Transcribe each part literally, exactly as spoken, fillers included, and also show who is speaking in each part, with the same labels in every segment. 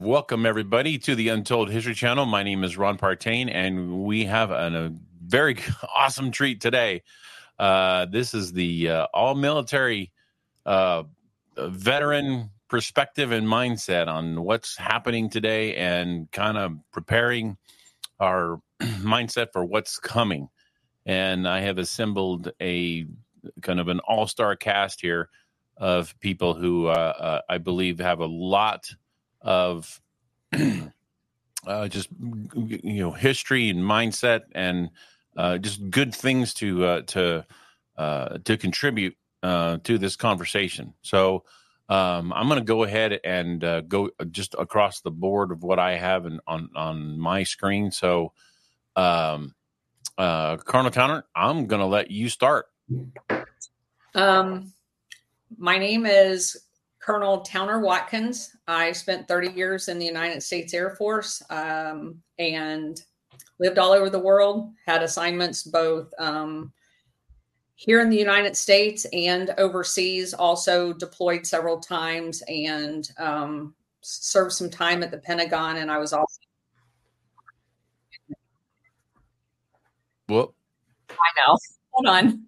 Speaker 1: Welcome, everybody, to the Untold History Channel. My name is Ron Partain, and we have an, a very awesome treat today. Uh, this is the uh, all-military uh, veteran perspective and mindset on what's happening today and kind of preparing our mindset for what's coming. And I have assembled a kind of an all-star cast here of people who uh, uh, I believe have a lot of uh, just you know history and mindset and uh, just good things to uh, to uh, to contribute uh, to this conversation. So um, I'm going to go ahead and uh, go just across the board of what I have in, on on my screen. So um, uh, Colonel Towner, I'm going to let you start.
Speaker 2: Um, my name is Colonel Towner Watkins. I spent thirty years in the United States Air Force um, and lived all over the world, had assignments both um, here in the United States and overseas, also deployed several times and um, served some time at the Pentagon. And I was also...
Speaker 1: Well,
Speaker 2: I know. Hold on.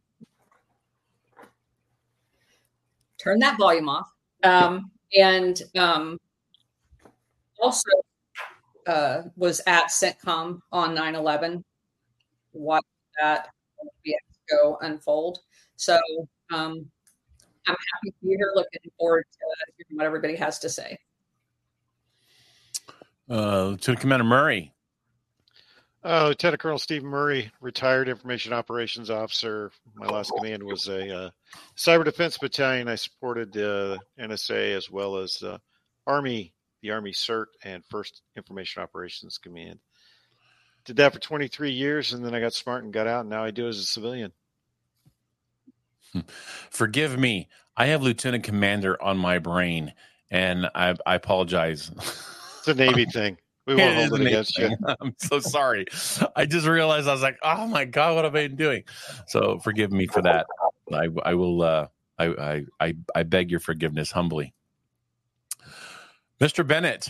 Speaker 2: Turn that volume off. Um, and um, also uh, was at CENTCOM on nine eleven, watched that fiasco unfold. So um, I'm happy to be here, looking forward to hearing what everybody has to say.
Speaker 1: Uh, Lieutenant Commander Murray.
Speaker 3: Uh, Lieutenant Colonel Stephen Murray, retired Information Operations Officer. My last command was a uh, Cyber Defense Battalion. I supported uh, N S A as well as uh, Army, the Army CERT, and First Information Operations Command. Did that for twenty-three years, and then I got smart and got out, and now I do it as a civilian.
Speaker 1: Forgive me. I have Lieutenant Commander on my brain, and I, I apologize.
Speaker 3: It's a Navy thing. We won't hold it against you.
Speaker 1: I'm so sorry. I just realized I was like, oh my God, what have I been doing? So forgive me for that. I, I will, uh, I, I, I beg your forgiveness humbly. Mister Bennett.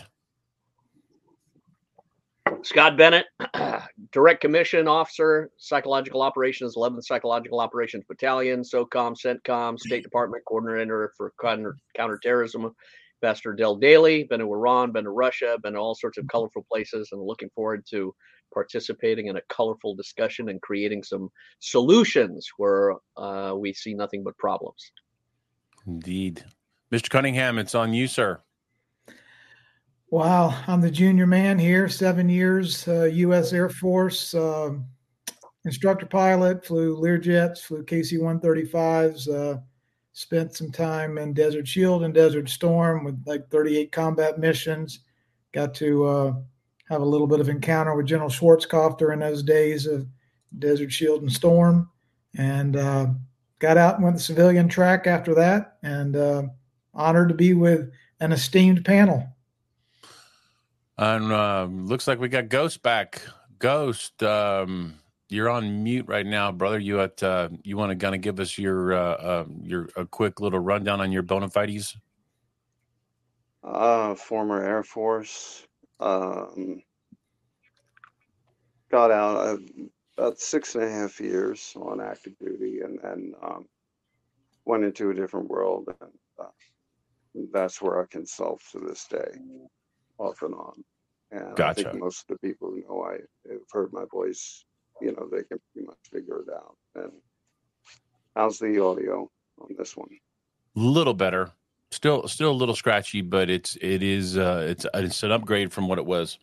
Speaker 4: Scott Bennett, Direct Commission Officer, Psychological Operations, eleventh Psychological Operations Battalion, SOCOM, CENTCOM, State Department Coordinator for Counter Counterterrorism, Ambassador Del Daly, been to Iran, been to Russia, been to all sorts of colorful places, and looking forward to participating in a colorful discussion and creating some solutions where uh, we see nothing but problems.
Speaker 1: Indeed. Mister Cunningham, it's on you, sir.
Speaker 5: Wow, I'm the junior man here, seven years, uh, U S Air Force, uh, instructor pilot, flew Learjets, flew K C one thirty-fives, uh, spent some time in Desert Shield and Desert Storm with like thirty-eight combat missions. Got to uh, have a little bit of encounter with General Schwarzkopf during those days of Desert Shield and Storm, and uh, got out and went the civilian track after that, and uh, honored to be with an esteemed panel.
Speaker 1: And uh, looks like we got Ghost back. Ghost, um, you're on mute right now, brother. You at uh, you want to kind of give us your uh, uh, your a quick little rundown on your bona fides?
Speaker 6: Uh, former Air Force. Um, got out uh, about six and a half years on active duty, and then um, went into a different world, and uh, that's where I consult to this day, off and on. And
Speaker 1: Gotcha.
Speaker 6: I think most of the people who know I have heard my voice, you know, they can pretty much figure it out. And how's the audio on this one?
Speaker 1: A little better. Still, still a little scratchy, but it's it is uh, it's it's an upgrade from what it was.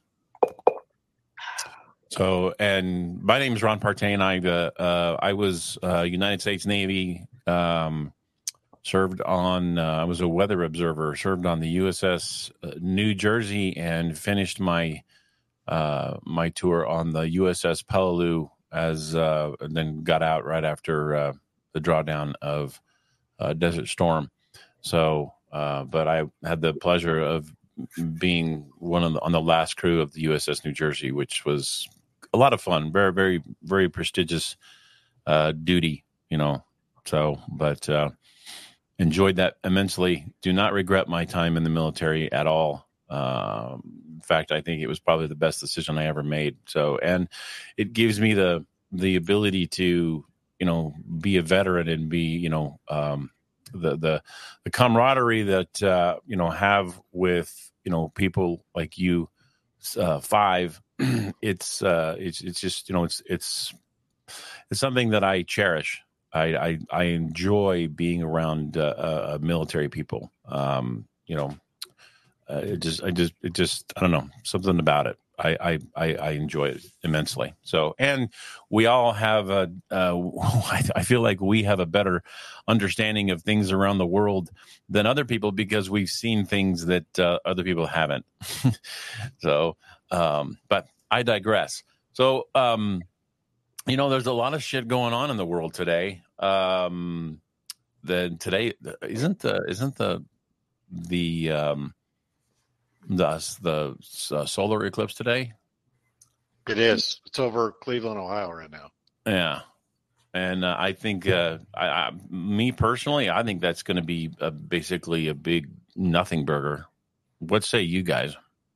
Speaker 1: So, and my name is Ron Partain. I uh, uh, I was uh, United States Navy. Um, served on. Uh, I was a weather observer. Served on the U S S New Jersey and finished my uh, my tour on the U S S Peleliu as uh, and then got out right after uh, the drawdown of uh, Desert Storm. So. Uh, but I had the pleasure of being one of the, on the last crew of the U S S New Jersey, which was a lot of fun. Very, very, very prestigious uh, duty, you know. So, but uh, enjoyed that immensely. Do not regret my time in the military at all. Um, in fact, I think it was probably the best decision I ever made. So, and it gives me the the ability to, you know, be a veteran and be, you know, um, the the the camaraderie that uh, you know, have with, you know, people like you uh, five. it's uh, it's it's just, you know, it's it's it's something that I cherish. I I, I enjoy being around uh, uh, military people. Um, you know, uh, it just I just it just I don't know, something about it. I, I, I enjoy it immensely. So, and we all have a, uh, I feel like we have a better understanding of things around the world than other people because we've seen things that uh, other people haven't. So, um, but I digress. So, um, you know, there's a lot of shit going on in the world today. Um, the today isn't the, isn't the, the, um, The the uh, solar eclipse today.
Speaker 3: It is. It's over Cleveland, Ohio, right now.
Speaker 1: Yeah, and uh, I think uh, I, I, me personally, I think that's going to be a, basically a big nothing burger. What say you guys?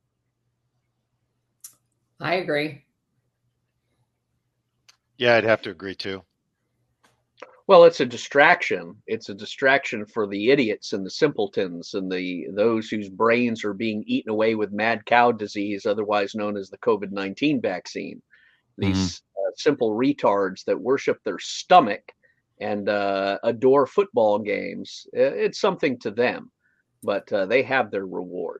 Speaker 2: I agree.
Speaker 3: Yeah, I'd have to agree too.
Speaker 4: Well, it's a distraction. It's a distraction for the idiots and the simpletons and the those whose brains are being eaten away with mad cow disease, otherwise known as the COVID nineteen vaccine. These mm-hmm. uh, simple retards that worship their stomach and uh, adore football games. It's something to them, but uh, they have their reward.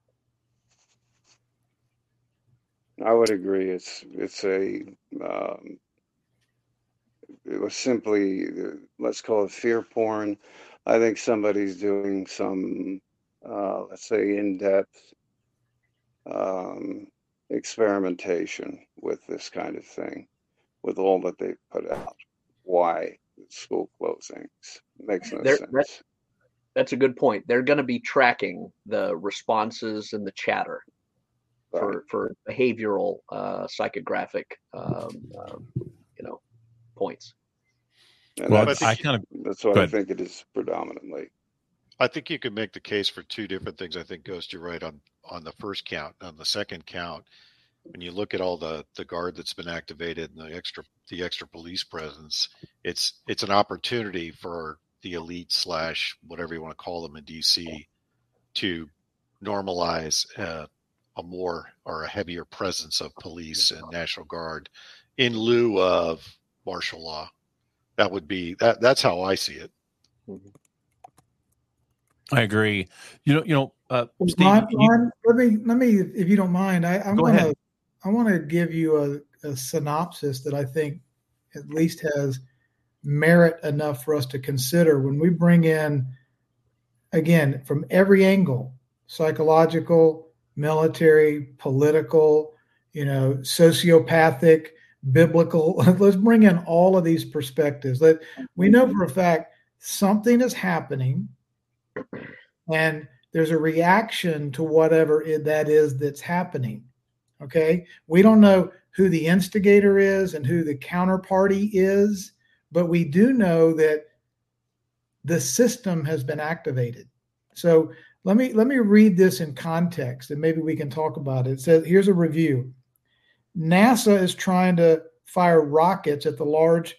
Speaker 6: I would agree. It's it's a um, it was simply, let's call it fear porn. I think somebody's doing some, uh, let's say, in-depth um, experimentation with this kind of thing, with all that they put out. Why school closings? Makes no
Speaker 4: They're,
Speaker 6: sense.
Speaker 4: That's, that's a good point. They're going to be tracking the responses and the chatter right. for for behavioral uh, psychographic, um, um, you know, points.
Speaker 6: And
Speaker 1: well,
Speaker 6: that's,
Speaker 1: I kind of
Speaker 6: that's what I think it is predominantly.
Speaker 3: I think you could make the case for two different things. I think Ghost, you're right on on the first count. On the second count, when you look at all the the guard that's been activated and the extra the extra police presence, it's it's an opportunity for the elite slash whatever you want to call them in D C to normalize uh, a more or a heavier presence of police and National Guard in lieu of martial law. That would be that. That's how I see it.
Speaker 1: I agree. You know, you know, uh, Steve,
Speaker 5: Ron,
Speaker 1: you,
Speaker 5: Ron, let me let me, if you don't mind, I, I want to I want to give you a, a synopsis that I think at least has merit enough for us to consider when we bring in, again, from every angle: psychological, military, political, you know, sociopathic, biblical. Let's bring in all of these perspectives. That we know for a fact something is happening, and there's a reaction to whatever it, that is that's happening. Okay, we don't know who the instigator is and who the counterparty is, but we do know that the system has been activated. So let me let me read this in context, and maybe we can talk about it. It says, here's a review. NASA is trying to fire rockets at the Large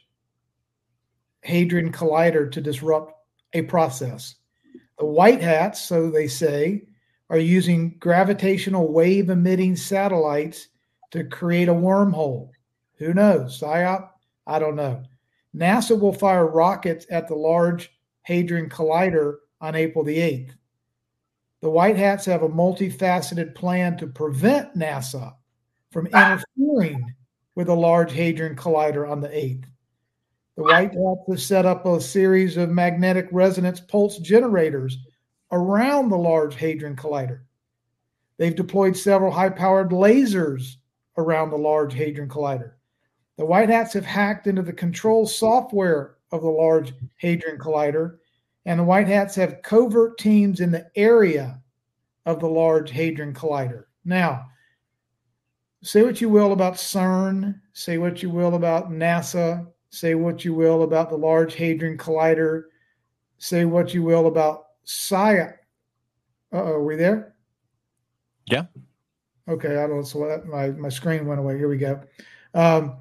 Speaker 5: Hadron Collider to disrupt a process. The White Hats, so they say, are using gravitational wave emitting satellites to create a wormhole. Who knows? PSYOP? I don't know. NASA will fire rockets at the Large Hadron Collider on April the eighth. The White Hats have a multifaceted plan to prevent NASA from interfering with the Large Hadron Collider on the eighth. The White Hats have set up a series of magnetic resonance pulse generators around the Large Hadron Collider. They've deployed several high-powered lasers around the Large Hadron Collider. The White Hats have hacked into the control software of the Large Hadron Collider, and the White Hats have covert teams in the area of the Large Hadron Collider. Now, say what you will about CERN, say what you will about NASA, say what you will about the Large Hadron Collider, say what you will about PSYOP. Uh-oh, are we there?
Speaker 1: Yeah.
Speaker 5: Okay, I don't know. So that, my my screen went away. Here we go. Um,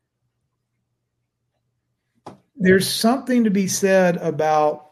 Speaker 5: there's something to be said about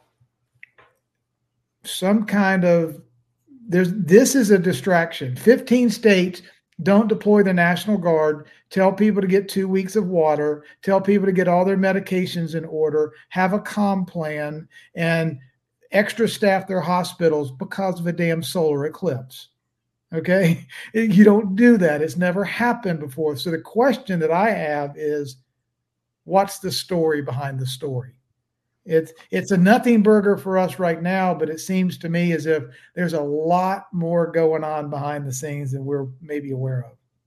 Speaker 5: some kind of there's this is a distraction. fifteen states don't deploy the National Guard, tell people to get two weeks of water, tell people to get all their medications in order, have a comm plan, and extra staff their hospitals because of a damn solar eclipse. Okay? You don't do that. It's never happened before. So the question that I have is, what's the story behind the story? It's it's a nothing burger for us right now, but it seems to me as if there's a lot more going on behind the scenes than we're maybe aware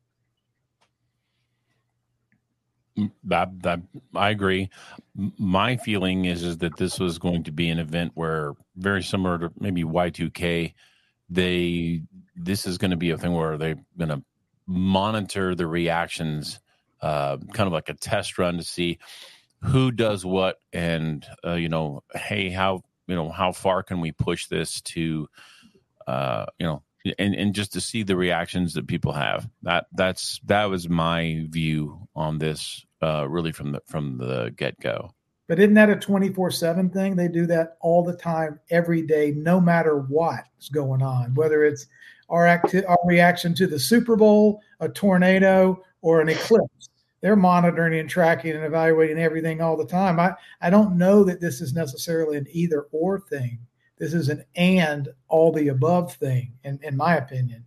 Speaker 5: of.
Speaker 1: That, that I agree. My feeling is is that this was going to be an event where, very similar to maybe Y two K, they this is going to be a thing where they're going to monitor the reactions, uh, kind of like a test run to see who does what, and uh, you know, hey, how you know how far can we push this to, uh, you know, and and just to see the reactions that people have. That that's that was my view on this, uh, really from the from the get go.
Speaker 5: But isn't that a twenty-four seven thing? They do that all the time, every day, no matter what's going on, whether it's our acti- our reaction to the Super Bowl, a tornado, or an eclipse. They're monitoring and tracking and evaluating everything all the time. I, I don't know that this is necessarily an either or thing. This is an and all the above thing, in, in my opinion.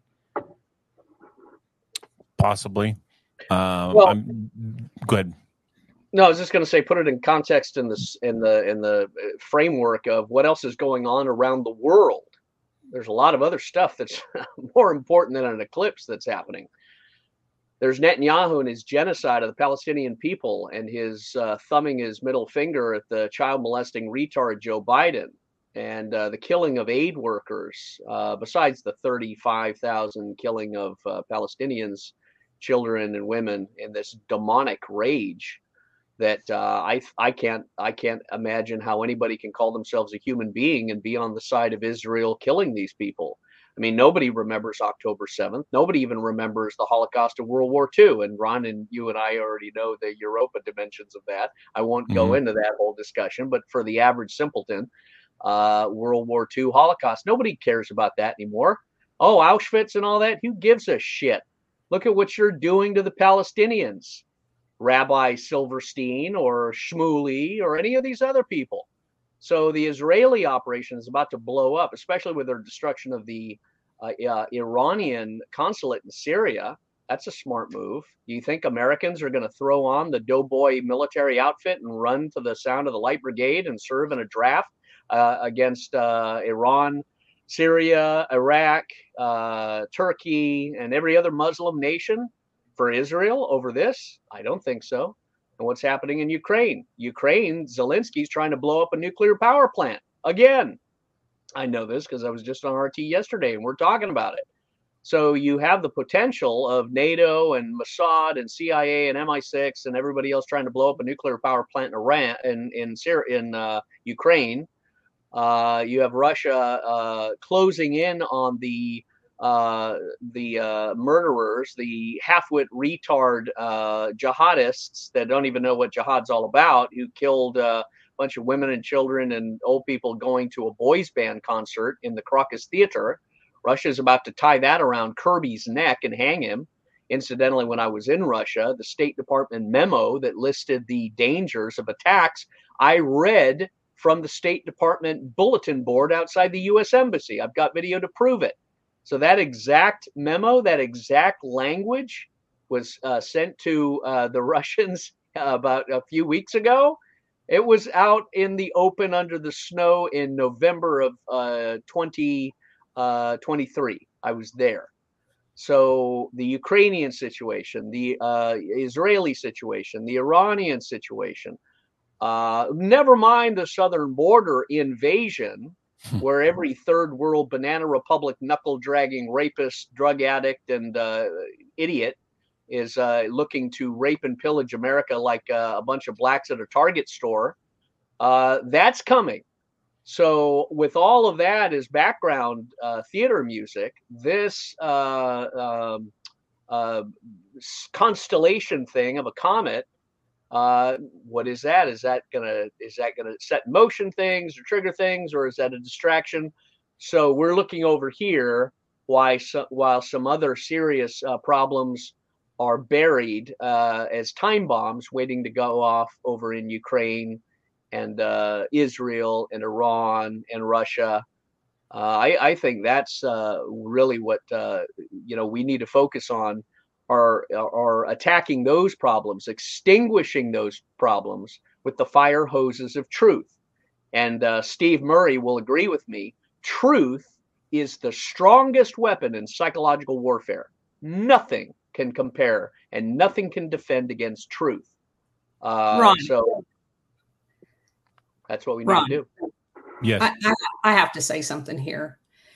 Speaker 1: Possibly. Uh,
Speaker 4: Well,
Speaker 1: I'm, go ahead.
Speaker 4: No, I was just going to say, put it in context in this in the in the framework of what else is going on around the world. There's a lot of other stuff that's more important than an eclipse that's happening. There's Netanyahu and his genocide of the Palestinian people, and his uh, thumbing his middle finger at the child molesting retard Joe Biden, and uh, the killing of aid workers, uh, besides the thirty-five thousand killing of uh, Palestinians, children and women, in this demonic rage that uh, I I can't I can't imagine how anybody can call themselves a human being and be on the side of Israel killing these people. I mean, nobody remembers October seventh. Nobody even remembers the Holocaust of World War Two. And Ron and you and I already know the Europa dimensions of that. I won't mm-hmm. go into that whole discussion, but for the average simpleton, uh, World War Two Holocaust, nobody cares about that anymore. Oh, Auschwitz and all that, who gives a shit? Look at what you're doing to the Palestinians, Rabbi Silverstein or Shmuley or any of these other people. So the Israeli operation is about to blow up, especially with their destruction of the uh, uh, Iranian consulate in Syria. That's a smart move. Do you think Americans are going to throw on the doughboy military outfit and run to the sound of the Light Brigade and serve in a draft uh, against uh, Iran, Syria, Iraq, uh, Turkey, and every other Muslim nation for Israel over this? I don't think so. And what's happening in Ukraine? Ukraine, Zelensky's trying to blow up a nuclear power plant again. I know this because I was just on R T yesterday and we're talking about it. So you have the potential of NATO and Mossad and C I A and M I six and everybody else trying to blow up a nuclear power plant in Iran in in, in uh, Ukraine. Uh, you have Russia uh, closing in on the uh, the uh, murderers, the half-wit retard uh, jihadists that don't even know what jihad's all about, who killed uh, a bunch of women and children and old people going to a boys band concert in the Crocus Theater. Russia's about to tie that around Kirby's neck and hang him. Incidentally, when I was in Russia, the State Department memo that listed the dangers of attacks, I read from the State Department bulletin board outside the U S Embassy. I've got video to prove it. So that exact memo, that exact language was uh, sent to uh, the Russians uh, about a few weeks ago. It was out in the open under the snow in November of uh, twenty twenty-three. I was there. So the Ukrainian situation, the uh, Israeli situation, the Iranian situation, uh, never mind the southern border invasion, where every third world banana republic knuckle dragging rapist, drug addict, and uh, idiot is uh, looking to rape and pillage America like uh, a bunch of blacks at a Target store. Uh, that's coming. So with all of that as background uh, theater music, this uh, um, uh, constellation thing of a comet, uh, what is that? Is that gonna is that gonna set in motion things or trigger things, or is that a distraction? So we're looking over here why so, while some other serious uh, problems are buried uh, as time bombs waiting to go off over in Ukraine and uh, Israel and Iran and Russia. Uh, I, I think that's uh, really what uh, you know we need to focus on, are are attacking those problems, extinguishing those problems with the fire hoses of truth. And uh, Steve Murray will agree with me. Truth is the strongest weapon in psychological warfare. Nothing can compare, and nothing can defend against truth. Uh,
Speaker 2: Ron.
Speaker 4: So that's what we need
Speaker 2: Ron.
Speaker 4: to do.
Speaker 1: Yes.
Speaker 2: I, I, I have to say something here.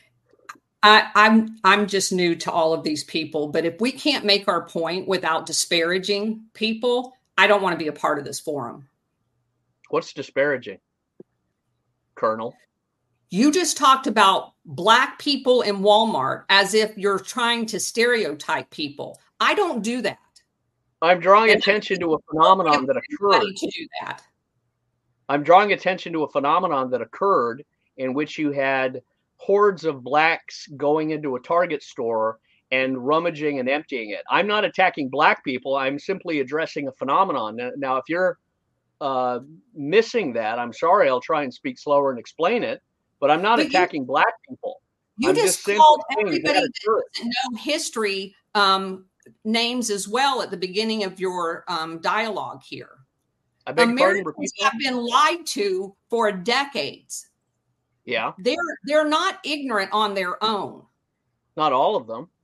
Speaker 2: I, I'm I'm just new to all of these people, but if we can't make our point without disparaging people, I don't want to be a part of this forum.
Speaker 4: What's disparaging, Colonel?
Speaker 2: You just talked about Black people in Walmart as if you're trying to stereotype people. I don't do that.
Speaker 4: I'm drawing
Speaker 2: And
Speaker 4: attention to a phenomenon that occurred.
Speaker 2: To do that.
Speaker 4: I'm drawing attention to a phenomenon that occurred in which you had hordes of blacks going into a Target store and rummaging and emptying it. I'm not attacking black people. I'm simply addressing a phenomenon. Now, if you're uh, missing that, I'm sorry. I'll try and speak slower and explain it. But I'm not
Speaker 2: But
Speaker 4: attacking
Speaker 2: you,
Speaker 4: black people.
Speaker 2: You
Speaker 4: I'm
Speaker 2: just,
Speaker 4: just
Speaker 2: called
Speaker 4: simply saying
Speaker 2: everybody
Speaker 4: that
Speaker 2: that doesn't know history um, names as well at the beginning of your um, dialogue here.
Speaker 4: I beg your pardon,
Speaker 2: Americans
Speaker 4: repeat
Speaker 2: have
Speaker 4: that?
Speaker 2: been lied to for decades.
Speaker 4: Yeah,
Speaker 2: They're they're not ignorant on their own.
Speaker 4: not all of them.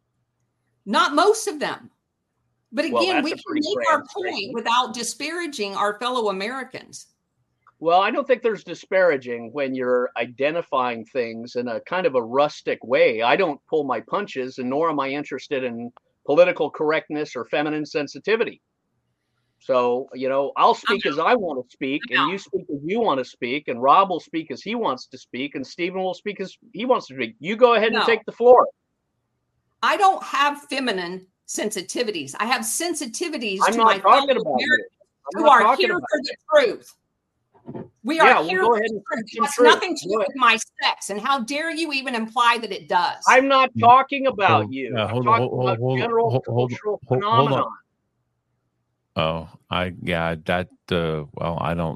Speaker 2: Not most of them. But
Speaker 4: Well,
Speaker 2: again,
Speaker 4: that's
Speaker 2: we
Speaker 4: a
Speaker 2: can
Speaker 4: pretty
Speaker 2: make
Speaker 4: grand
Speaker 2: our point
Speaker 4: statement.
Speaker 2: without disparaging our fellow Americans.
Speaker 4: Well, I don't think there's disparaging when you're identifying things in a kind of a rustic way. I don't pull my punches, and nor am I interested in political correctness or feminine sensitivity. So, you know, I'll speak as I want to speak, and you speak as you want to speak, and Rob will speak as he wants to speak, and Stephen will speak as he wants to speak. You go ahead
Speaker 2: No.
Speaker 4: and take the floor.
Speaker 2: I don't have feminine sensitivities. I have sensitivities
Speaker 4: I'm
Speaker 2: to
Speaker 4: not
Speaker 2: my
Speaker 4: talking
Speaker 2: fellow
Speaker 4: about you.
Speaker 2: Americans
Speaker 4: I'm
Speaker 2: who
Speaker 4: not
Speaker 2: are
Speaker 4: talking
Speaker 2: here
Speaker 4: about
Speaker 2: for
Speaker 4: you.
Speaker 2: the truth. We are
Speaker 4: Yeah, well,
Speaker 2: here
Speaker 4: go
Speaker 2: for
Speaker 4: ahead
Speaker 2: the
Speaker 4: and
Speaker 2: truth.
Speaker 4: speak
Speaker 2: It
Speaker 4: some
Speaker 2: has
Speaker 4: truth.
Speaker 2: nothing to do
Speaker 4: Go
Speaker 2: with my sex. And how dare you even imply that it does?
Speaker 4: I'm not talking about
Speaker 1: Hold-
Speaker 4: you.
Speaker 1: uh,
Speaker 4: I'm
Speaker 1: hold-
Speaker 4: talking
Speaker 1: hold-
Speaker 4: about
Speaker 1: hold-
Speaker 4: general
Speaker 1: hold- hold-
Speaker 4: cultural
Speaker 1: hold- hold on.
Speaker 4: phenomenon.
Speaker 1: Oh, I yeah, that uh well, I don't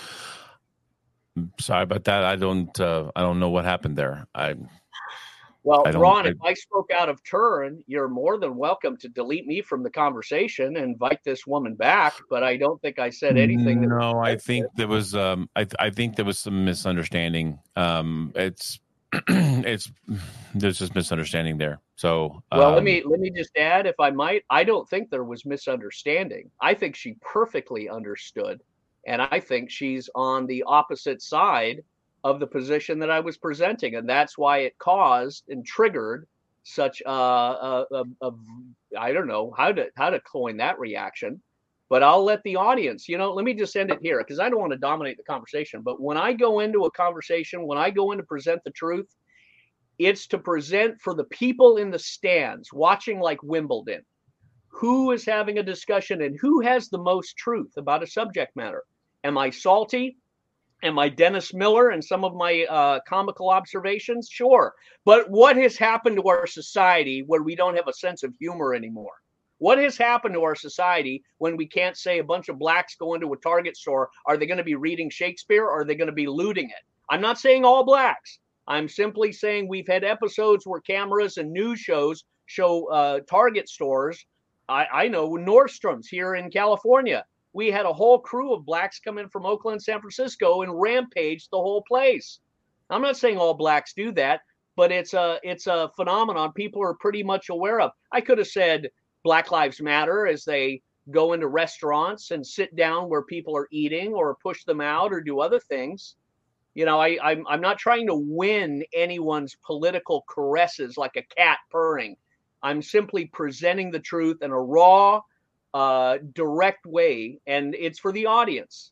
Speaker 1: sorry about that. I don't uh I don't know what happened there. I
Speaker 4: Well,
Speaker 1: I don't-
Speaker 4: Ron,
Speaker 1: I-
Speaker 4: if I spoke out of turn, you're more than welcome to delete me from the conversation and invite this woman back. But I don't think I said anything. That
Speaker 1: No,
Speaker 4: was
Speaker 1: I think there was um I I think there was some misunderstanding. Um it's it's there's just misunderstanding there. So
Speaker 4: Well, let
Speaker 1: um,
Speaker 4: me let me just add, if I might, I don't think there was misunderstanding. I think she perfectly understood, and I think she's on the opposite side of the position that I was presenting, and that's why it caused and triggered such a, a, a, a I don't know how to how to coin that reaction, but I'll let the audience. You know, let me just end it here because I don't want to dominate the conversation. But when I go into a conversation, when I go in to present the truth, it's to present for the people in the stands watching like Wimbledon, who is having a discussion and who has the most truth about a subject matter. Am I salty? Am I Dennis Miller and some of my uh, comical observations? Sure. But what has happened to our society where we don't have a sense of humor anymore? What has happened to our society when we can't say a bunch of blacks go into a Target store? Are they going to be reading Shakespeare or are they going to be looting it? I'm not saying all blacks. I'm simply saying we've had episodes where cameras and news shows show uh, Target stores. I, I know Nordstrom's here in California. We had a whole crew of blacks come in from Oakland, San Francisco, and rampage the whole place. I'm not saying all blacks do that, but it's a it's a phenomenon people are pretty much aware of. I could have said Black Lives Matter as they go into restaurants and sit down where people are eating or push them out or do other things. You know, I, I'm I'm not trying to win anyone's political caresses like a cat purring. I'm simply presenting the truth in a raw, uh, direct way, and it's for the audience.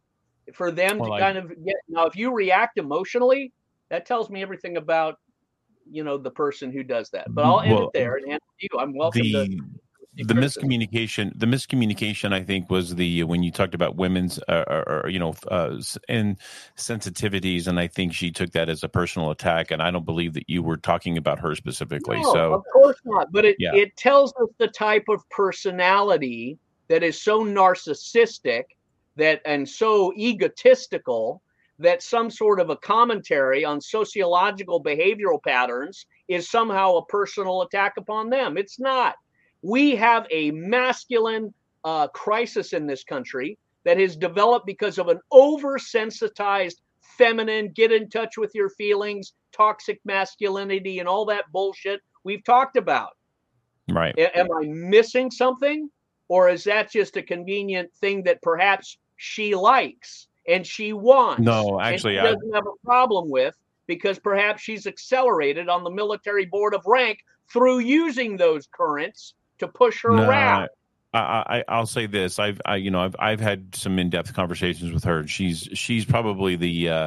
Speaker 4: for them
Speaker 1: Well,
Speaker 4: to
Speaker 1: I-
Speaker 4: kind of get. Now, if you react emotionally, that tells me everything about, you know, the person who does that. But I'll end
Speaker 1: Well,
Speaker 4: it there and hand it to you. I'm welcome
Speaker 1: the
Speaker 4: to.
Speaker 1: the miscommunication the miscommunication I think was the when you talked about women's uh, or, or you know uh, and sensitivities, and I think she took that as a personal attack, and I don't believe that you were talking about her specifically.
Speaker 4: No,
Speaker 1: So
Speaker 4: of course not. But it,
Speaker 1: yeah.
Speaker 4: it tells us the type of personality that is so narcissistic that and so egotistical that some sort of a commentary on sociological behavioral patterns is somehow a personal attack upon them. It's not. We have a masculine uh, crisis in this country that has developed because of an oversensitized feminine, get in touch with your feelings, toxic masculinity, and all that bullshit we've talked about.
Speaker 1: Right.
Speaker 4: A- am I missing something? Or is that just a convenient thing that perhaps she likes and she wants?
Speaker 1: No, actually,
Speaker 4: and she
Speaker 1: I-
Speaker 4: doesn't have a problem with, because perhaps she's accelerated on the military board of rank through using those currents to push her
Speaker 1: No,
Speaker 4: around.
Speaker 1: I, I, I'll say this. I've, I, you know, I've, I've had some in-depth conversations with her. She's, she's probably the, uh,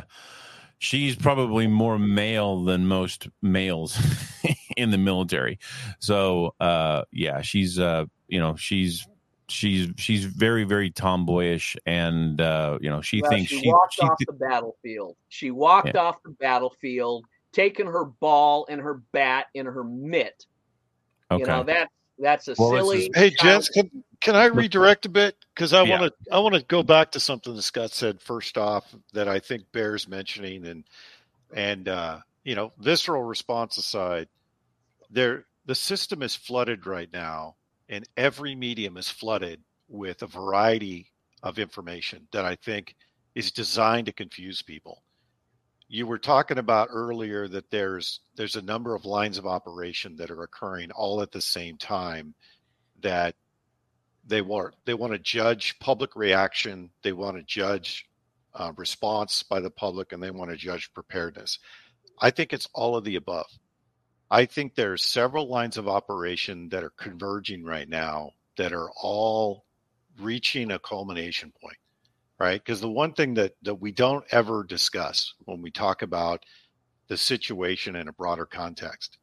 Speaker 1: she's probably more male than most males in the military. So, uh, yeah, she's, uh, you know, she's, she's, she's very, very tomboyish, and uh, you know, she
Speaker 4: Well,
Speaker 1: thinks
Speaker 4: she,
Speaker 1: she,
Speaker 4: walked
Speaker 1: she
Speaker 4: off
Speaker 1: th-
Speaker 4: the battlefield. She walked
Speaker 1: Yeah.
Speaker 4: off the battlefield, taking her ball and her bat in her mitt.
Speaker 1: okay.
Speaker 4: You know, that that's a
Speaker 1: Well, this
Speaker 4: silly.
Speaker 1: is-
Speaker 3: Hey, gents, can, can I redirect a bit? Because I
Speaker 1: Yeah.
Speaker 3: want to I want to go back to something that Scott said first off that I think bears mentioning, and and uh, you know, visceral response aside, there the system is flooded right now, and every medium is flooded with a variety of information that I think is designed to confuse people. You were talking about earlier that there's there's a number of lines of operation that are occurring all at the same time, that they want they want to judge public reaction, they want to judge uh, response by the public, and they want to judge preparedness. I think it's all of the above. I think there's several lines of operation that are converging right now that are all reaching a culmination point. Right? Because the one thing that, that we don't ever discuss when we talk about the situation in a broader context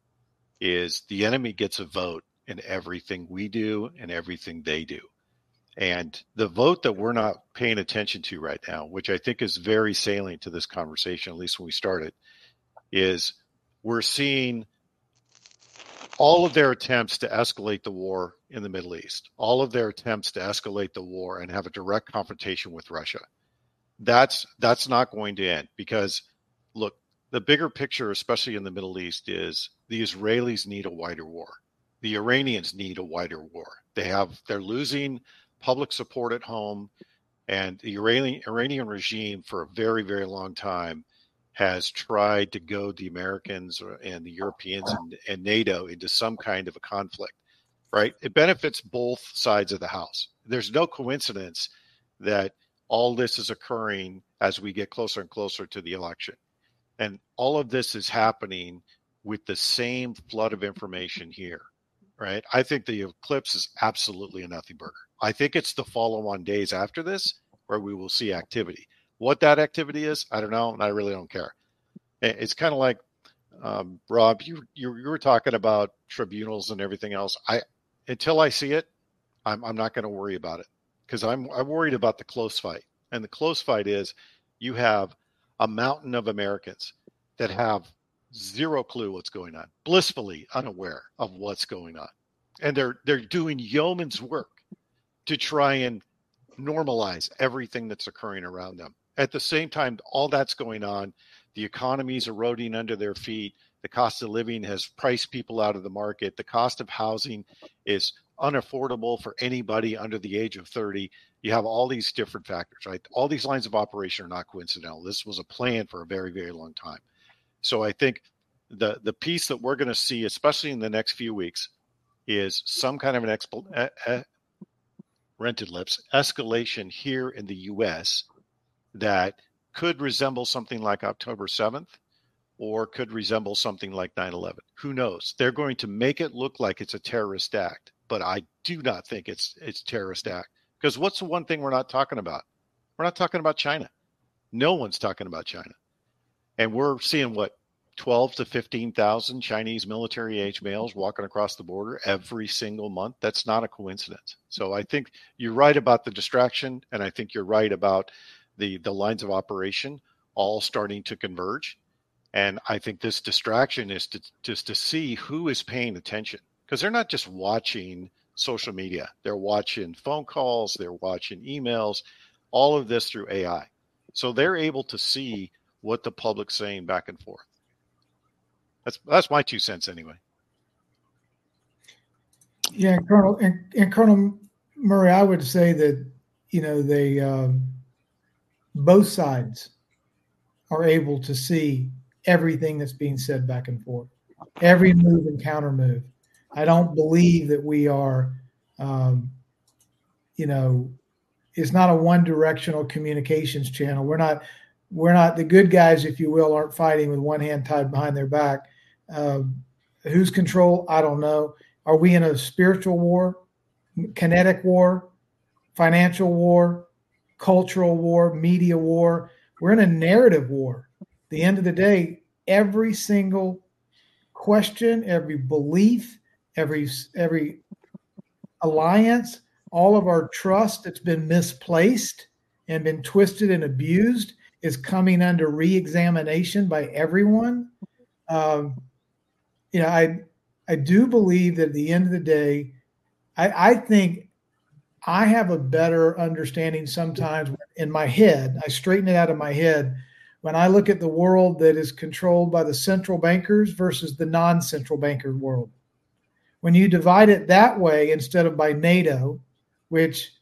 Speaker 3: is the enemy gets a vote in everything we do and everything they do. And the vote that we're not paying attention to right now, which I think is very salient to this conversation, at least when we started, is we're seeing all of their attempts to escalate the war in the Middle East, all of their attempts to escalate the war and have a direct confrontation with Russia. That's that's not going to end, because, look, the bigger picture, especially in the Middle East, is the Israelis need a wider war. The Iranians need a wider war. They have they're losing public support at home, and the Iranian Iranian regime for a very, very long time has tried to goad the Americans and the Europeans and, and NATO into some kind of a conflict, right? It benefits both sides of the house. There's no coincidence that all this is occurring as we get closer and closer to the election. And all of this is happening with the same flood of information here, right? I think the eclipse is absolutely a nothing burger. I think it's the follow-on days after this where we will see activity. What that activity is, I don't know, and I really don't care. It's kind of like, um, Rob, you, you you were talking about tribunals and everything else. I until I see it, I'm I'm not going to worry about it, because I'm I'm worried about the close fight. And the close fight is you have a mountain of Americans that have zero clue what's going on, blissfully unaware of what's going on, and they're they're doing yeoman's work to try and normalize everything that's occurring around them. At the same time, all that's going on, the economy is eroding under their feet. The cost of living has priced people out of the market. The cost of housing is unaffordable for anybody under the age of thirty. You have all these different factors, right? All these lines of operation are not coincidental. This was a plan for a very, very long time. So I think the the piece that we're going to see, especially in the next few weeks, is some kind of an expo- uh, uh, rented lips escalation here in the U S that could resemble something like October seventh, or could resemble something like nine eleven. Who knows? They're going to make it look like it's a terrorist act, but I do not think it's it's a terrorist act. Because what's the one thing we're not talking about? We're not talking about China. No one's talking about China. And we're seeing what, twelve to fifteen thousand Chinese military age males walking across the border every single month. That's not a coincidence. So I think you're right about the distraction. And I think you're right about the, the lines of operation all starting to converge. And I think this distraction is to, just to see who is paying attention, because they're not just watching social media. They're watching phone calls. They're watching emails, all of this through A I. So they're able to see what the public's saying back and forth. That's that's my two cents anyway.
Speaker 5: Yeah, Colonel and, and Colonel Murray, I would say that, you know, they um, both sides are able to see everything that's being said back and forth, every move and counter move. I don't believe that we are, um, you know, it's not a one directional communications channel. We're not, we're not the good guys, if you will, aren't fighting with one hand tied behind their back. Uh, who's control? I don't know. Are we in a spiritual war, kinetic war, financial war, cultural war, media war? We're in a narrative war. At the end of the day, every single question, every belief, every every alliance, all of our trust that's been misplaced and been twisted and abused is coming under re-examination by everyone. Um, you know, I I do believe that at the end of the day, I, I think I have a better understanding sometimes in my head. I straighten it out of my head when I look at the world that is controlled by the central bankers versus the non-central banker world. When you divide it that way instead of by NATO, which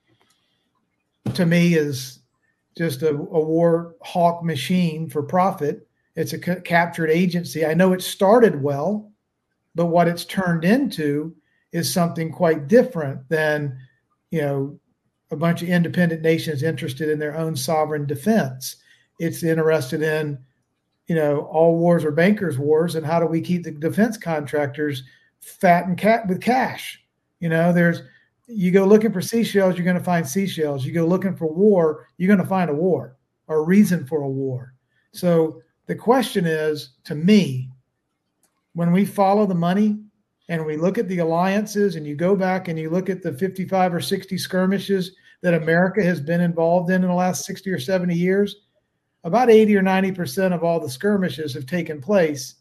Speaker 5: to me is just a, a war hawk machine for profit. It's a ca- captured agency. I know it started well, but what it's turned into is something quite different than, you know, a bunch of independent nations interested in their own sovereign defense. It's interested in, you know, all wars are bankers' wars, and how do we keep the defense contractors fat and cat with cash? You know, there's, you go looking for seashells, you're going to find seashells. You go looking for war, you're going to find a war or a reason for a war. So the question is, to me, when we follow the money and we look at the alliances and you go back and you look at the fifty-five or sixty skirmishes that America has been involved in in the last sixty or seventy years, about eighty or ninety percent of all the skirmishes have taken place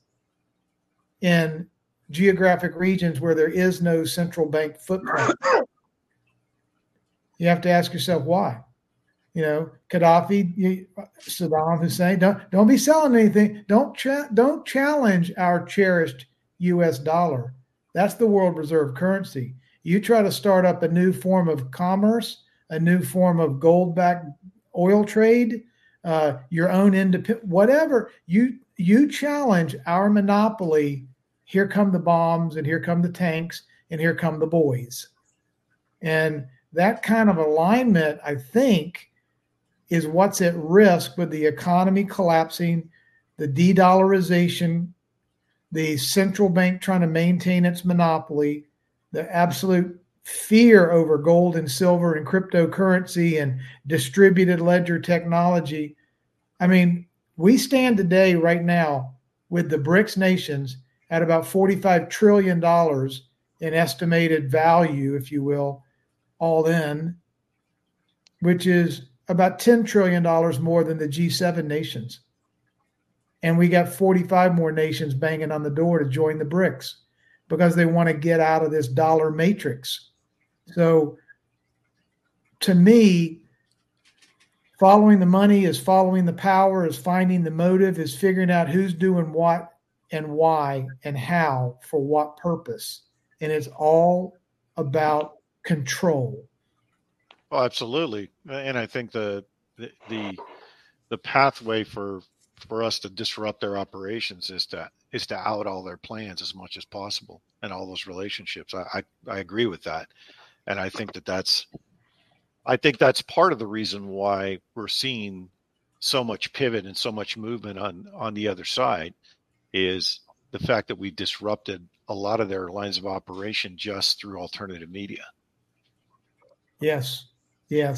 Speaker 5: in geographic regions where there is no central bank footprint. You have to ask yourself why. You know, Gaddafi, you, Saddam Hussein, don't don't be selling anything. Don't cha- don't challenge our cherished U S dollar. That's the world reserve currency. You try to start up a new form of commerce, a new form of gold-backed oil trade, uh, your own independent, whatever. You you challenge our monopoly. Here come the bombs, and here come the tanks, and here come the boys. And that kind of alignment, I think, is what's at risk with the economy collapsing, the de-dollarization, the central bank trying to maintain its monopoly, the absolute fear over gold and silver and cryptocurrency and distributed ledger technology. I mean, we stand today right now with the BRICS nations at about forty-five trillion dollars in estimated value, if you will, all in, which is about ten trillion dollars more than the G seven nations. And we got forty-five more nations banging on the door to join the BRICS because they want to get out of this dollar matrix. So to me, following the money is following the power, is finding the motive, is figuring out who's doing what and why and how for what purpose. And it's all about control.
Speaker 3: Oh, absolutely. And I think the the the, the pathway for for us to disrupt their operations is to is to out all their plans as much as possible and all those relationships. I, I, I agree with that. And I think that that's I think that's part of the reason why we're seeing so much pivot and so much movement on, on the other side is the fact that we disrupted a lot of their lines of operation just through alternative media.
Speaker 5: Yes. Yes.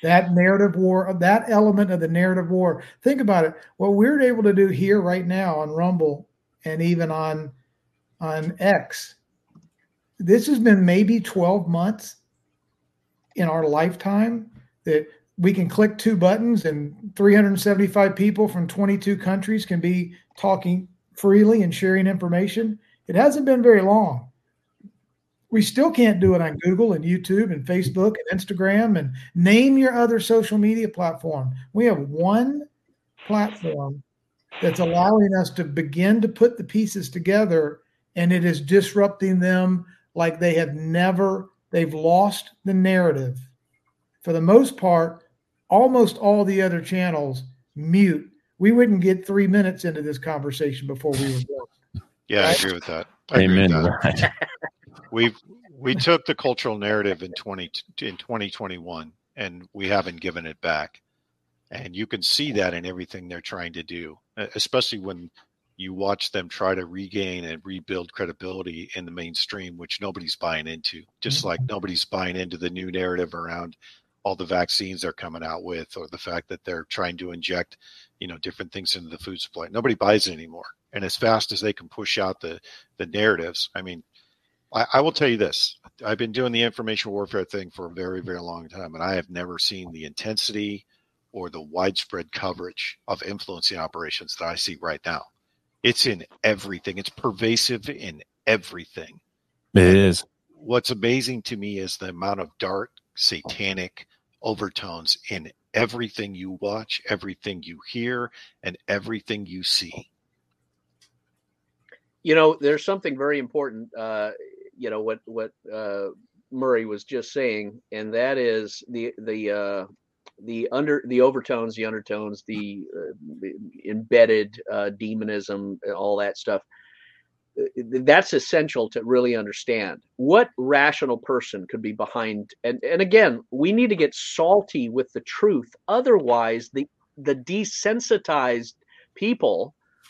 Speaker 5: That narrative war, that element of the narrative war. Think about it. What we're able to do here right now on Rumble and even on on X, this has been maybe twelve months in our lifetime that we can click two buttons and three hundred seventy-five people from twenty-two countries can be talking freely and sharing information. It hasn't been very long. We still can't do it on Google and YouTube and Facebook and Instagram and name your other social media platform. We have one platform that's allowing us to begin to put the pieces together, and it is disrupting them like they have never, they've lost the narrative. For the most part, almost all the other channels mute. We wouldn't get three minutes into this conversation before we were done.
Speaker 3: Yeah,
Speaker 5: Right?
Speaker 3: I agree with that. I
Speaker 1: Amen.
Speaker 3: agree with that.
Speaker 1: Right.
Speaker 3: we we took the cultural narrative in twenty in twenty twenty-one and we haven't given it back, and you can see that in everything they're trying to do, especially when you watch them try to regain and rebuild credibility in the mainstream, which nobody's buying into, just mm-hmm. like nobody's buying into the new narrative around all the vaccines they're coming out with, or the fact that they're trying to inject, you know, different things into the food supply. Nobody buys it anymore. And as fast as they can push out the, the narratives, I mean, I, I will tell you this, I've been doing the information warfare thing for a very, very long time, and I have never seen the intensity or the widespread coverage of influencing operations that I see right now. It's in everything. It's pervasive in everything.
Speaker 1: It is.
Speaker 3: What's amazing to me is the amount of dark, satanic overtones in everything you watch, everything you hear, and everything you see.
Speaker 4: You know, there's something very important, uh, you know, what, what uh, Murray was just saying, and that is the, the, uh, the under the overtones, the undertones, the, uh, the embedded uh, demonism, all that stuff. That's essential to really understand what rational person could be behind. And, and again, we need to get salty with the truth. Otherwise, the, the desensitized people,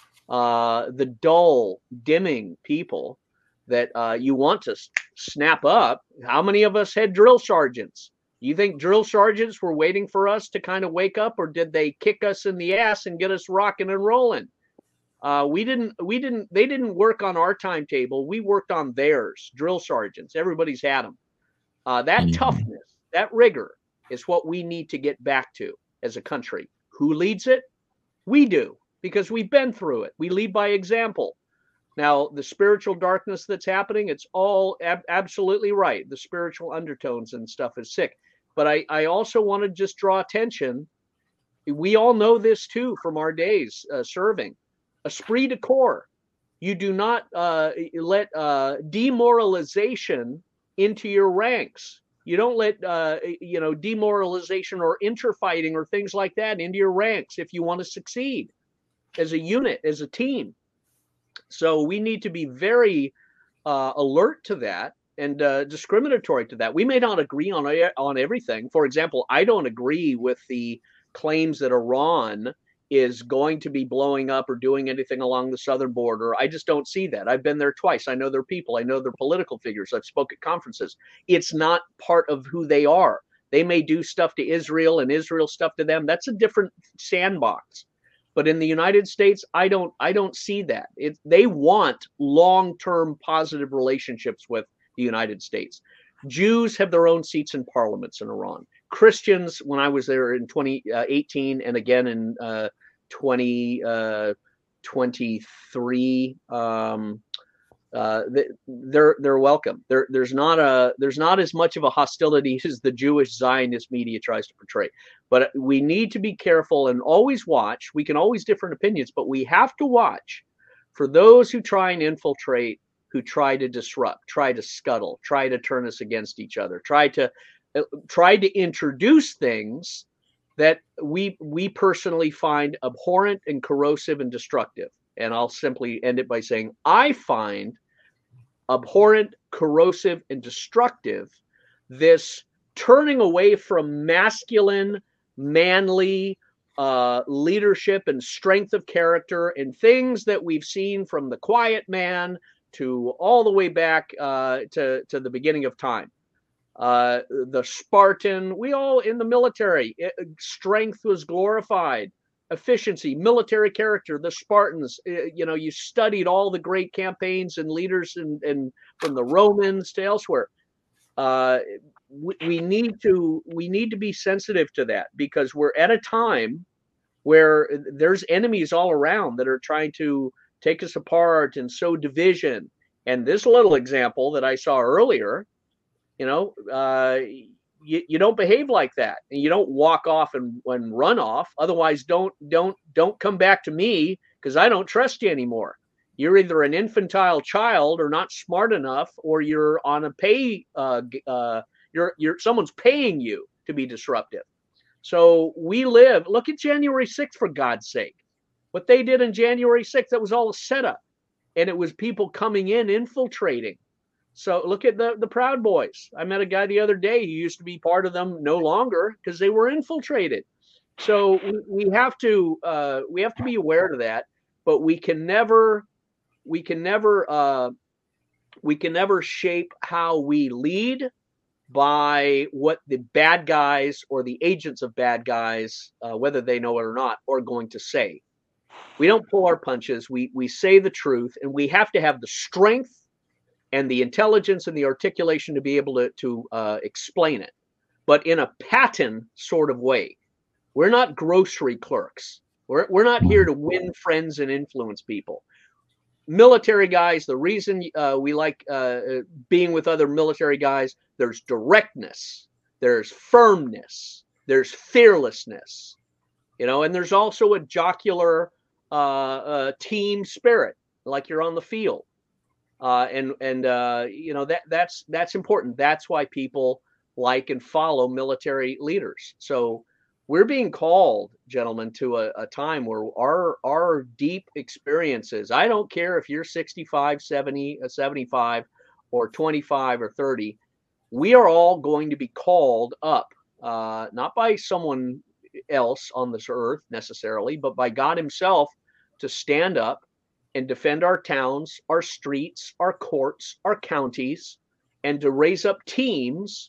Speaker 4: uh, the dull, dimming people that uh, you want to snap up. How many of us had drill sergeants? You think drill sergeants were waiting for us to kind of wake up, or did they kick us in the ass and get us rocking and rolling? Uh, we didn't, we didn't, they didn't work on our timetable. We worked on theirs. Drill sergeants, everybody's had them. Uh, that mm-hmm. toughness, that rigor is what we need to get back to as a country. Who leads it? We do, because we've been through it. We lead by example. Now, the spiritual darkness that's happening, it's all ab- absolutely right. The spiritual undertones and stuff is sick. But I, I also want to just draw attention. We all know this too from our days uh, serving. Esprit de corps. You do not uh, let uh, demoralization into your ranks. You don't let uh, you know demoralization or interfighting or things like that into your ranks if you want to succeed as a unit, as a team. So we need to be very uh, alert to that and uh, discriminatory to that. We may not agree on on everything. For example, I don't agree with the claims that Iran is going to be blowing up or doing anything along the southern border. I just don't see that. I've been there twice. I know their people. I know their political figures. I've spoke at conferences. It's not part of who they are. They may do stuff to Israel and Israel stuff to them. That's a different sandbox. But in the United States, I don't I don't see that. It, they want long-term positive relationships with the United States. Jews have their own seats in parliaments in Iran. Christians, when I was there in twenty eighteen and again in uh, twenty twenty-three, um, uh, they're they're welcome. There, there's not a there's not as much of a hostility as the Jewish Zionist media tries to portray. But we need to be careful and always watch. We can always different opinions, but we have to watch for those who try and infiltrate, who try to disrupt, try to scuttle, try to turn us against each other, try to try to introduce things that we we personally find abhorrent and corrosive and destructive. And I'll simply end it by saying I find abhorrent, corrosive, and destructive this turning away from masculine, manly uh, leadership and strength of character and things that we've seen from the Quiet Man to all the way back uh, to, to the beginning of time. uh, the Spartan. We all in the military, it, strength was glorified, efficiency, military character. The Spartans, you know, you studied all the great campaigns and leaders, and, and from the Romans to elsewhere. Uh, we, we need to we need to be sensitive to that, because we're at a time where there's enemies all around that are trying to take us apart and sow division. And this little example that I saw earlier, you know, uh, you, you don't behave like that, and you don't walk off and, and run off. Otherwise, don't don't don't come back to me, because I don't trust you anymore. You're either an infantile child or not smart enough, or you're on a pay. Uh, uh, you're you're someone's paying you to be disruptive. So we live. Look at January sixth, for God's sake. What they did in January sixth, that was all a setup, and it was people coming in, infiltrating. So look at the the Proud Boys. I met a guy the other day who used to be part of them, no longer, because they were infiltrated. So we, we have to uh, we have to be aware of that, but we can never we can never uh, we can never shape how we lead by what the bad guys or the agents of bad guys, uh, whether they know it or not, are going to say. We don't pull our punches. We we say the truth, and we have to have the strength and the intelligence and the articulation to be able to, to uh, explain it, but in a pattern sort of way. We're not grocery clerks. We're, we're not here to win friends and influence people. Military guys, the reason uh, we like uh, being with other military guys, there's directness, there's firmness, there's fearlessness, you know, and there's also a jocular uh, uh, team spirit, like you're on the field. Uh, and and uh, you know that that's that's important. That's why people like and follow military leaders. So we're being called, gentlemen, to a, a time where our our deep experiences. I don't care if you're sixty-five, seventy, seventy-five, or twenty-five or thirty. We are all going to be called up, uh, not by someone else on this earth necessarily, but by God Himself, to stand up and defend our towns, our streets, our courts, our counties, and to raise up teams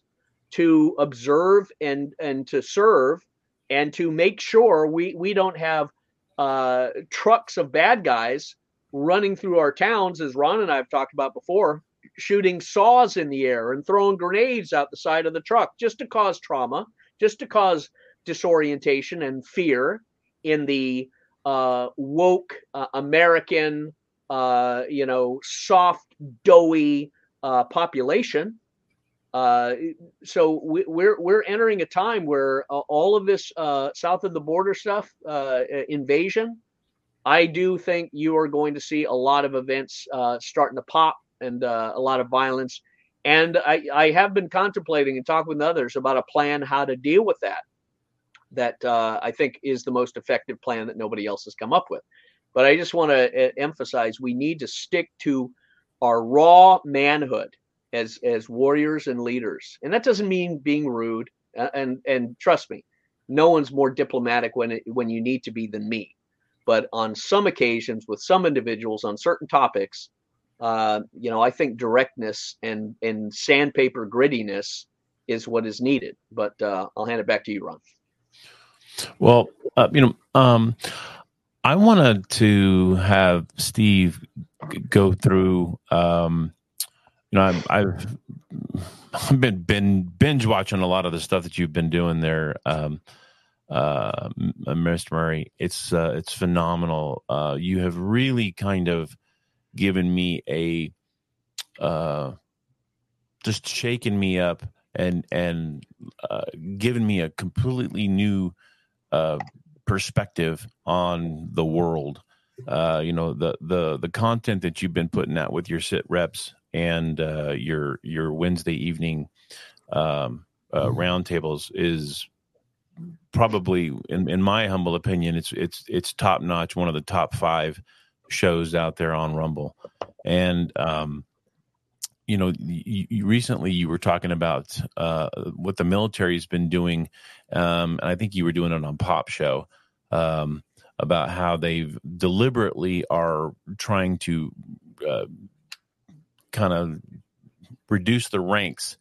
Speaker 4: to observe and, and to serve, and to make sure we, we don't have uh, trucks of bad guys running through our towns, as Ron and I have talked about before, shooting saws in the air and throwing grenades out the side of the truck just to cause trauma, just to cause disorientation and fear in the Uh, woke uh, American, uh, you know, soft, doughy uh, population. Uh, so we, we're we're entering a time where uh, all of this uh, south of the border stuff, uh, invasion, I do think you are going to see a lot of events uh, starting to pop, and uh, a lot of violence. And I, I have been contemplating and talking with others about a plan how to deal with that. That uh, I think is the most effective plan that nobody else has come up with. But I just want to uh, emphasize, we need to stick to our raw manhood as as warriors and leaders. And that doesn't mean being rude. Uh, and and trust me, no one's more diplomatic when it, when you need to be than me. But on some occasions, with some individuals on certain topics, uh, you know, I think directness and and sandpaper grittiness is what is needed. But uh, I'll hand it back to you, Ron.
Speaker 1: Well, uh, you know, um, I wanted to have Steve go through. Um, you know, I've, I've I've been, been binge watching a lot of the stuff that you've been doing there, um, uh, Mister Murray. It's uh, it's phenomenal. Uh, you have really kind of given me a uh, just shaken me up and and uh, given me a completely new Uh, perspective on the world. Uh, you know, the the the content that you've been putting out with your sit reps and uh, your your Wednesday evening um, uh, roundtables is probably, in, in my humble opinion, it's it's it's top notch. One of the top five shows out there on Rumble. And um, you know, you, you recently you were talking about uh, what the military's been doing, um, and I think you were doing it on Pop Show, um, about how they've deliberately are trying to uh, kind of reduce the ranks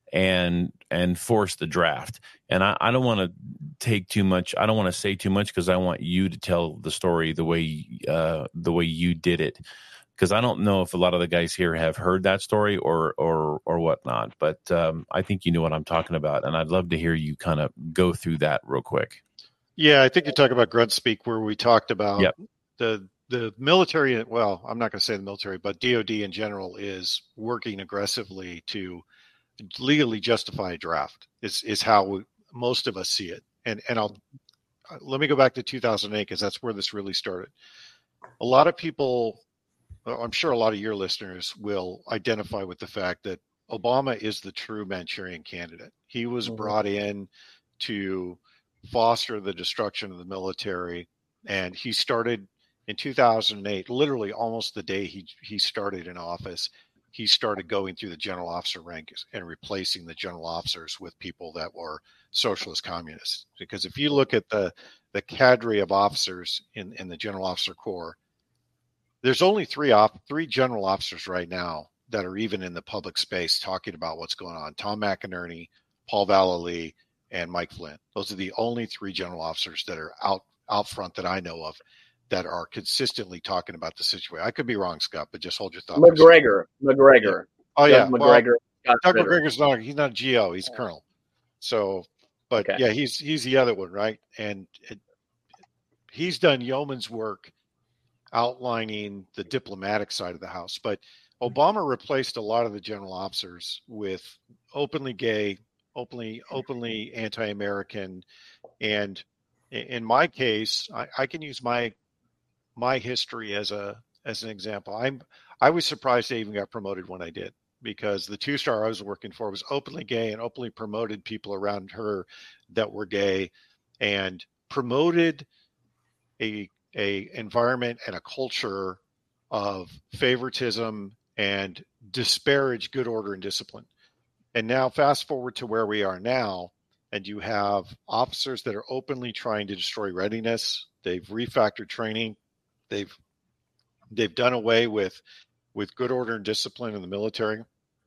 Speaker 1: and and force the draft. And I, I don't want to take too much. I don't want to say too much because I want you to tell the story the way uh, the way you did it. Because I don't know if a lot of the guys here have heard that story or or or whatnot. But um, I think you know what I'm talking about, and I'd love to hear you kind of go through that real quick.
Speaker 3: Yeah, I think you're talking about Grunt Speak, where we talked about
Speaker 1: Yep.
Speaker 3: the the military. Well, I'm not going to say the military, but D O D in general is working aggressively to legally justify a draft. Is is how we, most of us see it. And and I'll let me go back to two thousand eight because that's where this really started. A lot of people, I'm sure a lot of your listeners will identify with the fact that Obama is the true Manchurian candidate. He was mm-hmm. brought in to foster the destruction of the military, and he started in two thousand eight, literally almost the day he he started in office. He started going through the general officer ranks and replacing the general officers with people that were socialist communists. Because if you look at the the cadre of officers in in the general officer corps, there's only three op, three general officers right now that are even in the public space talking about what's going on. Tom McInerney, Paul Vallely, and Mike Flynn. Those are the only three general officers that are out out front that I know of that are consistently talking about the situation. I could be wrong, Scott, but just hold your thought.
Speaker 4: McGregor. McGregor.
Speaker 3: Oh, yeah.
Speaker 4: Doug McGregor.
Speaker 3: Well, Doug McGregor's not, he's not G O, he's Colonel. So, but okay. yeah, he's he's the other one, right? And it, he's done yeoman's work outlining the diplomatic side of the house. But Obama replaced a lot of the general officers with openly gay, openly openly anti-American, and in my case, I, I can use my my history as a as an example. I'm I was surprised I even got promoted when I did, because the two star I was working for was openly gay and openly promoted people around her that were gay, and promoted a a environment and a culture of favoritism and disparage good order and discipline. And now fast forward to where we are now, and you have officers that are openly trying to destroy readiness. They've refactored training. They've they've done away with with good order and discipline in the military.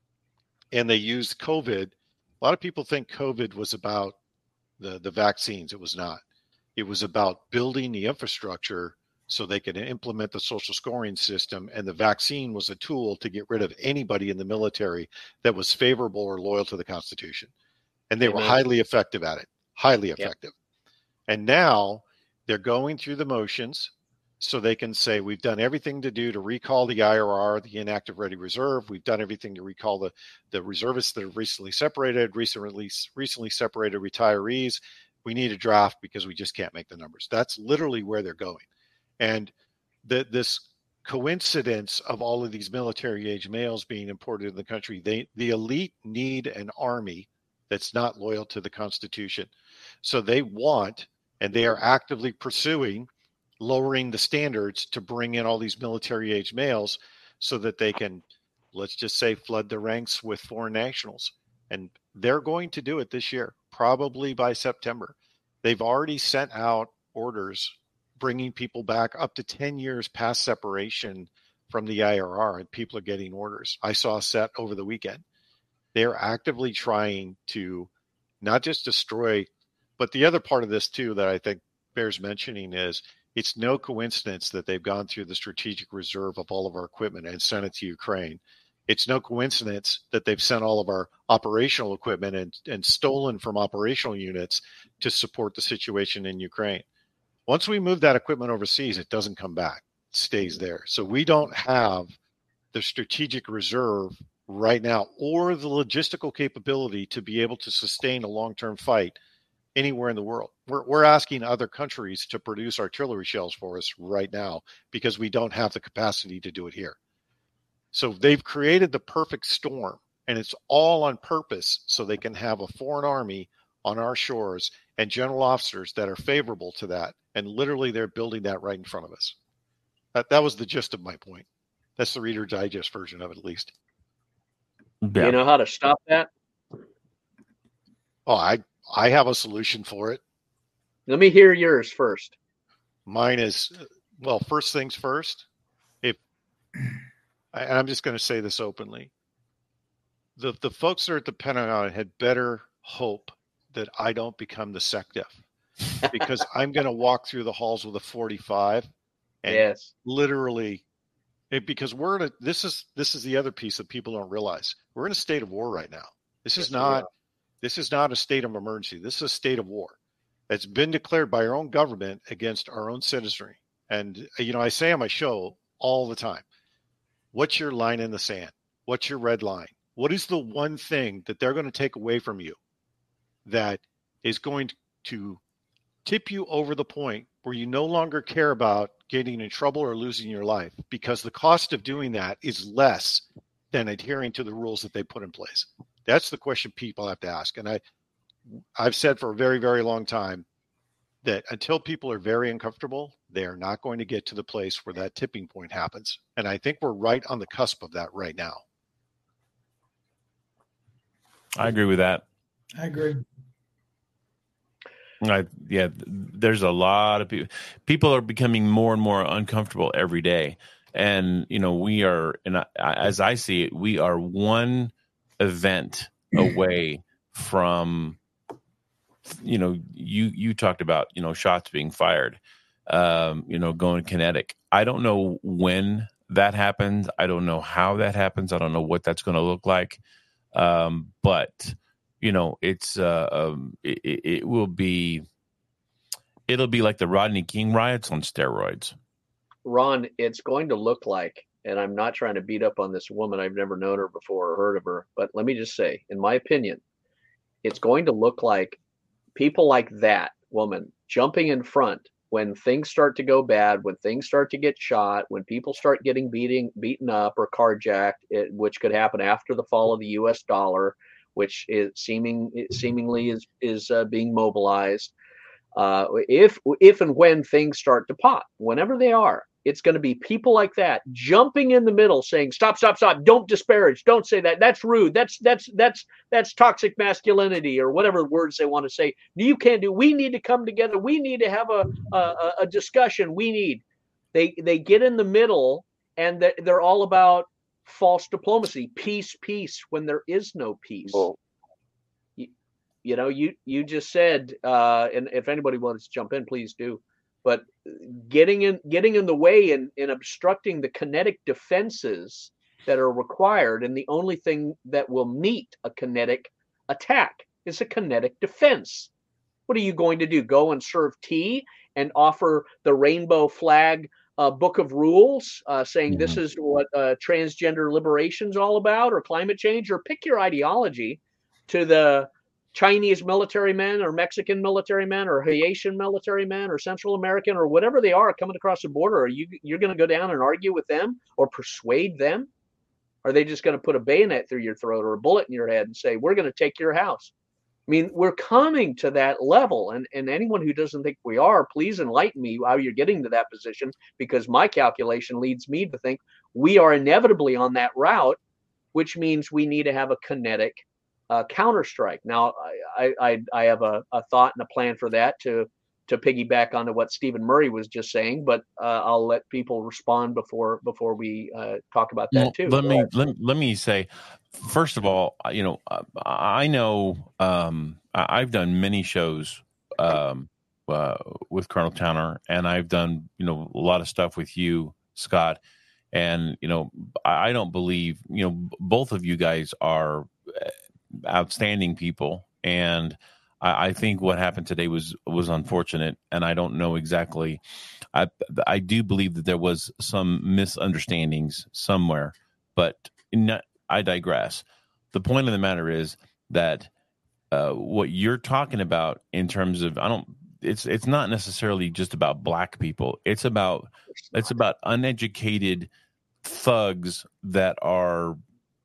Speaker 3: And they used COVID. A lot of people think COVID was about the, the vaccines. It was not. It was about building the infrastructure so they could implement the social scoring system. And the vaccine was a tool to get rid of anybody in the military that was favorable or loyal to the Constitution. And they Amen. were highly effective at it, highly effective. Yep. And now they're going through the motions so they can say, we've done everything to do to recall the I R R, the inactive ready reserve. We've done everything to recall the, the reservists that have recently separated, recently, recently separated retirees. We need a draft because we just can't make the numbers. That's literally where they're going. And the, this coincidence of all of these military age males being imported in the country, they, the elite need an army that's not loyal to the Constitution. So they want, and they are actively pursuing, lowering the standards to bring in all these military age males so that they can, let's just say, flood the ranks with foreign nationals. And they're going to do it this year, probably by September. They've already sent out orders bringing people back up to ten years past separation from the I R R, and people are getting orders. I saw a set over the weekend. They're actively trying to not just destroy, but the other part of this too that I think bears mentioning is it's no coincidence that they've gone through the strategic reserve of all of our equipment and sent it to Ukraine. It's no coincidence that they've sent all of our operational equipment and, and stolen from operational units to support the situation in Ukraine. Once we move that equipment overseas, it doesn't come back. It stays there. So we don't have the strategic reserve right now or the logistical capability to be able to sustain a long-term fight anywhere in the world. We're, we're asking other countries to produce artillery shells for us right now because we don't have the capacity to do it here. So they've created the perfect storm, and it's all on purpose so they can have a foreign army on our shores and general officers that are favorable to that. And literally they're building that right in front of us. That, that was the gist of my point. That's the Reader Digest version of it, at least.
Speaker 4: Yeah. Do you know how to stop that?
Speaker 3: Oh, I I have a solution for it.
Speaker 4: Let me hear yours first.
Speaker 3: Mine is, well, first things first. If and I'm just going to say this openly. the, the folks that are at the Pentagon had better hope that I don't become the SecDef, because I'm going to walk through the halls with a forty-five and
Speaker 4: yes.
Speaker 3: literally it, because we're in a, this is, this is the other piece that people don't realize. We're in a state of war right now. This
Speaker 4: Yes,
Speaker 3: is not, this is not a state of emergency. This is a state of war. It's been declared by our own government against our own citizenry. And, you know, I say on my show all the time, what's your line in the sand? What's your red line? What is the one thing that they're going to take away from you that is going to tip you over the point where you no longer care about getting in trouble or losing your life, because the cost of doing that is less than adhering to the rules that they put in place? That's the question people have to ask. And I, I've said for a very, very long time that until people are very uncomfortable, they are not going to get to the place where that tipping point happens. And I think we're right on the cusp of that right now.
Speaker 1: I agree with that.
Speaker 5: I agree.
Speaker 1: I, yeah, there's a lot of people. People are becoming more and more uncomfortable every day. And, you know, we are, and I, as I see it, we are one event away from, you know, you, you talked about, you know, shots being fired, um, you know, going kinetic. I don't know when that happens. I don't know how that happens. I don't know what that's going to look like. Um, but, you know, it's, uh, um, it, it will be, it'll be like the Rodney King riots on steroids.
Speaker 4: Ron, it's going to look like, and I'm not trying to beat up on this woman. I've never known her before or heard of her, but let me just say, in my opinion, it's going to look like people like that woman jumping in front when things start to go bad, when things start to get shot, when people start getting beating, beaten up or carjacked, it, which could happen after the fall of the U S dollar, which is seeming it seemingly is is uh, being mobilized. Uh, if if and when things start to pop, whenever they are, it's going to be people like that jumping in the middle, saying, "Stop, stop, stop! Don't disparage! Don't say that. That's rude. That's that's that's that's toxic masculinity," or whatever words they want to say. You can't do. We need to come together. We need to have a a, a discussion. We need. They they get in the middle, and they're, they're all about false diplomacy, peace, peace, when there is no peace.
Speaker 6: Well,
Speaker 4: you, you know, you you just said, uh, and if anybody wants to jump in, please do. But getting in getting in the way and, and obstructing the kinetic defenses that are required, and the only thing that will meet a kinetic attack is a kinetic defense. What are you going to do? Go and serve tea and offer the rainbow flag uh, book of rules, uh, saying mm-hmm. this is what uh, transgender liberation is all about, or climate change, or pick your ideology to the Chinese military men or Mexican military men or Haitian military men or Central American or whatever they are coming across the border? Are you you're going to go down and argue with them or persuade them? Are they just going to put a bayonet through your throat or a bullet in your head and say, we're going to take your house? I mean, we're coming to that level. And, and anyone who doesn't think we are, please enlighten me how you're getting to that position, because my calculation leads me to think we are inevitably on that route, which means we need to have a kinetic Uh, counter strike. Now, I, I I have a, a thought and a plan for that to to piggyback onto what Stephen Murray was just saying, but uh, I'll let people respond before before we uh, talk about that too.
Speaker 1: Let me let, let me say, first of all, you know, I know um, I've done many shows um, uh, with Colonel Towner, and I've done you know a lot of stuff with you, Scott, and you know I don't believe you know both of you guys are outstanding people, and I, I think what happened today was was unfortunate, and I don't know exactly. I I do believe that there was some misunderstandings somewhere, but not, I digress. The point of the matter is that uh, what you're talking about in terms of I don't. It's it's not necessarily just about black people. It's about it's about uneducated thugs that are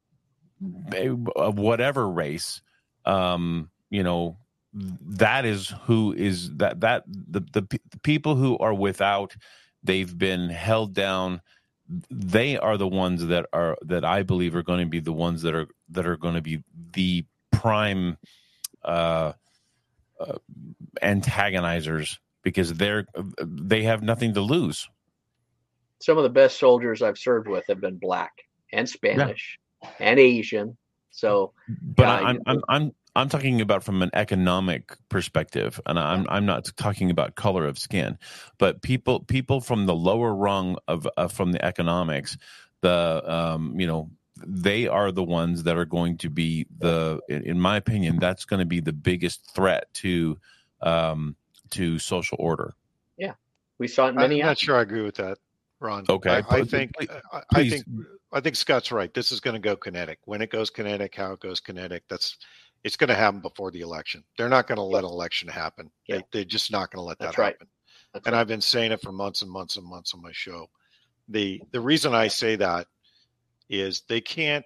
Speaker 1: of whatever race, um, you know, that is who is that that the, the the people who are without, they've been held down. They are the ones that are that I believe are going to be the ones that are that are going to be the prime uh, uh, antagonizers, because they're they have nothing to lose.
Speaker 4: Some of the best soldiers I've served with have been black and Spanish. Yeah. And Asian So,
Speaker 1: but
Speaker 4: yeah,
Speaker 1: I'm
Speaker 4: you-
Speaker 1: I'm I'm I'm talking about from an economic perspective, and I'm I'm not talking about color of skin, but people people from the lower rung of uh, from the economics, the um you know they are the ones that are going to be the, in in my opinion, that's going to be the biggest threat to um to social order.
Speaker 4: yeah, we saw it in
Speaker 3: I'm not
Speaker 4: Minneapolis.
Speaker 3: sure I agree with that, Ron.
Speaker 1: Okay,
Speaker 3: I, I
Speaker 1: but-
Speaker 3: think
Speaker 1: please-
Speaker 3: I, I
Speaker 1: please.
Speaker 3: think I think Scott's right. This is going to go kinetic. When it goes kinetic, how it goes kinetic, that's it's going to happen before the election. They're not going to let an election happen.
Speaker 4: Yeah.
Speaker 3: They, they're just not going to let that
Speaker 4: That's right.
Speaker 3: happen.
Speaker 4: That's
Speaker 3: And
Speaker 4: right.
Speaker 3: I've been saying it for months and months and months on my show. The the reason I say that is they can't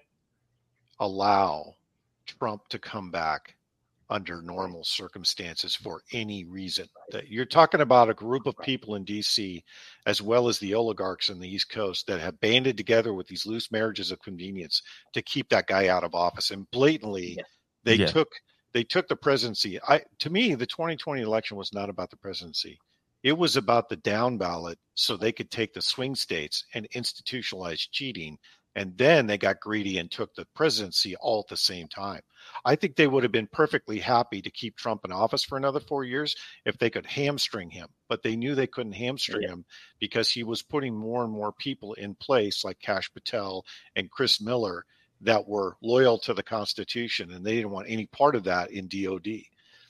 Speaker 3: allow Trump to come back under normal circumstances for any reason. That you're talking about a group of people in D C, as well as the oligarchs in the East Coast, that have banded together with these loose marriages of convenience to keep that guy out of office. And blatantly,
Speaker 4: Yeah.
Speaker 3: they
Speaker 1: Yeah.
Speaker 3: took they took the presidency. I to me, the twenty twenty election was not about the presidency. It was about the down ballot so they could take the swing states and institutionalize cheating. And then they got greedy and took the presidency all at the same time. I think they would have been perfectly happy to keep Trump in office for another four years if they could hamstring him. But they knew they couldn't hamstring
Speaker 4: Yeah.
Speaker 3: him because he was putting more and more people in place like Kash Patel and Chris Miller that were loyal to the Constitution, and they didn't want any part of that in D O D.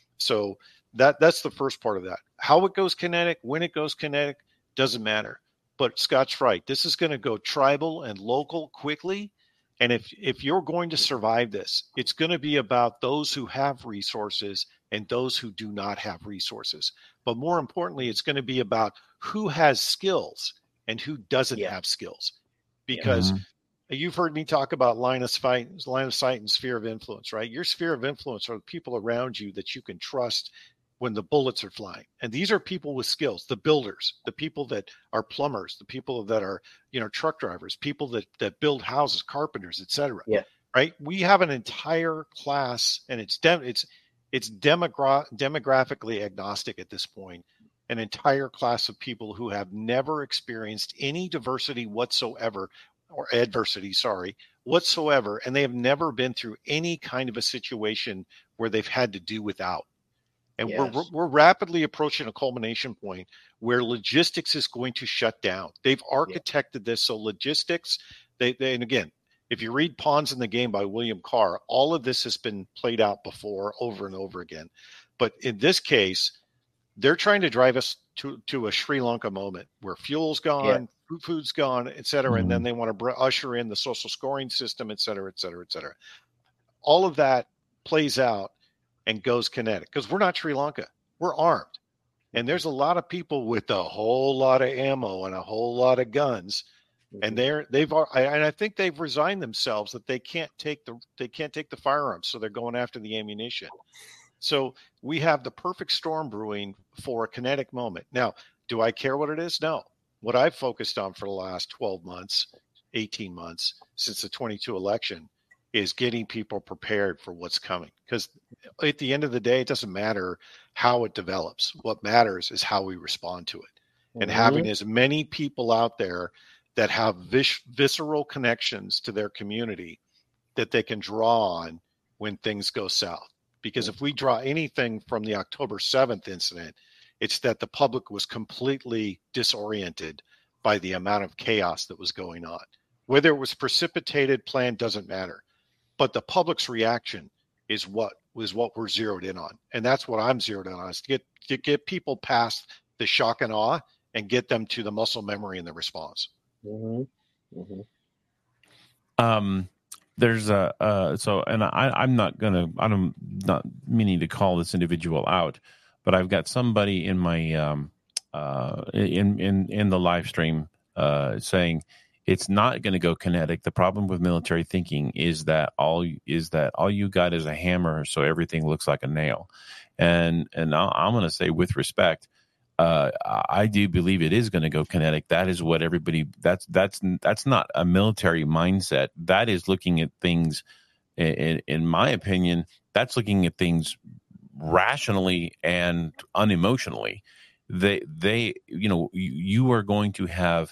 Speaker 3: So that that's the first part of that. How it goes kinetic, when it goes kinetic, doesn't matter. But Scott's right. This is going to go tribal and local quickly. And if if you're going to survive this, it's going to be about those who have resources and those who do not have resources. But more importantly, it's going to be about who has skills and who doesn't
Speaker 4: Yeah.
Speaker 3: have skills. Because
Speaker 1: Mhm.
Speaker 3: you've heard me talk about line of sight, line of sight and sphere of influence, right? Your sphere of influence are the people around you that you can trust when the bullets are flying. And these are people with skills, the builders, the people that are plumbers, the people that are, you know, truck drivers, people that, that build houses, carpenters, et cetera.
Speaker 4: Yeah.
Speaker 3: Right. We have an entire class, and it's, dem- it's, it's demogra- demographically agnostic at this point, an entire class of people who have never experienced any diversity whatsoever, or adversity, sorry, whatsoever. And they have never been through any kind of a situation where they've had to do without. And
Speaker 4: Yes.
Speaker 3: we're we're rapidly approaching a culmination point where logistics is going to shut down. They've architected this so logistics. They, they and again, if you read Pawns in the Game by William Carr, all of this has been played out before, over and over again. But in this case, they're trying to drive us to to a Sri Lanka moment where fuel's gone,
Speaker 4: Yeah.
Speaker 3: food, food's gone, et cetera, and
Speaker 1: Mhm.
Speaker 3: then they want to br- usher in the social scoring system, et cetera, et cetera, et cetera. All of that plays out and goes kinetic because we're not Sri Lanka. We're armed. And there's a lot of people with a whole lot of ammo and a whole lot of guns. And they're they've and I think they've resigned themselves that they can't take the they can't take the firearms, so they're going after the ammunition. So we have the perfect storm brewing for a kinetic moment. Now, do I care what it is? No. What I've focused on for the last twelve months, eighteen months since the twenty-two election is getting people prepared for what's coming. Because at the end of the day, it doesn't matter how it develops. What matters is how we respond to it. And
Speaker 4: Mhm.
Speaker 3: having as many people out there that have vis- visceral connections to their community that they can draw on when things go south. Because if we draw anything from the October seventh incident, it's that the public was completely disoriented by the amount of chaos that was going on. Whether it was precipitated, planned, doesn't matter. But the public's reaction is what was what we're zeroed in on. And that's what I'm zeroed in on, is to get to get people past the shock and awe and get them to the muscle memory and the response.
Speaker 4: Mhm. Mhm.
Speaker 1: Um, there's a uh, so, and I, I'm not gonna, I'm not meaning to call this individual out, but I've got somebody in my um, uh, in in in the live stream uh, saying it's not going to go kinetic. The problem with military thinking is that all is that all you got is a hammer, so everything looks like a nail. And and I'm going to say, with respect, uh, I do believe it is going to go kinetic. That is what everybody. That's that's that's not a military mindset. That is looking at things. In, in my opinion, that's looking at things rationally and unemotionally. They they you know you, you are going to have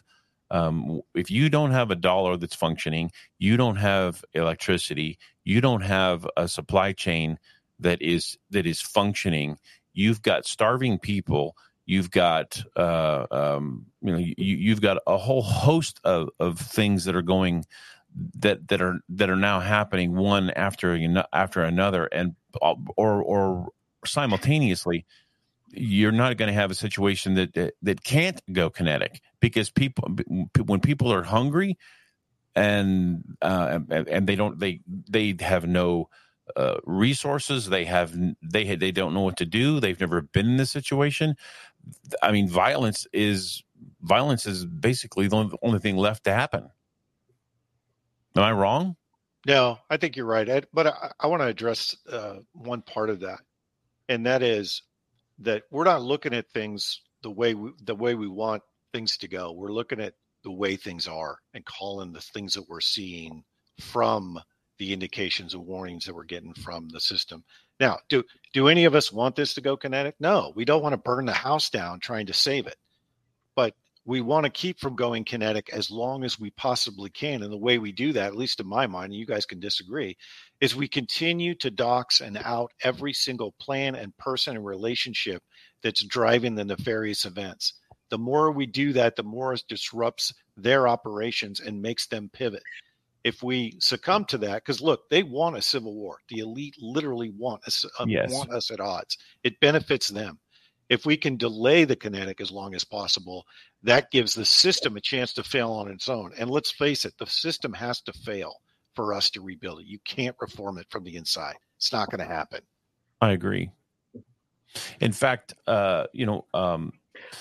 Speaker 1: Um, if you don't have a dollar that's functioning, you don't have electricity, you don't have a supply chain that is that is functioning. You've got starving people. You've got uh, um, you know you, you've got a whole host of, of things that are going that that are that are now happening one after after another, and or or simultaneously. You're not going to have a situation that, that that can't go kinetic, because people when people are hungry and uh, and they don't they they have no uh, resources, they have they they don't know what to do, they've never been in this situation. I mean, violence is violence is basically the only, the only thing left to happen. Am I wrong?
Speaker 3: No, I think you're right, Ed, but I, I want to address uh, one part of that, and that is that we're not looking at things the way we, the way we want things to go. We're looking at the way things are and calling the things that we're seeing from the indications and warnings that we're getting from the system. Now, do do any of us want this to go kinetic? No, we don't want to burn the house down trying to save it, but we want to keep from going kinetic as long as we possibly can. And the way we do that, at least in my mind, and you guys can disagree, is we continue to dox and out every single plan and person and relationship that's driving the nefarious events. The more we do that, the more it disrupts their operations and makes them pivot. If we succumb to that, because look, they want a civil war. The elite literally want us, uh,
Speaker 1: Yes.
Speaker 3: want us at odds. It benefits them. If we can delay the kinetic as long as possible, that gives the system a chance to fail on its own. And let's face it, the system has to fail for us to rebuild it. You can't reform it from the inside. It's not going to happen.
Speaker 1: I agree. In fact, uh, you know, um,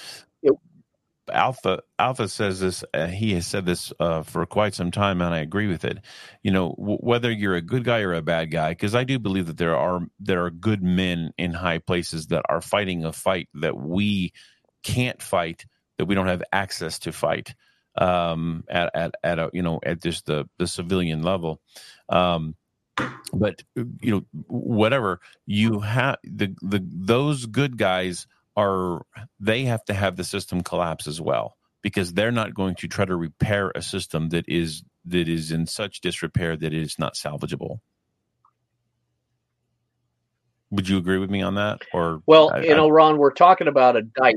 Speaker 1: Alpha Alpha says this. Uh, he has said this uh, for quite some time, and I agree with it. You know, w- whether you're a good guy or a bad guy, because I do believe that there are there are good men in high places that are fighting a fight that we can't fight, that we don't have access to fight um, at at at a you know at just the the civilian level. Um, but you know, whatever you have, the the those good guys. Are they have to have the system collapse as well, because they're not going to try to repair a system that is that is in such disrepair that it is not salvageable. Would you agree with me on that? Or
Speaker 4: well,
Speaker 1: I,
Speaker 4: you know, Ron, we're talking about a dike.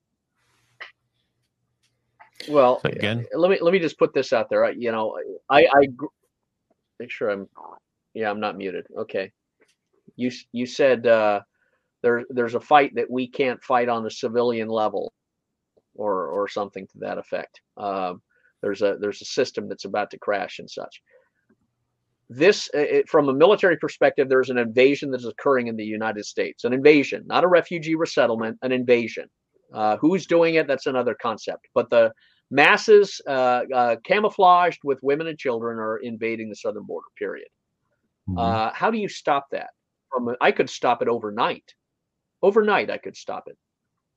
Speaker 4: Well,
Speaker 1: again,
Speaker 4: let me let me just put this out there. You know, I I make sure I'm yeah I'm not muted. Okay, you you said. Uh, There, there's a fight that we can't fight on the civilian level, or or something to that effect. Um, there's a there's a system that's about to crash and such. This, it, from a military perspective, there's an invasion that's occurring in the United States. An invasion, not a refugee resettlement, an invasion. Uh, who's doing it? That's another concept. But the masses, uh, uh, camouflaged with women and children, are invading the southern border. Period. Mm-hmm. Uh, how do you stop that? From a, I could stop it overnight. Overnight, I could stop it.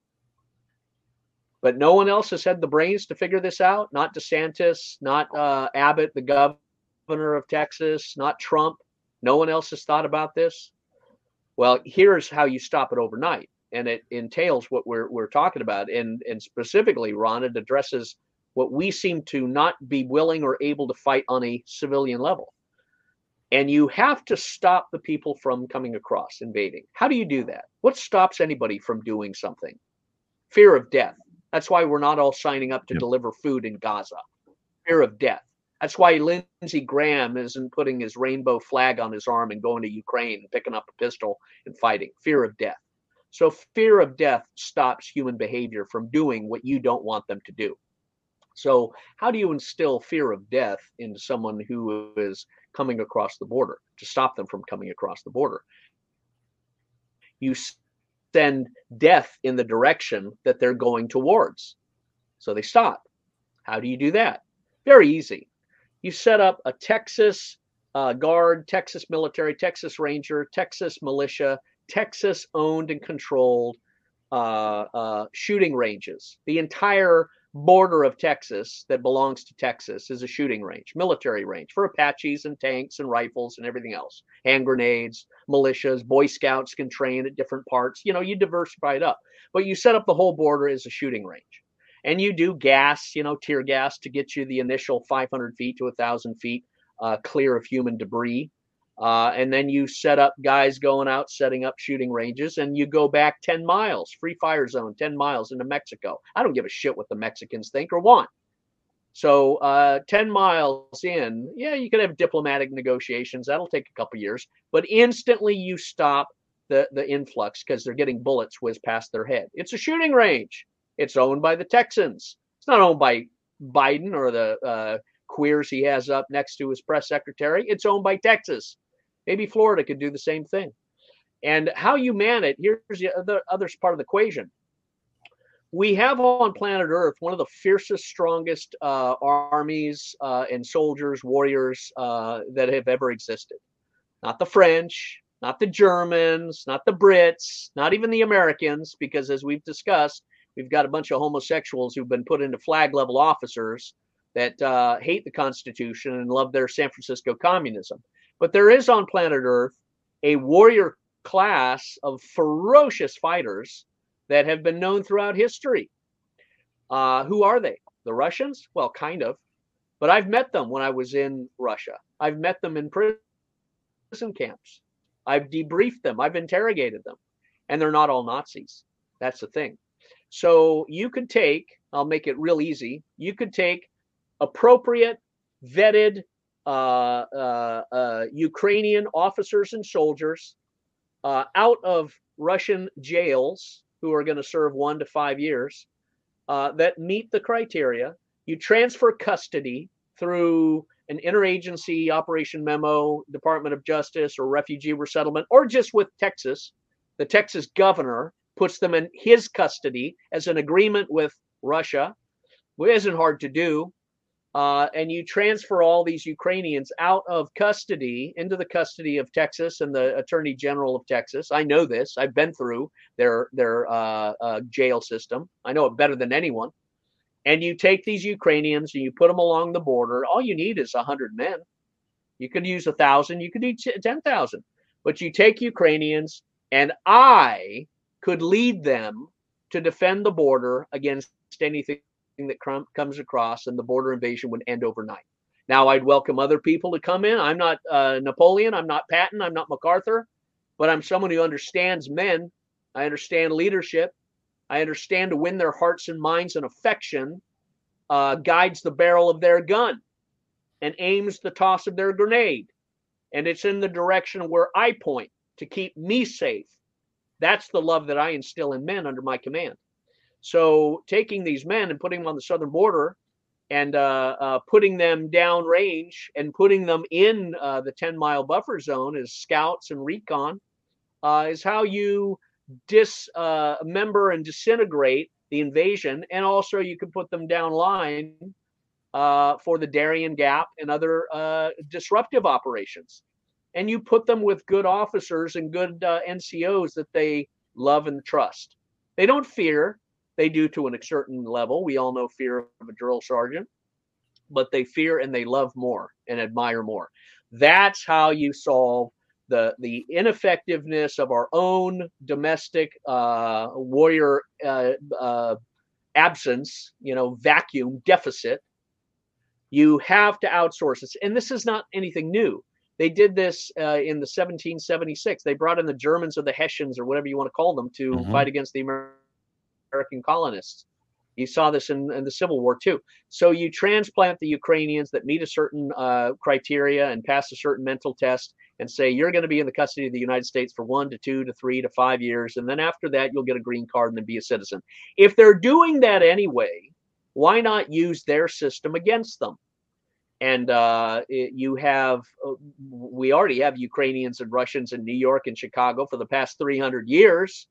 Speaker 4: But no one else has had the brains to figure this out. Not DeSantis, not uh, Abbott, the governor of Texas, not Trump. No one else has thought about this. Well, here's how you stop it overnight. And it entails what we're we're talking about. And, and specifically, Ron, it addresses what we seem to not be willing or able to fight on a civilian level. And you have to stop the people from coming across, invading. How do you do that? What stops anybody from doing something? Fear of death. That's why we're not all signing up to yep. deliver food in Gaza. Fear of death. That's why Lindsey Graham isn't putting his rainbow flag on his arm and going to Ukraine and picking up a pistol and fighting. Fear of death. So fear of death stops human behavior from doing what you don't want them to do. So how do you instill fear of death into someone who is coming across the border, to stop them from coming across the border? You send death in the direction that they're going towards. So they stop. How do you do that? Very easy. You set up a Texas uh, Guard, Texas military, Texas Ranger, Texas militia, Texas owned and controlled uh, uh, shooting ranges. The entire border of Texas that belongs to Texas is a shooting range, military range for Apaches and tanks and rifles and everything else, hand grenades, militias, Boy Scouts can train at different parts. You know, you diversify it up, but you set up the whole border as a shooting range. And you do gas, you know, tear gas to get you the initial five hundred feet to one thousand feet uh, clear of human debris. Uh, and then you set up guys going out, setting up shooting ranges, and you go back ten miles, free fire zone, ten miles into Mexico. I don't give a shit what the Mexicans think or want. So uh, ten miles in, yeah, you can have diplomatic negotiations. That'll take a couple years. But instantly you stop the, the influx because they're getting bullets whiz past their head. It's a shooting range. It's owned by the Texans. It's not owned by Biden or the uh, queers he has up next to his press secretary. It's owned by Texas. Maybe Florida could do the same thing. And how you man it, here's the other, other part of the equation. We have on planet Earth one of the fiercest, strongest uh, armies uh, and soldiers, warriors uh, that have ever existed. Not the French, not the Germans, not the Brits, not even the Americans, because as we've discussed, we've got a bunch of homosexuals who've been put into flag level officers that uh, hate the Constitution and love their San Francisco communism. But there is on planet Earth a warrior class of ferocious fighters that have been known throughout history. Uh, who are they? The Russians? Well, kind of. But I've met them when I was in Russia. I've met them in prison camps. I've debriefed them. I've interrogated them. And they're not all Nazis. That's the thing. So you could take, I'll make it real easy, you could take appropriate, vetted uh, uh, uh, Ukrainian officers and soldiers uh, out of Russian jails who are going to serve one to five years uh, that meet the criteria. You transfer custody through an interagency operation memo, Department of Justice or refugee resettlement, or just with Texas. The Texas governor puts them in his custody as an agreement with Russia, which isn't hard to do. Uh, and you transfer all these Ukrainians out of custody into the custody of Texas and the Attorney General of Texas. I know this. I've been through their their uh, uh, jail system. I know it better than anyone. And you take these Ukrainians and you put them along the border. All you need is one hundred men. You could use one thousand. You could use ten thousand. But you take Ukrainians, and I could lead them to defend the border against anything that crum- comes across, and the border invasion would end overnight. Now, I'd welcome other people to come in. I'm not uh, Napoleon. I'm not Patton. I'm not MacArthur. But I'm someone who understands men. I understand leadership. I understand to win their hearts and minds and affection uh, guides the barrel of their gun and aims the toss of their grenade. And it's in the direction where I point to keep me safe. That's the love that I instill in men under my command. So taking these men and putting them on the southern border and uh, uh, putting them downrange and putting them in uh, the ten mile buffer zone as scouts and recon uh, is how you dismember uh, and disintegrate the invasion. And also you can put them down line uh, for the Darien Gap and other uh, disruptive operations. And you put them with good officers and good uh, N C Os that they love and trust. They don't fear. They do to a certain level. We all know fear of a drill sergeant, but they fear and they love more and admire more. That's how you solve the, the ineffectiveness of our own domestic uh, warrior uh, uh, absence, you know, vacuum deficit. You have to outsource this. And this is not anything new. They did this uh, in the seventeen seventy-six. They brought in the Germans or the Hessians or whatever you want to call them to mm-hmm. fight against the American American colonists. You saw this in, in the Civil War too. So you transplant the Ukrainians that meet a certain uh, criteria and pass a certain mental test and say, you're going to be in the custody of the United States for one to two to three to five years. And then after that, you'll get a green card and then be a citizen. If they're doing that anyway, why not use their system against them? And uh, it, you have, uh, we already have Ukrainians and Russians in New York and Chicago for the past three hundred years.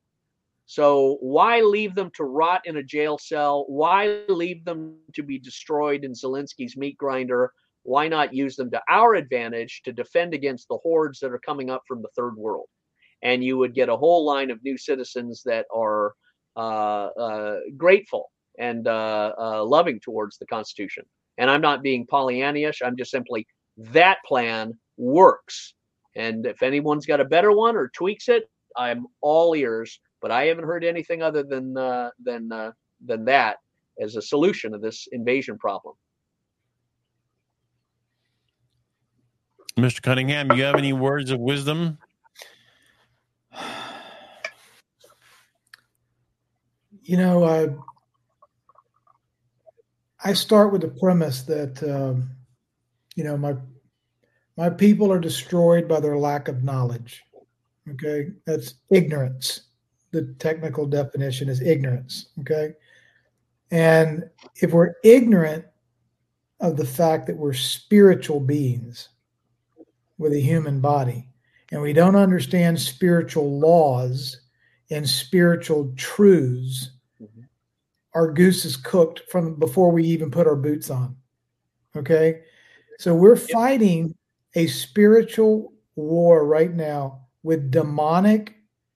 Speaker 4: So why leave them to rot in a jail cell? Why leave them to be destroyed in Zelensky's meat grinder? Why not use them to our advantage to defend against the hordes that are coming up from the third world? And you would get a whole line of new citizens that are uh, uh, grateful and uh, uh, loving towards the Constitution. And I'm not being Pollyannish. I'm just simply, that plan works. And if anyone's got a better one or tweaks it, I'm all ears. But I haven't heard anything other than uh, than uh, than that as a solution to this invasion problem.
Speaker 1: Mister Cunningham, you have any words of wisdom?
Speaker 5: You know, uh, I start with the premise that, um, you know, my my people are destroyed by their lack of knowledge. Okay, that's ignorance. The technical definition is ignorance. Okay, and if we're ignorant of the fact that we're spiritual beings with a human body, and we don't understand spiritual laws and spiritual truths, mm-hmm. our goose is cooked from before we even put our boots on. Okay, so we're fighting a spiritual war right now with demonic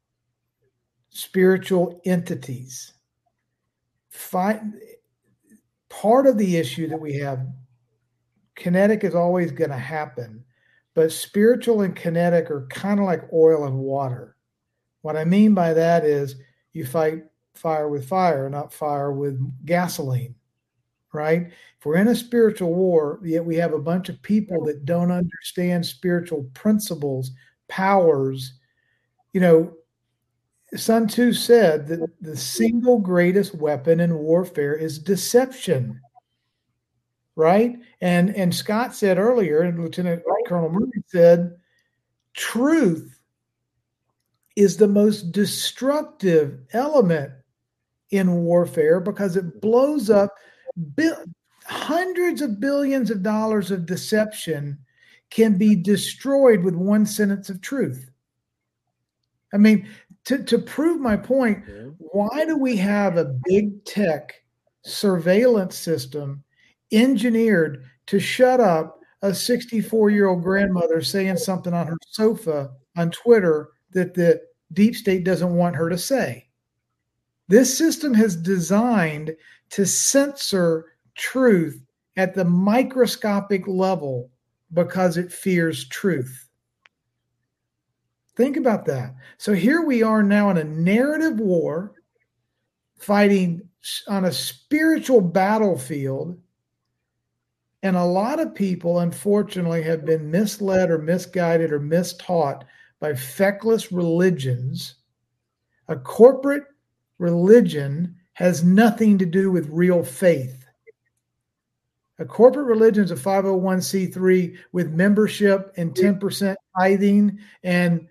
Speaker 5: spiritual entities. Fight, part of the issue that we have, kinetic is always going to happen, but spiritual and kinetic are kind of like oil and water. What I mean by that is you fight fire with fire, not fire with gasoline, right? If we're in a spiritual war, yet we have a bunch of people that don't understand spiritual principles, powers. You know, Sun Tzu said that the single greatest weapon in warfare is deception, right? And and Scott said earlier, and Lieutenant Colonel Murray said, truth is the most destructive element in warfare because it blows up bi- hundreds of billions of dollars of deception can be destroyed with one sentence of truth. I mean, to, to prove my point, why do we have a big tech surveillance system engineered to shut up a sixty-four-year-old grandmother saying something on her sofa on Twitter that the deep state doesn't want her to say? This system has designed to censor truth at the microscopic level because it fears truth. Think about that. So here we are now in a narrative war, fighting on a spiritual battlefield, and a lot of people, unfortunately, have been misled or misguided or mistaught by feckless religions. A corporate religion has nothing to do with real faith. A corporate religion is a five oh one c three with membership and ten percent tithing and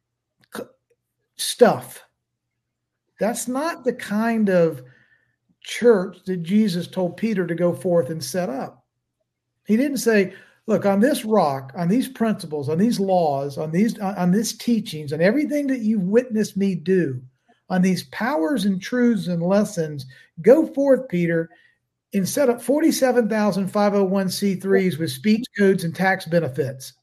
Speaker 5: stuff. That's not the kind of church that Jesus told Peter to go forth and set up. He didn't say, look, on this rock, on these principles, on these laws, on these on these teachings, and everything that you've witnessed me do, on these powers and truths and lessons, go forth, Peter, and set up forty-seven thousand five oh one c threes with speech codes and tax benefits.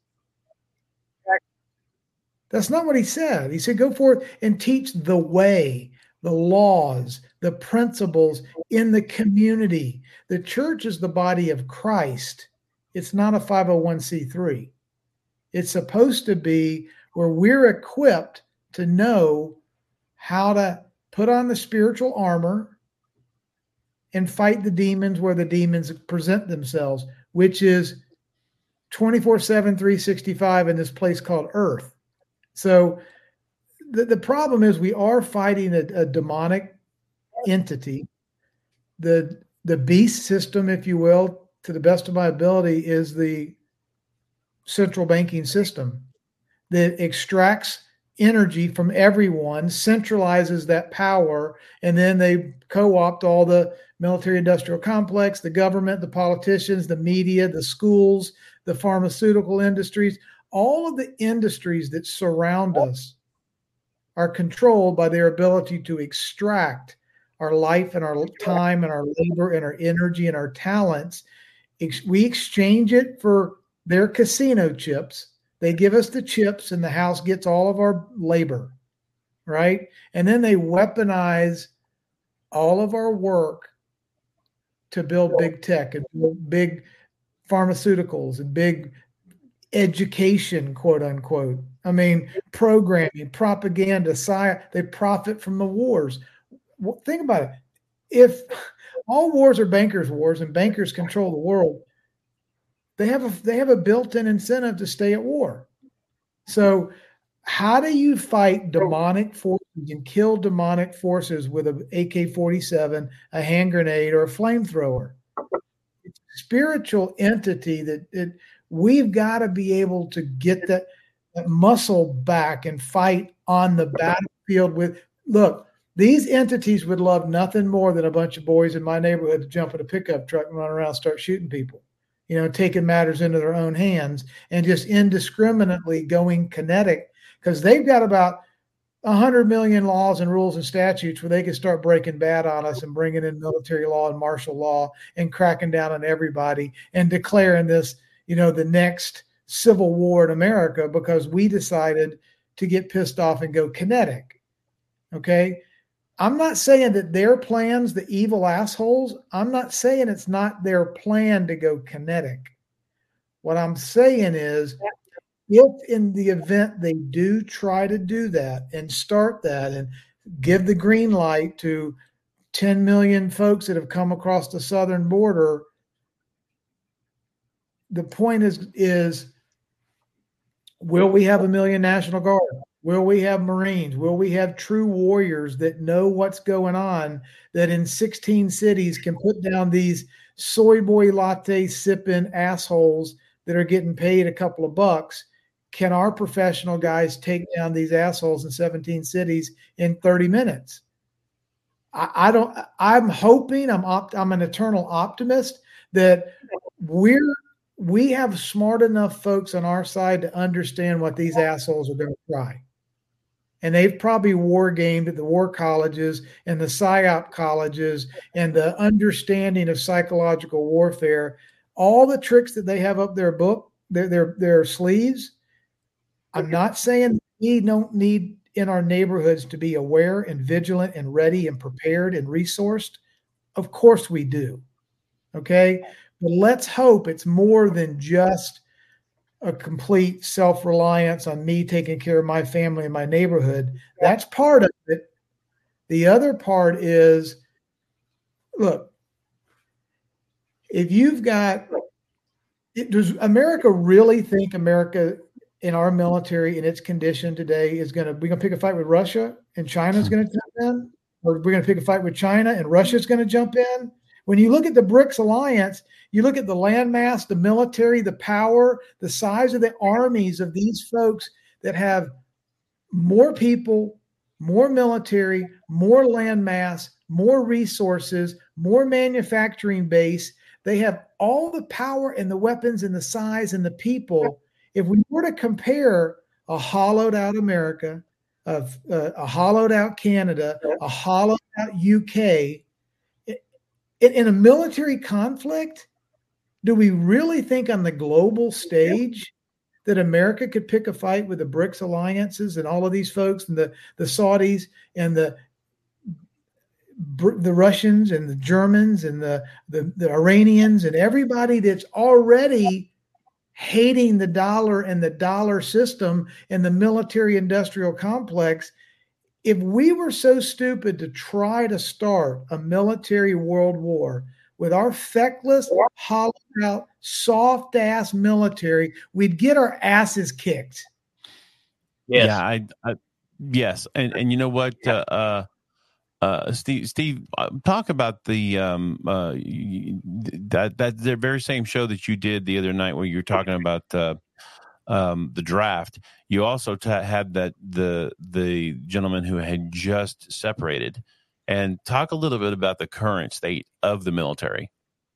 Speaker 5: That's not what he said. He said, go forth and teach the way, the laws, the principles in the community. The church is the body of Christ. It's not a five oh one c three. It's supposed to be where we're equipped to know how to put on the spiritual armor and fight the demons where the demons present themselves, which is twenty-four seven, three sixty-five in this place called Earth. So the, the problem is we are fighting a, a demonic entity. The, the beast system, if you will, to the best of my ability, is the central banking system that extracts energy from everyone, centralizes that power, and then they co-opt all the military-industrial complex, the government, the politicians, the media, the schools, the pharmaceutical industries. All of the industries that surround us are controlled by their ability to extract our life and our time and our labor and our energy and our talents. We exchange it for their casino chips. They give us the chips and the house gets all of our labor, right? And then they weaponize all of our work to build big tech and build big pharmaceuticals and big education, quote unquote. I mean, programming, propaganda, science, they profit from the wars. Think about it. if all wars are bankers' wars and bankers control the world, they have a they have a built-in incentive to stay at war. So how do you fight demonic forces and kill demonic forces with an A K forty-seven, a hand grenade, or a flamethrower? It's a spiritual entity that it, we've got to be able to get that, that muscle back and fight on the battlefield with. Look, these entities would love nothing more than a bunch of boys in my neighborhood to jump in a pickup truck and run around and start shooting people, you know, taking matters into their own hands and just indiscriminately going kinetic, because they've got about one hundred million laws and rules and statutes where they can start breaking bad on us and bringing in military law and martial law and cracking down on everybody and declaring this, you know, the next civil war in America because we decided to get pissed off and go kinetic. Okay. I'm not saying that their plans, the evil assholes, I'm not saying it's not their plan to go kinetic. What I'm saying is, if in the event they do try to do that and start that and give the green light to ten million folks that have come across the southern border, the point is, is will we have a million National Guard? Will we have Marines? Will we have true warriors that know what's going on, that in sixteen cities can put down these soy boy latte sipping assholes that are getting paid a couple of bucks? Can our professional guys take down these assholes in seventeen cities in thirty minutes? I, I don't, I'm hoping, I'm opt, I'm an eternal optimist that we're, we have smart enough folks on our side to understand what these assholes are going to try. And they've probably war gamed at the war colleges and the PSYOP colleges and the understanding of psychological warfare, all the tricks that they have up their book, their, their, their sleeves. I'm not saying we don't need in our neighborhoods to be aware and vigilant and ready and prepared and resourced. Of course we do. Okay. But let's hope it's more than just a complete self-reliance on me taking care of my family and my neighborhood. That's part of it. The other part is, look, if you've got, does America really think America in our military in its condition today is going to, we're going to pick a fight with Russia and China's going to jump in? Or we're going to pick a fight with China and Russia's going to jump in? When you look at the BRICS alliance, you look at the landmass, the military, the power, the size of the armies of these folks that have more people, more military, more landmass, more resources, more manufacturing base. They have all the power and the weapons and the size and the people. If we were to compare a hollowed out America, of uh, a hollowed out Canada, a hollowed out U K, in, in a military conflict, do we really think on the global stage that America could pick a fight with the BRICS alliances and all of these folks and the, the Saudis and the the Russians and the Germans and the, the, the Iranians and everybody that's already hating the dollar and the dollar system and the military industrial complex? If we were so stupid to try to start a military world war with our feckless, hollowed out, soft ass military, we'd get our asses kicked.
Speaker 1: Yes. Yeah, I, I yes, and and you know what, uh, uh, uh, Steve, Steve, uh, talk about the um uh that that the very same show that you did the other night where you were talking about uh, um the draft. You also t- had that the the gentleman who had just separated, and talk a little bit about the current state of the military.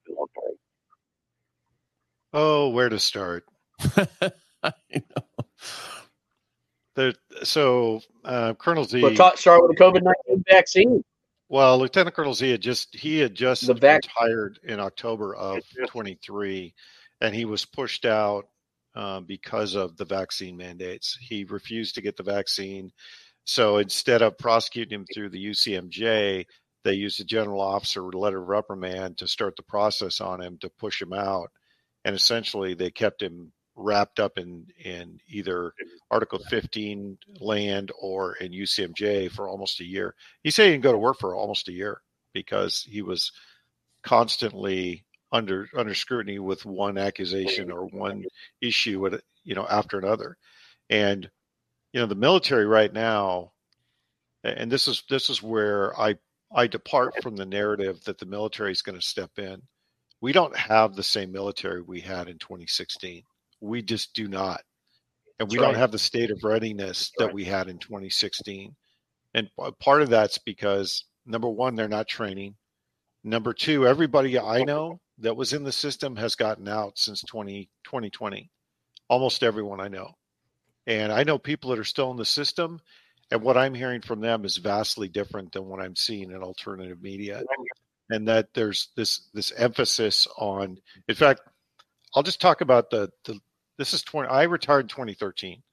Speaker 3: Oh, where to start?
Speaker 1: I know.
Speaker 3: The, so uh, Colonel Z.
Speaker 4: We'll talk, start with the COVID nineteen vaccine.
Speaker 3: Well, Lieutenant Colonel Z had just he had just
Speaker 4: The vac-
Speaker 3: retired in October of twenty-three, and he was pushed out uh, because of the vaccine mandates. He refused to get the vaccine, so instead of prosecuting him through the U C M J, they used a general officer letter of reprimand to start the process on him to push him out, and essentially they kept him wrapped up in, in either Article fifteen land or in U C M J for almost a year. He said he didn't go to work for almost a year. because he was constantly under under scrutiny with one accusation or one issue at, you know, after another. And you know, the military right now, and this is this is where I I depart from the narrative that the military is going to step in. We don't have the same military we had in twenty sixteen. We just do not. And we
Speaker 4: That's
Speaker 3: don't
Speaker 4: right.
Speaker 3: have the state of readiness
Speaker 4: That's
Speaker 3: that
Speaker 4: right.
Speaker 3: we had in twenty sixteen. And part of that's because, number one, they're not training. Number two, everybody I know that was in the system has gotten out since twenty twenty. Almost everyone I know. And I know people that are still in the system, and what I'm hearing from them is vastly different than what I'm seeing in alternative media. And that there's this this emphasis on, in fact, I'll just talk about the, the this is twenty, I retired in twenty thirteen.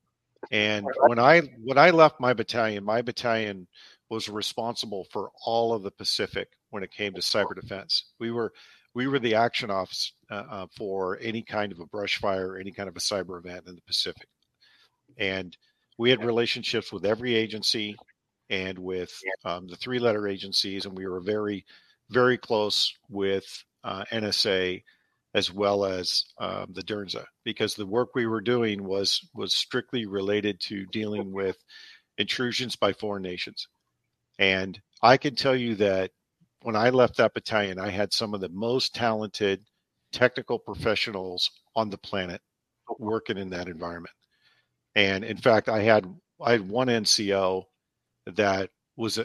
Speaker 3: And when I when I left my battalion, my battalion was responsible for all of the Pacific when it came to cyber defense. We were we were the action office uh, uh, for any kind of a brush fire, any kind of a cyber event in the Pacific. And we had relationships with every agency and with um, the three-letter agencies, and we were very, very close with uh, N S A as well as um, the D R N Z A, because the work we were doing was was strictly related to dealing with intrusions by foreign nations. And I can tell you that when I left that battalion, I had some of the most talented technical professionals on the planet working in that environment. And in fact, I had I had one N C O that was a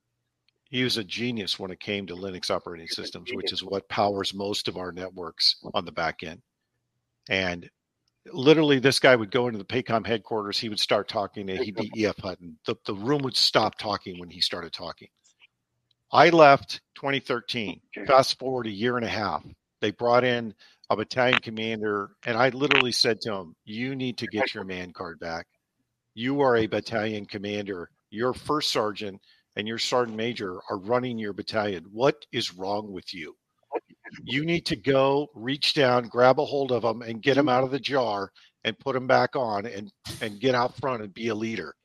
Speaker 3: he was a genius when it came to Linux operating systems, which is what powers most of our networks on the back end. And literally, this guy would go into the PACOM headquarters. He would start talking, and he'd be E F Hutton. The, the room would stop talking when he started talking. I left twenty thirteen. Fast forward a year and a half. They brought in a battalion commander, and I literally said to him, "You need to get your man card back. You are a battalion commander. Your first sergeant and your sergeant major are running your battalion. What is wrong with you? You need to go reach down, grab a hold of them, and get them out of the jar and put them back on, and and get out front and be a leader."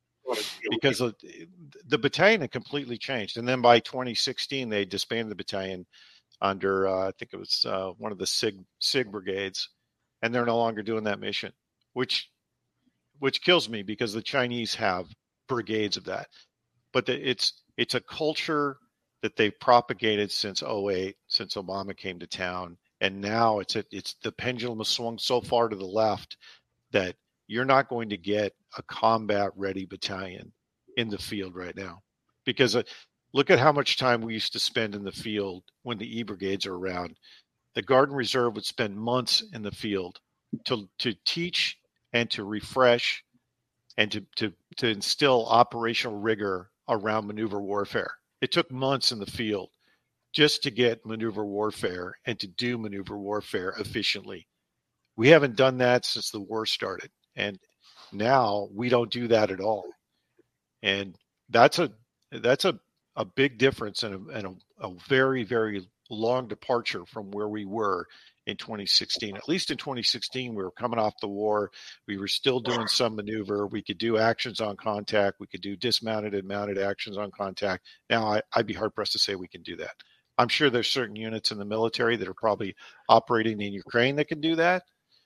Speaker 3: Because of, the battalion had completely changed. And then by twenty sixteen, they disbanded the battalion under, uh, I think it was uh, one of the SIG SIG brigades, and they're no longer doing that mission, which which kills me because the Chinese have brigades of that. But the, it's it's a culture that they've propagated since oh eight, since Obama came to town, and now it's a, it's the pendulum has swung so far to the left that you're not going to get a combat ready battalion in the field right now, because uh, look at how much time we used to spend in the field when the E brigades are around. The Guard and Reserve would spend months in the field to to teach and to refresh and to to to instill operational rigor around maneuver warfare. It took months in the field just to get maneuver warfare and to do maneuver warfare efficiently. We haven't done that since the war started. And now we don't do that at all. And that's a that's a, a big difference and, a, and a, a very, very long departure from where we were in twenty sixteen. At least in twenty sixteen, we were coming off the war. We were still doing some maneuver. We could do actions on contact. We could do dismounted and mounted actions on contact. Now, I, I'd be hard-pressed to say we can do that. I'm sure there's certain units in the military that are probably operating in Ukraine that can do that.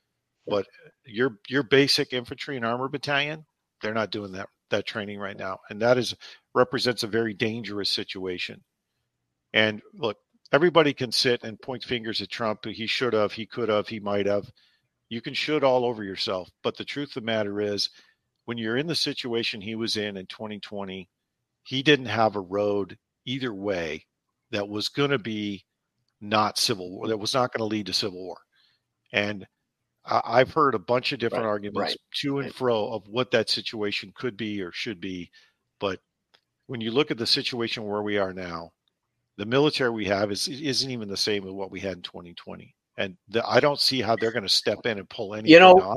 Speaker 3: But your your basic infantry and armor battalion, they're not doing that that training right now. And that is represents a very dangerous situation. And look, everybody can sit and point fingers at Trump. He should have, he could have, he might have. You can should all over yourself. But the truth of the matter is, when you're in the situation he was in in twenty twenty, he didn't have a road either way that was going to be not civil war, that was not going to lead to civil war. And I've heard a bunch of different
Speaker 4: Right,
Speaker 3: arguments
Speaker 4: right,
Speaker 3: to and
Speaker 4: right.
Speaker 3: fro of what that situation could be or should be. But when you look at the situation where we are now, the military we have is isn't even the same as what we had in twenty twenty. And the, I don't see how they're going to step in and pull anything
Speaker 4: You know,
Speaker 3: off.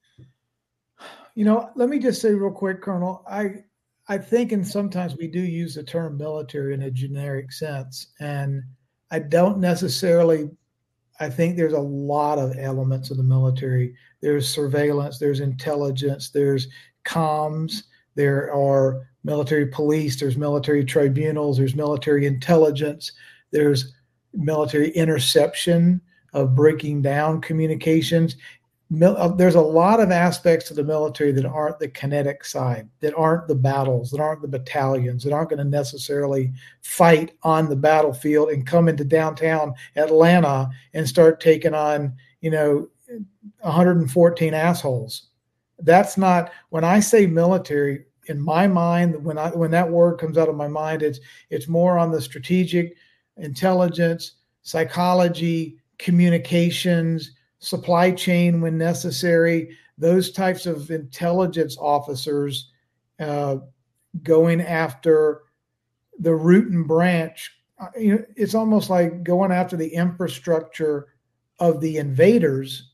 Speaker 5: You know, let me just say real quick, Colonel, I I think, and sometimes we do use the term military in a generic sense, and I don't necessarily, I think there's a lot of elements of the military. There's surveillance, there's intelligence, there's comms, there are military police, there's military tribunals, there's military intelligence, there's military interception of breaking down communications. There's a lot of aspects of the military that aren't the kinetic side, that aren't the battles, that aren't the battalions, that aren't going to necessarily fight on the battlefield and come into downtown Atlanta and start taking on, you know, one hundred fourteen assholes. That's not, when I say military, in my mind, when I when that word comes out of my mind, it's it's more on the strategic, intelligence, psychology, communications, supply chain when necessary, those types of intelligence officers uh, going after the root and branch. You know, it's almost like going after the infrastructure of the invaders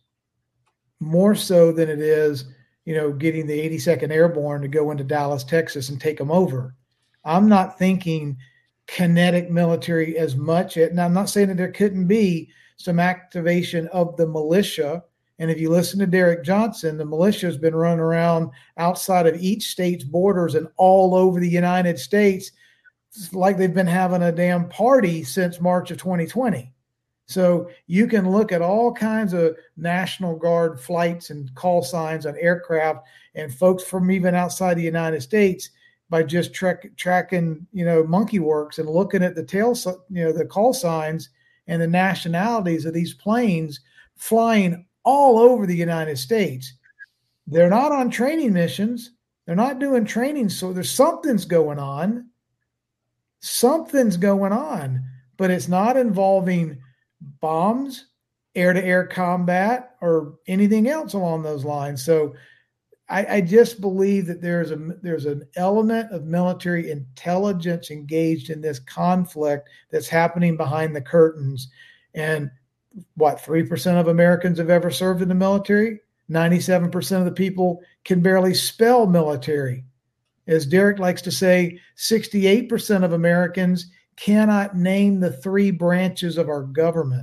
Speaker 5: more so than it is, you know, getting the eighty-second Airborne to go into Dallas, Texas and take them over. I'm not thinking kinetic military as much. And I'm not saying that there couldn't be some activation of the militia. And if you listen to Derek Johnson, the militia has been running around outside of each state's borders and all over the United States. It's like they've been having a damn party since March of twenty twenty. So you can look at all kinds of National Guard flights and call signs on aircraft and folks from even outside the United States by just track, tracking, you know, MonkeyWorks and looking at the tail, you know, the call signs and the nationalities of these planes flying all over the United States. They're not on training missions. They're not doing training. So there's something's going on. Something's going on, but it's not involving bombs, air-to-air combat, or anything else along those lines. So I, I just believe that there's a there's an element of military intelligence engaged in this conflict that's happening behind the curtains. And what, three percent of Americans have ever served in the military? ninety-seven percent of the people can barely spell military. As Derek likes to say, sixty-eight percent of Americans cannot name the three branches of our government.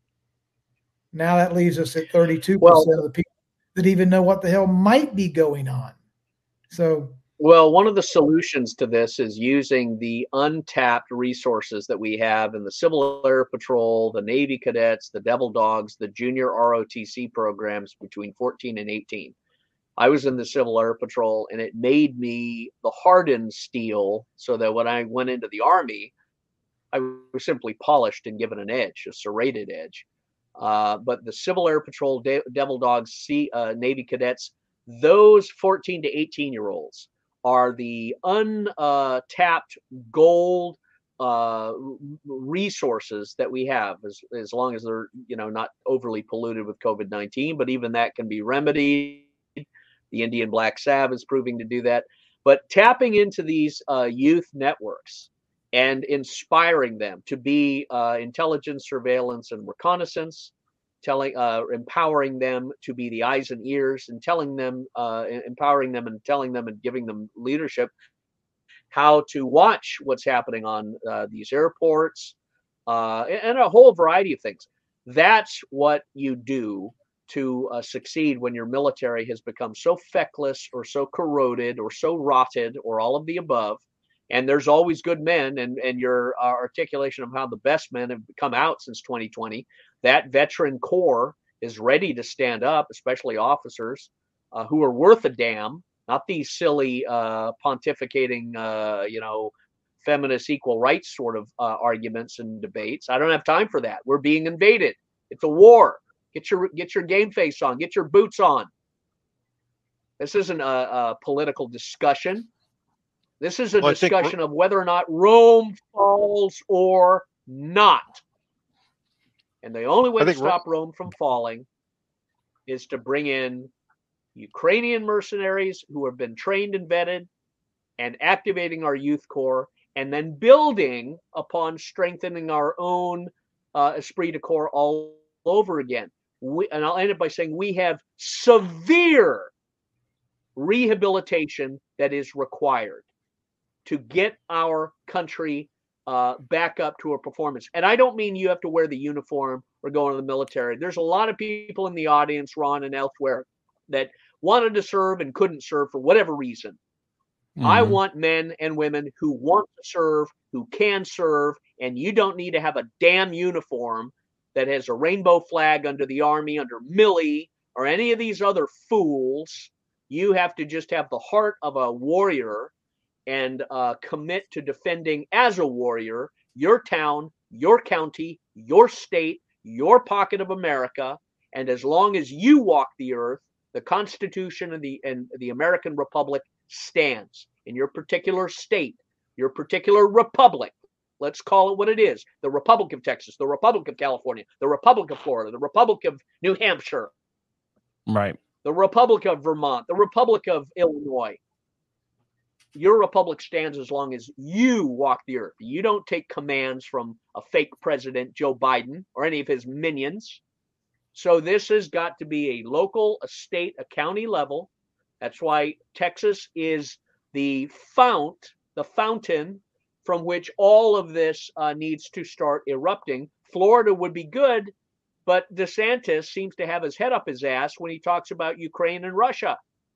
Speaker 5: Now that leaves us at thirty-two percent well, of the people that even know what the hell might be going on. So,
Speaker 4: well, one of the solutions to this is using the untapped resources that we have in the Civil Air Patrol, the Navy Cadets, the Devil Dogs, the junior R O T C programs between fourteen and eighteen. I was in the Civil Air Patrol, and it made me the hardened steel so that when I went into the Army, I was simply polished and given an edge, a serrated edge. Uh, but the Civil Air Patrol, De- Devil Dogs, C, uh, Navy Cadets, those fourteen to eighteen year olds are the untapped gold uh, resources that we have, as, as long as they're, you know, not overly polluted with COVID nineteen, but even that can be remedied. The Indian Black Salve is proving to do that. But tapping into these uh, youth networks and inspiring them to be uh, intelligence, surveillance, and reconnaissance, telling, uh, empowering them to be the eyes and ears, and telling them, uh, empowering them and telling them and giving them leadership, how to watch what's happening on uh, these airports, uh, and a whole variety of things. That's what you do to uh, succeed when your military has become so feckless or so corroded or so rotted or all of the above. And there's always good men, and, and your uh, articulation of how the best men have come out since twenty twenty, that veteran core is ready to stand up, especially officers uh, who are worth a damn, not these silly uh, pontificating, uh, you know, feminist equal rights sort of uh, arguments and debates. I don't have time for that. We're being invaded. It's a war. Get your get your game face on. Get your boots on. This isn't a, a political discussion. This is a well, discussion of whether or not Rome falls or not. And the only way to stop Rome from falling is to bring in Ukrainian mercenaries who have been trained and vetted, and activating our youth corps, and then building upon strengthening our own uh, esprit de corps all over again. We, and I'll end it by saying we have severe rehabilitation that is required to get our country uh, back up to a performance. And I don't mean you have to wear the uniform or go into the military. There's a lot of people in the audience, Ron, and elsewhere, that wanted to serve and couldn't serve for whatever reason.
Speaker 1: Mm-hmm.
Speaker 4: I want men and women who want to serve, who can serve, and you don't need to have a damn uniform that has a rainbow flag under the Army, under Milley, or any of these other fools. You have to just have the heart of a warrior and uh, commit to defending as a warrior your town, your county, your state, your pocket of America. And as long as you walk the earth, the Constitution and the and the American Republic stands in your particular state, your particular republic. Let's call it what it is: the Republic of Texas, the Republic of California, the Republic of Florida, the Republic of New Hampshire,
Speaker 1: right,
Speaker 4: the Republic of Vermont, the Republic of Illinois. Your republic stands as long as you walk the earth. You don't take commands from a fake president, Joe Biden, or any of his minions. So this has got to be a local, a state, a county level. That's why Texas is the fount, the fountain from which all of this uh, needs to start erupting. Florida would be good, but DeSantis seems to have his head up his ass when he talks about Ukraine and Russia.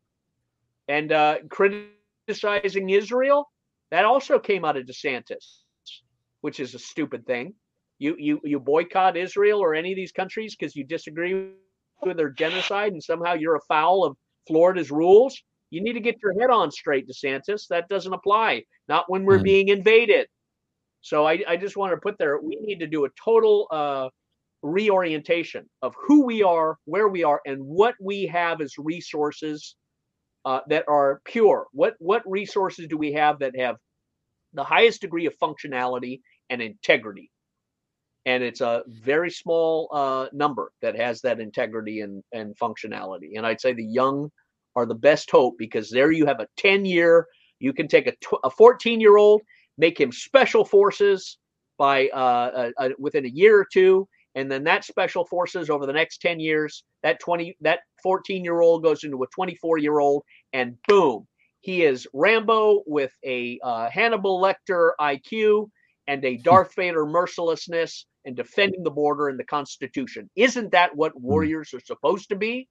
Speaker 4: And uh, criticizing Israel, that also came out of DeSantis, which is a stupid thing. You you you boycott Israel or any of these countries because you disagree with their genocide, and somehow you're afoul of Florida's rules. You need to get your head on straight, DeSantis. That doesn't apply. Not when we're mm. being invaded. So I, I just want to put there, we need to do a total uh, reorientation of who we are, where we are, and what we have as resources uh, that are pure. What what resources do we have that have the highest degree of functionality and integrity? And it's a very small uh, number that has that integrity and, and functionality. And I'd say the young are the best hope, because there you have a ten-year, you can take a, tw- a fourteen-year-old, make him special forces by uh, uh, within a year or two, and then that special forces over the next ten years, that twenty, that fourteen-year-old goes into a twenty-four-year-old, and boom, he is Rambo with a uh, Hannibal Lecter I Q and a Darth Vader mercilessness and defending the border and the Constitution. Isn't that what warriors are supposed to be?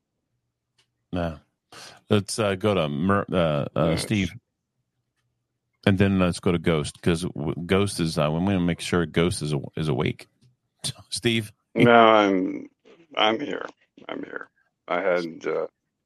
Speaker 1: No. Let's uh, go to Mer- uh, uh, Steve, and then let's go to Ghost, because Ghost is. Uh, we want to make sure Ghost is is awake. Steve.
Speaker 6: No, I'm I'm here. I'm here. I had uh,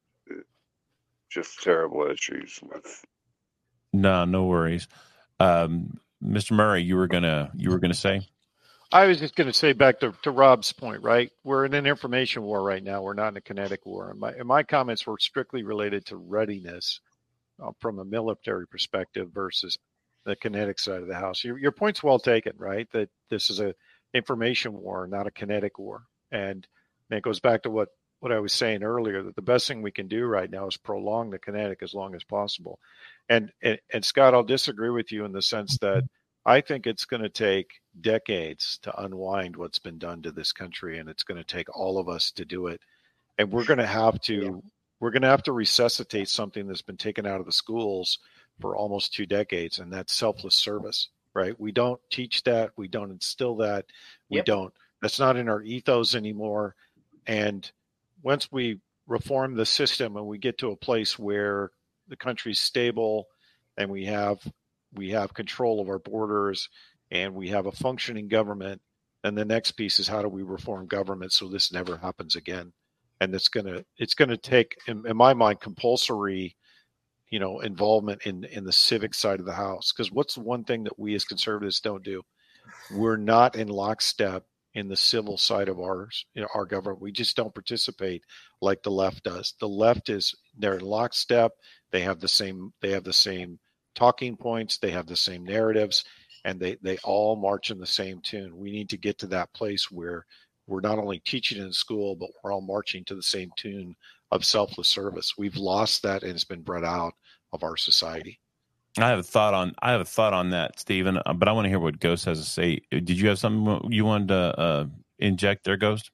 Speaker 6: just terrible issues with.
Speaker 1: No, no worries. Um, Mister Murray, you were gonna you were gonna say.
Speaker 3: I was just going to say back to, to Rob's point, right? We're in an information war right now. We're not in a kinetic war. And my, and my comments were strictly related to readiness uh, from a military perspective versus the kinetic side of the house. Your, your point's well taken, right? That this is a information war, not a kinetic war. And, and it goes back to what, what I was saying earlier, that the best thing we can do right now is prolong the kinetic as long as possible. And, and, and Scott, I'll disagree with you in the sense that I think it's going to take decades to unwind what's been done to this country, and it's going to take all of us to do it. And we're going to have to yeah. we're going to have to resuscitate something that's been taken out of the schools for almost two decades, and that's selfless service, right? We don't teach that. We don't instill that. We yep. don't. That's not in our ethos anymore. And once we reform the system and we get to a place where the country's stable and we have we have control of our borders and we have a functioning government, and the next piece is how do we reform government so this never happens again? And it's gonna it's gonna take, in, in my mind, compulsory, you know, involvement in in the civic side of the house. Because what's the one thing that we as conservatives don't do? We're not in lockstep in the civil side of ours, you know, our government. We just don't participate like the left does. The left is they're in lockstep. They have the same they have the same talking points, they have the same narratives, and they, they all march in the same tune. We need to get to that place where we're not only teaching in school, but we're all marching to the same tune of selfless service. We've lost that, and it's been bred out of our society.
Speaker 1: I have a thought on I have a thought on that, Stephen, but I want to hear what Ghost has to say. Did you have something you wanted to uh, inject there, Ghost?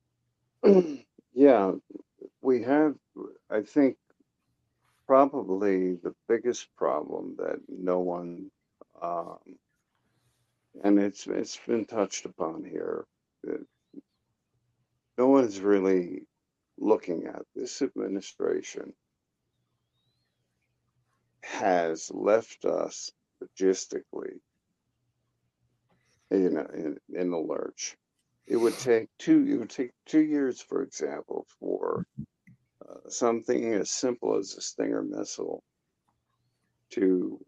Speaker 6: Yeah, we have, I think, probably the biggest problem that no one, um, and it's it's been touched upon here, that no one's really looking at this administration has left us logistically in a, in, in a lurch. It would take two. It would take two years, for example, for uh, something as simple as a Stinger missile to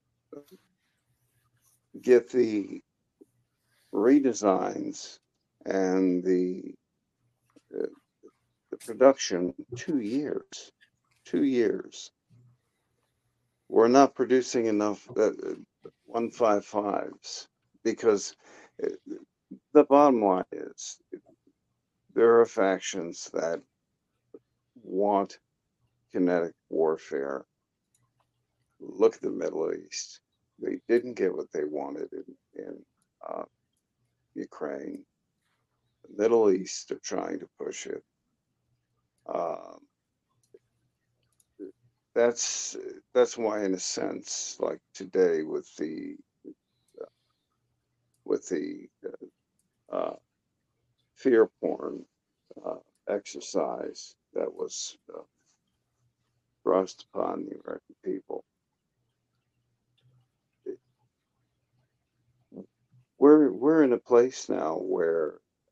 Speaker 6: get the redesigns and the uh, the production. Two years. Two years. We're not producing enough uh, one fifty-fives because uh, the bottom line is there are factions that want kinetic warfare. Look at the Middle East. They didn't get what they wanted in, in uh, Ukraine. The Middle East are trying to push it. Um, that's that's why, in a sense, like today with the uh, with the uh, uh, fear porn uh, exercise that was uh, thrust upon the American people. We're we're in a place now where,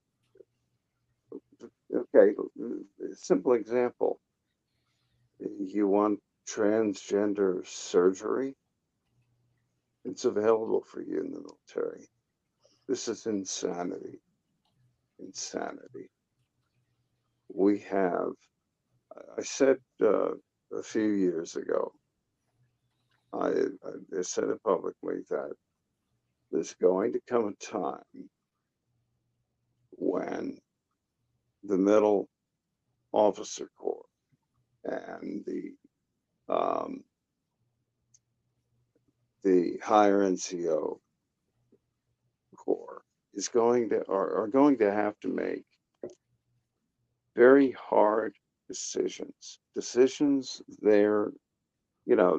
Speaker 6: okay, simple example. You want transgender surgery? It's available for you in the military. This is insanity. Insanity. We have, I said uh, a few years ago, I, I said it publicly that there's going to come a time when the middle officer corps and the um, the higher N C O corps is going to are, are going to have to make very hard decisions. Decisions there, you know,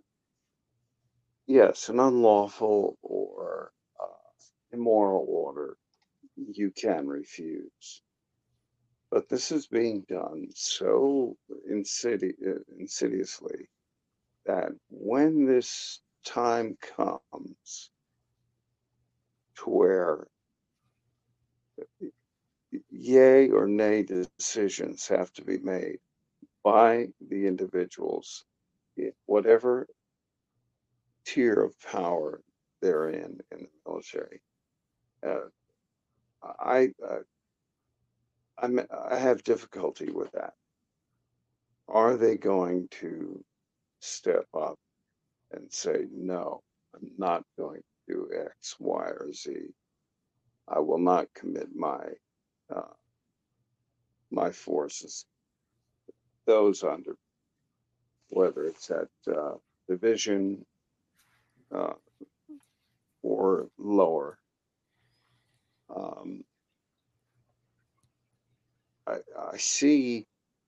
Speaker 6: yes, an unlawful or uh, immoral order you can refuse. But this is being done so insidi- insidiously that when this time comes to where yay or nay decisions have to be made by the individuals, whatever tier of power they're in in the military. Uh, I uh, I'm, I have difficulty with that. Are they going to step up and say, no, I'm not going to do X, Y, or Z. I will not commit my uh, my forces, those under, whether it's at uh, division uh, or lower. Um, I, I see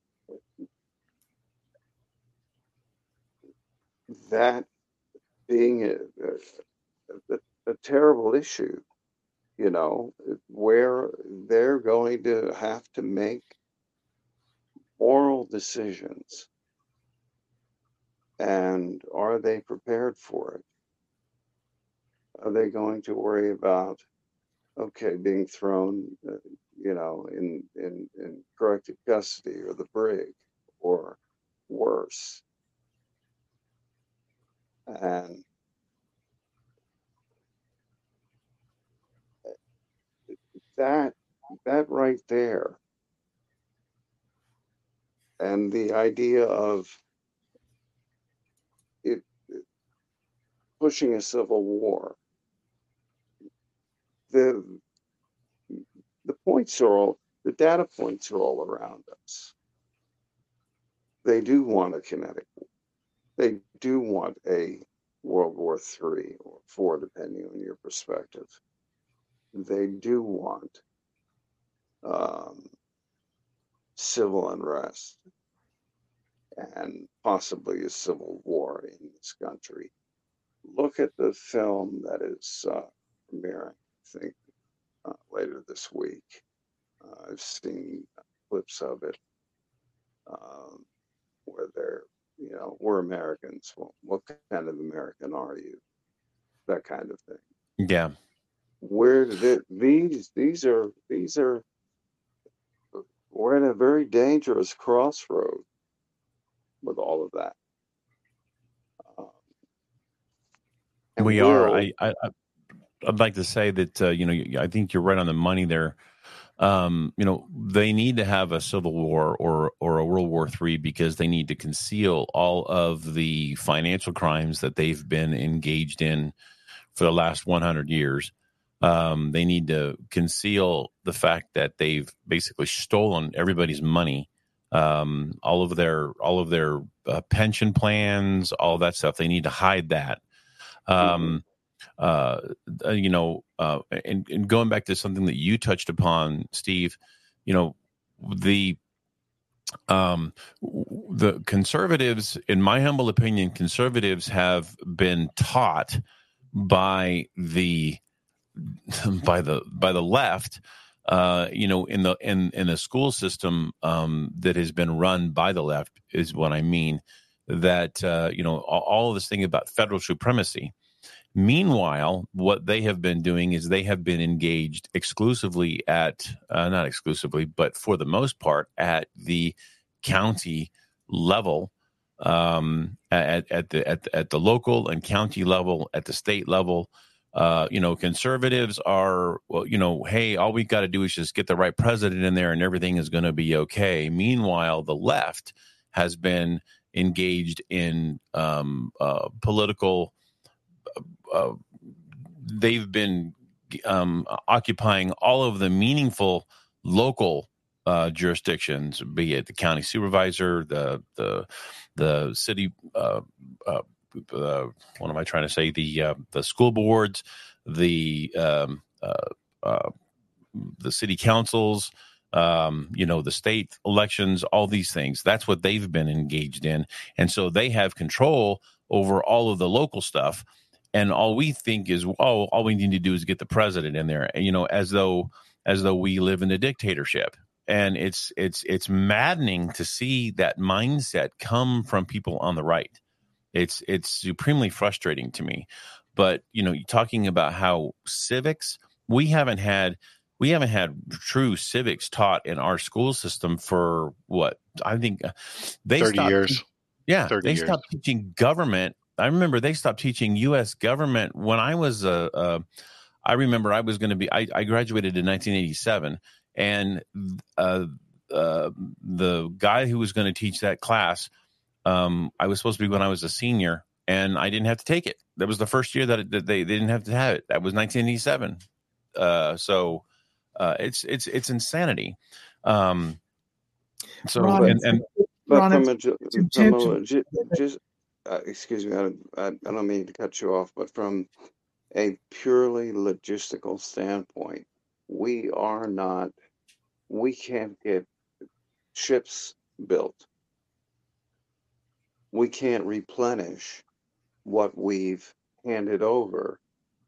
Speaker 6: that being a, a, a terrible issue, you know, where they're going to have to make moral decisions. And are they prepared for it? Are they going to worry about, okay, being thrown, uh, you know, in, in, in corrective custody or the brig or worse? And that, that right there, and the idea of it, it pushing a civil war, the the points are all, the data points are all around us. They do want a kinetic war. They do want a World War Three or four, depending on your perspective. They do want um, civil unrest and possibly a civil war in this country. Look at the film that is uh, premiering, I think, uh, later this week. Uh, I've seen clips of it um, where they're you know, we're Americans. Well, what kind of American are you? That kind of thing.
Speaker 1: Yeah.
Speaker 6: Where did it, these these are these are we're in a very dangerous crossroad with all of that. Um, and
Speaker 1: We are.
Speaker 6: will
Speaker 1: I, I I'd like to say that uh, you know I think you're right on the money there. Um, you know they need to have a civil war or or a World War Three because they need to conceal all of the financial crimes that they've been engaged in for the last one hundred years. Um, they need to conceal the fact that they've basically stolen everybody's money, um, all of their all of their uh, pension plans, all that stuff. They need to hide that. Um, uh, uh, you know, uh, and, and going back to something that you touched upon, Steve, you know, the um, the conservatives, in my humble opinion, conservatives have been taught by the by the by the left, uh, you know, in the in in the school system um, that has been run by the left is what I mean. That uh, you know, all, all of this thing about federal supremacy. Meanwhile, what they have been doing is they have been engaged exclusively at, uh, not exclusively, but for the most part, at the county level, um, at, at the at, at the local and county level, at the state level. Uh, you know, conservatives are, well, you know, hey, all we got to do is just get the right president in there and everything is going to be okay. Meanwhile, the left has been engaged in um, uh, political Uh, they've been um, occupying all of the meaningful local uh, jurisdictions, be it the county supervisor, the the the city. Uh, uh, uh, what am I trying to say? The uh, the school boards, the um, uh, uh, the city councils. Um, you know, the state elections, all these things. That's what they've been engaged in, and so they have control over all of the local stuff. And all we think is, oh, all we need to do is get the president in there, you know, as though as though we live in a dictatorship. And it's it's it's maddening to see that mindset come from people on the right. It's it's supremely frustrating to me. But you know, you're talking about how civics, we haven't had we haven't had true civics taught in our school system for what I think they
Speaker 3: thirty
Speaker 1: stopped.
Speaker 3: years.
Speaker 1: Yeah,
Speaker 3: thirty
Speaker 1: they
Speaker 3: years.
Speaker 1: stopped teaching government. I remember they stopped teaching U S government when I was a. Uh, uh, I remember I was going to be. I, I graduated in nineteen eighty-seven, and uh, uh, the guy who was going to teach that class, um, I was supposed to be when I was a senior, and I didn't have to take it. That was the first year that, it, that they, they didn't have to have it. That was nineteen eighty-seven. Uh, so uh, it's it's it's insanity. Um, so
Speaker 5: Ron,
Speaker 1: and, and
Speaker 6: But
Speaker 5: Ron,
Speaker 6: from
Speaker 5: it's,
Speaker 6: a, ju-
Speaker 5: it's
Speaker 6: from a,
Speaker 5: intentional.
Speaker 6: ju- just, uh, excuse me, I, I, I don't mean to cut you off, but from a purely logistical standpoint, we are not, we can't get ships built. We can't replenish what we've handed over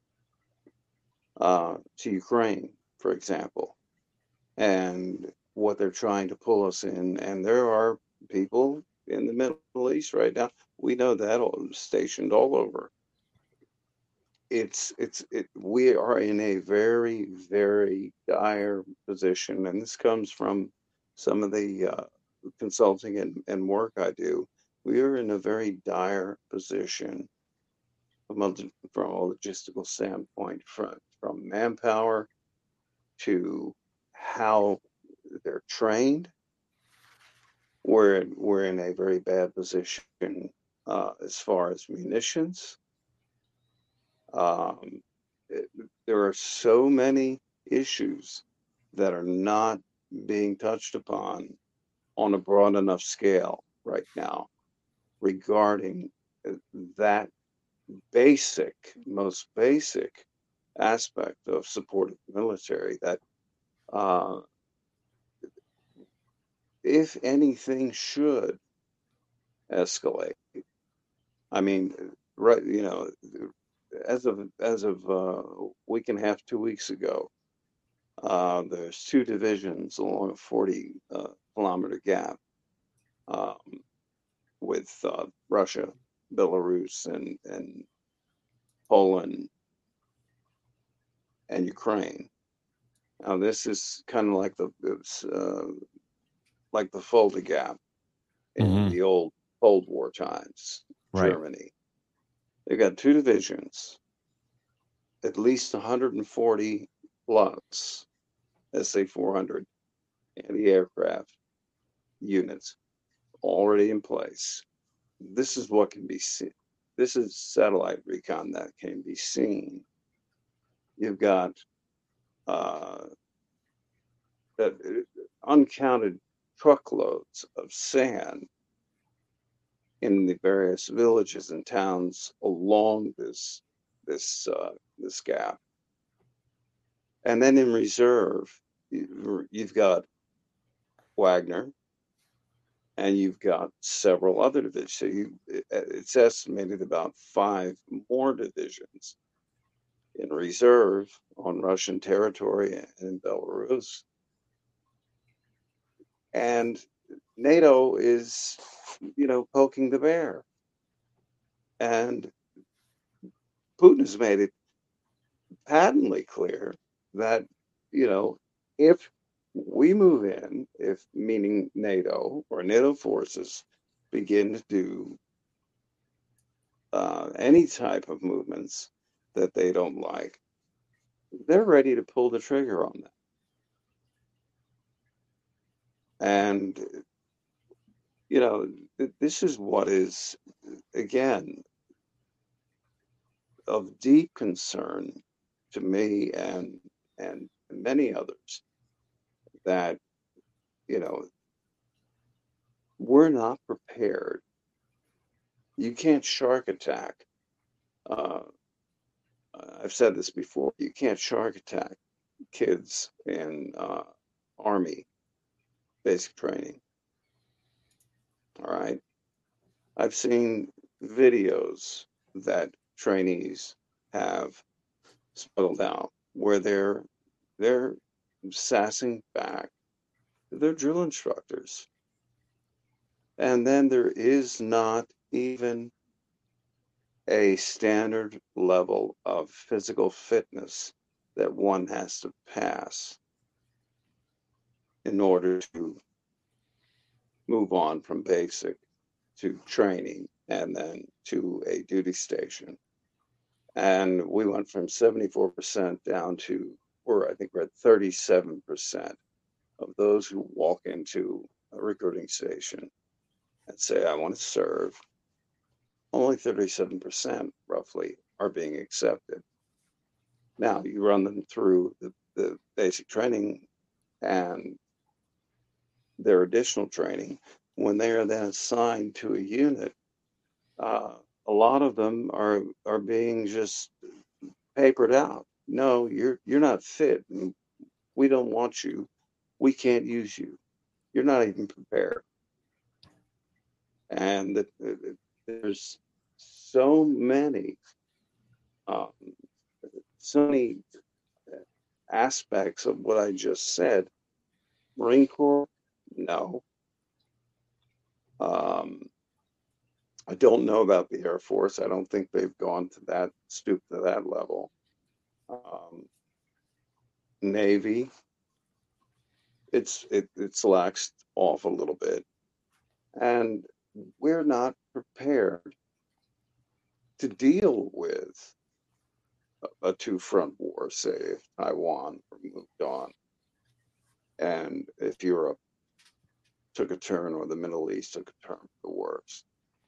Speaker 6: uh, to Ukraine, for example, and what they're trying to pull us in. And there are people in the Middle East right now. We know that all stationed all over. It's it's it. We are in a very very dire position, and this comes from some of the uh, consulting and, and work I do. We are in a very dire position from a, from a logistical standpoint, from from manpower to how they're trained. We're we're in a very bad position uh, as far as munitions. Um, it, there are so many issues that are not being touched upon on a broad enough scale right now regarding that basic, most basic aspect of supporting the military that uh, if anything should escalate, I mean, right, you know, as of as of uh, a week and a half, two weeks ago, uh, there's two divisions along a forty uh, kilometer gap. Um, with uh, Russia, Belarus, and and Poland and Ukraine. Now this is kind of like the it's, uh, like the Fulda Gap in
Speaker 1: Mhm.
Speaker 6: the old Cold War times,
Speaker 1: Right.
Speaker 6: Germany. They've got two divisions, at least one hundred forty plus S A four hundred anti-aircraft units already in place. This is what can be seen. This is satellite recon that can be seen. You've got uh, that uncounted truckloads of sand in the various villages and towns along this this uh, this gap, and then in reserve, you've got Wagner, and you've got several other divisions. So you, it's estimated about five more divisions in reserve on Russian territory and in Belarus. And NATO is, you know, poking the bear. And Putin has made it patently clear that, you know, if we move in, if meaning NATO or NATO forces begin to do uh, any type of movements that they don't like, they're ready to pull the trigger on that. And, you know, th- this is what is, again, of deep concern to me and and many others, that, you know, we're not prepared. You can't shark attack. Uh, I've said this before. You can't shark attack kids in uh, Army basic training. All right. I've seen videos that trainees have smuggled out where they're they're sassing back to their drill instructors. And then there is not even a standard level of physical fitness that one has to pass in order to move on from basic to training and then to a duty station. And we went from seventy-four percent down to, or I think we're at thirty-seven percent of those who walk into a recruiting station and say, I want to serve. Only thirty-seven percent roughly are being accepted. Now you run them through the, the basic training and their additional training. When they are then assigned to a unit, uh, a lot of them are are being just papered out. No, you're you're not fit. We don't want you. We can't use you. You're not even prepared. And the, the, there's so many, um, so many aspects of what I just said. Marine Corps, no. Um, I don't know about the Air Force. I don't think they've gone to that, stoop to that level. Um, Navy, it's it, it's laxed off a little bit, and we're not prepared to deal with a, a two-front war. Say if Taiwan moved on, and if Europe took a turn, or the Middle East took a turn for the worse.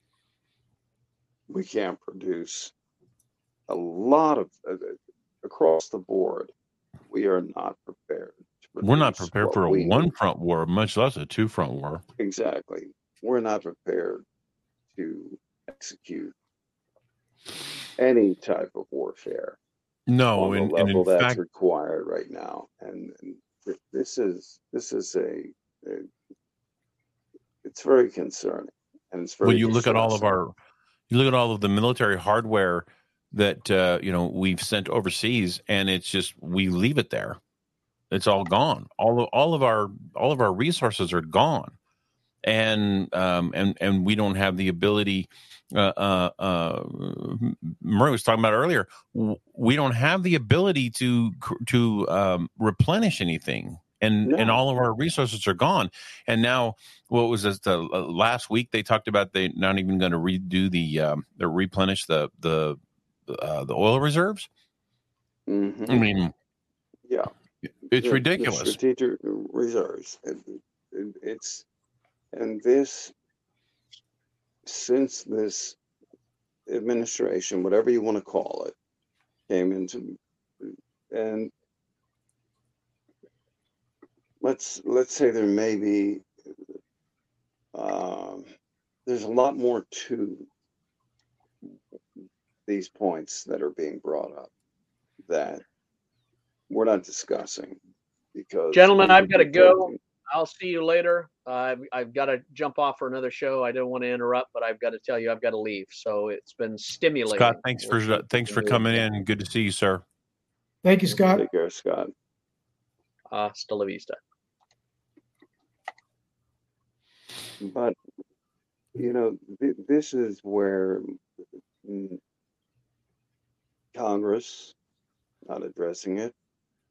Speaker 6: We can't produce a lot of uh, across the board. We are not prepared. To
Speaker 1: We're not
Speaker 6: produce
Speaker 1: prepared
Speaker 6: what
Speaker 1: for a
Speaker 6: we
Speaker 1: one
Speaker 6: need.
Speaker 1: front war, much less a two front war.
Speaker 6: Exactly. We're not prepared to execute any type of warfare
Speaker 1: No,
Speaker 6: on the
Speaker 1: and, and
Speaker 6: level
Speaker 1: in
Speaker 6: that's
Speaker 1: fact,
Speaker 6: required right now. And, and th- this is this is a, a it's very concerning, and it's very
Speaker 1: when you look at all of
Speaker 6: distressing.
Speaker 1: our, you look at all of the military hardware that uh, you know we've sent overseas, and it's just we leave it there. It's all gone. All of all of our all of our resources are gone. and um, and and we don't have the ability. Uh, uh, uh, Murray was talking about earlier. We don't have the ability to to um, replenish anything, and
Speaker 6: No.
Speaker 1: and all of our resources are gone. And now, what was this? The uh, last week they talked about they not even going to redo the um, the replenish the the uh, the oil reserves.
Speaker 6: Mm-hmm.
Speaker 1: I mean,
Speaker 6: yeah,
Speaker 1: it's
Speaker 6: the,
Speaker 1: ridiculous.
Speaker 6: The strategic reserves. It, it, it's and this since this administration, whatever you want to call it, came into, and let's let's say there may be um, there's a lot more to these points that are being brought up that we're not discussing because
Speaker 4: gentlemen, I've got to go.
Speaker 6: talking.
Speaker 4: I'll see you later. Uh, I've, I've got to jump off for another show. I don't want to interrupt, but I've got to tell you, I've got to leave. So it's been stimulating.
Speaker 1: Scott, thanks for thanks for coming in. Good to see you, sir.
Speaker 5: Thank you, Scott.
Speaker 6: Take care, Scott.
Speaker 4: Hasta la vista.
Speaker 6: But you know, th- this is where mm, Congress not addressing it,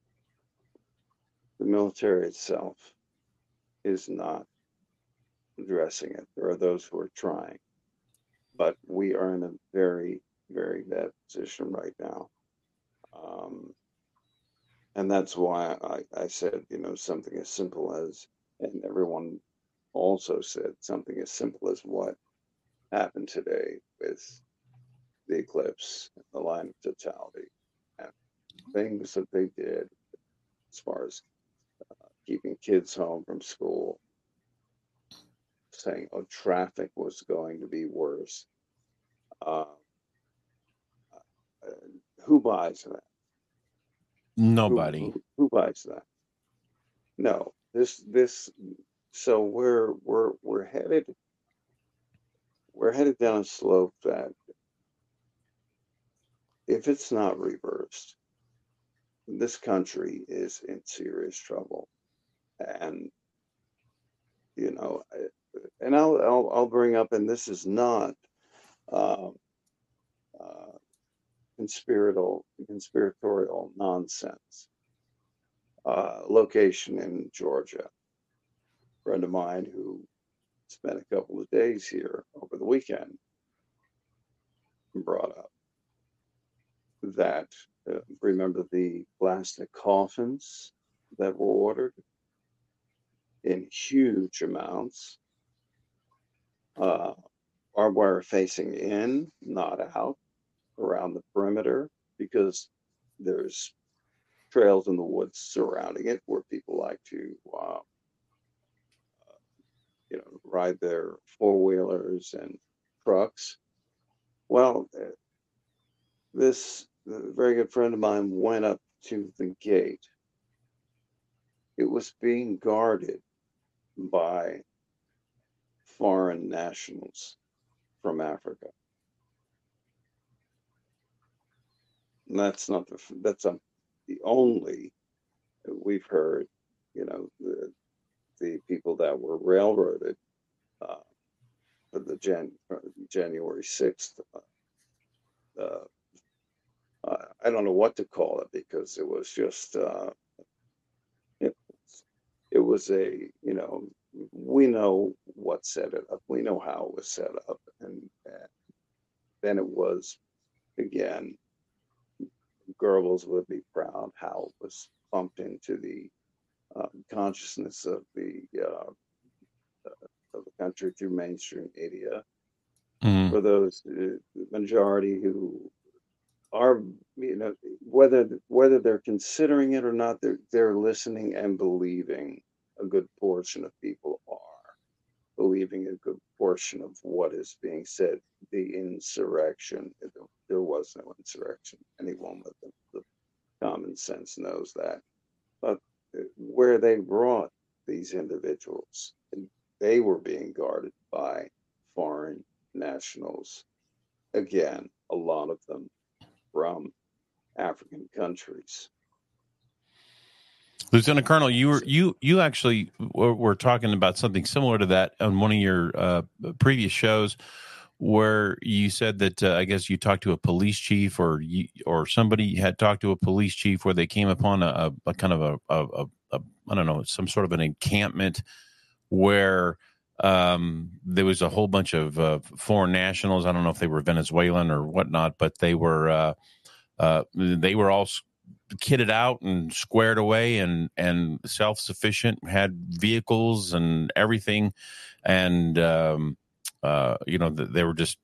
Speaker 6: the military itself is not addressing it. There are those who are trying, but we are in a very, very bad position right now. Um, and that's why I, I said, you know, something as simple as, and everyone also said something as simple as what happened today with the eclipse, the line of totality, and things that they did as far as uh, keeping kids home from school, saying, oh, traffic was going to be worse. Uh, uh, who buys that?
Speaker 1: Nobody.
Speaker 6: Who, who, who buys that? No, this, this, so we're, we're, we're headed, we're headed down a slope that if it's not reversed, this country is in serious trouble. And, you know, and I'll, I'll, I'll bring up, and this is not, um, uh, conspiratorial, conspiratorial nonsense. Uh, location in Georgia. A friend of mine who spent a couple of days here over the weekend brought up that uh, remember the plastic coffins that were ordered in huge amounts, uh, barbed wire facing in, not out, around the perimeter, because there's trails in the woods surrounding it where people like to, uh, you know, ride their four wheelers and trucks. Well, uh, this uh, very good friend of mine went up to the gate. It was being guarded by foreign nationals from Africa. And that's not the that's a, the only we've heard. You know, the the people that were railroaded uh, for the Jan, January sixth. Uh, uh, I don't know what to call it because it was just uh, it, it was a you know we know what set it up. We know how it was set up, and, and then it was again. Goebbels would be proud how it was pumped into the uh, consciousness of the uh, of the country through mainstream media. Mm-hmm. For those uh, majority who are, you know, whether whether they're considering it or not, they're they're listening and believing. A good portion of people are believing a good portion of what is being said. The insurrection. There was no insurrection. Anyone with the, the common sense knows that. But where they brought these individuals, they were being guarded by foreign nationals. Again, a lot of them from African countries.
Speaker 1: Lieutenant Colonel, you were you you actually were, were talking about something similar to that on one of your uh, previous shows, where you said that uh, I guess you talked to a police chief, or you, or somebody had talked to a police chief, where they came upon a, a, a kind of a, a, a, a I don't know, some sort of an encampment where um, there was a whole bunch of uh, foreign nationals. I don't know if they were Venezuelan or whatnot, but they were uh, uh, they were all kitted out and squared away and and self-sufficient, had vehicles and everything, and um uh you know they were just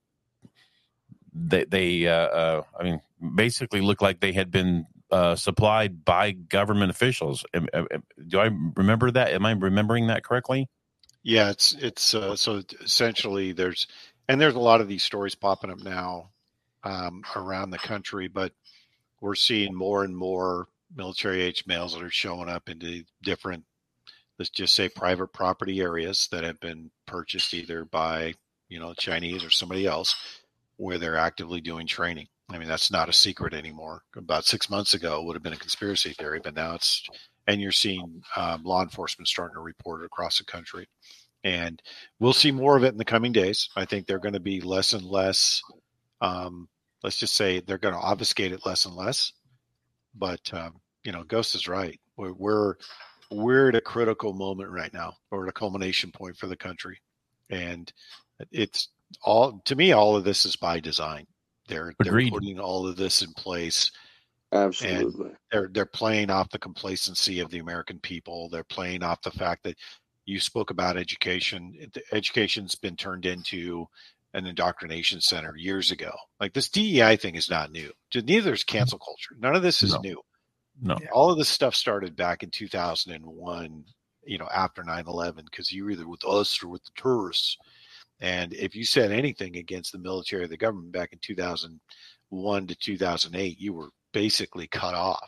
Speaker 1: they they uh, uh I mean basically looked like they had been uh supplied by government officials. Do I remember that? Am I remembering that correctly?
Speaker 3: Yeah, it's it's uh, so essentially there's and there's a lot of these stories popping up now um around the country, but we're seeing more and more military age males that are showing up into different, let's just say, private property areas that have been purchased either by, you know, Chinese or somebody else, where they're actively doing training. I mean, that's not a secret anymore. About six months ago, it would have been a conspiracy theory, but now it's, and you're seeing um, law enforcement starting to report it across the country. And we'll see more of it in the coming days. I think they're going to be less and less, um, let's just say they're going to obfuscate it less and less. But, um, you know, Ghost is right. We're, we're, we're at a critical moment right now. We're at a culmination point for the country. And it's all, to me, all of this is by design. They're,
Speaker 1: Agreed.
Speaker 3: they're putting all of this in place.
Speaker 6: Absolutely.
Speaker 3: And they're, they're playing off the complacency of the American people. They're playing off the fact that you spoke about education. Education's been turned into an indoctrination center years ago. Like this D E I thing is not new. Neither is cancel culture. None of this is
Speaker 1: No.
Speaker 3: new.
Speaker 1: No.
Speaker 3: All of this stuff started back in two thousand one, you know, after nine eleven, because you're either with us or with the tourists. And if you said anything against the military or the government back in two thousand one to two thousand eight, you were basically cut off.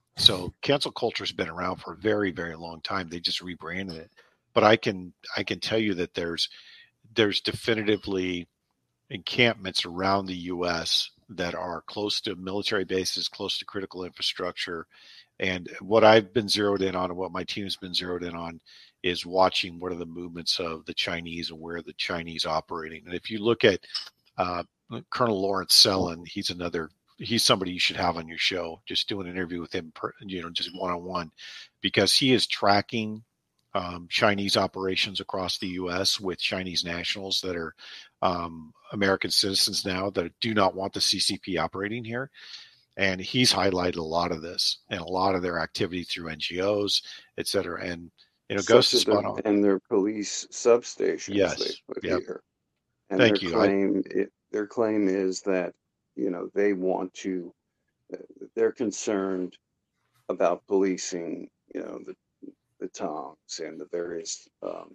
Speaker 3: So cancel culture has been around for a very, very long time. They just rebranded it. But I can I can tell you that there's there's definitively encampments around the U S that are close to military bases, close to critical infrastructure. And what I've been zeroed in on and what my team's been zeroed in on is watching what are the movements of the Chinese and where the Chinese operating. And if you look at uh, Colonel Lawrence Sellin, he's another, he's somebody you should have on your show. Just do an interview with him, per, you know, just one-on-one, because he is tracking Um, Chinese operations across the U S with Chinese nationals that are um, American citizens now that do not want the C C P operating here. And he's highlighted a lot of this and a lot of their activity through N G Os, et cetera. And, you know, Ghost is spot on.
Speaker 6: And their police substations
Speaker 3: yes.
Speaker 6: they put
Speaker 3: yep.
Speaker 6: here. And
Speaker 3: Thank
Speaker 6: their
Speaker 3: you.
Speaker 6: claim, I, it, their claim is that, you know, they want to, they're concerned about policing, you know, the the Tongs and the various um,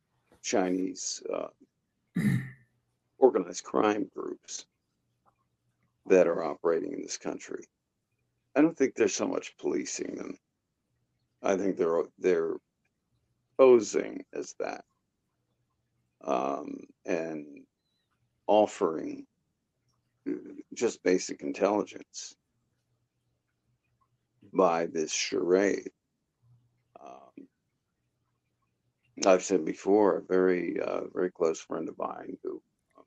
Speaker 6: Chinese uh, organized crime groups that are operating in this country. I don't think there's so much policing them. I think they're they're posing as that um, and offering just basic intelligence by this charade. Um, I've said before, a very, uh, very close friend of mine who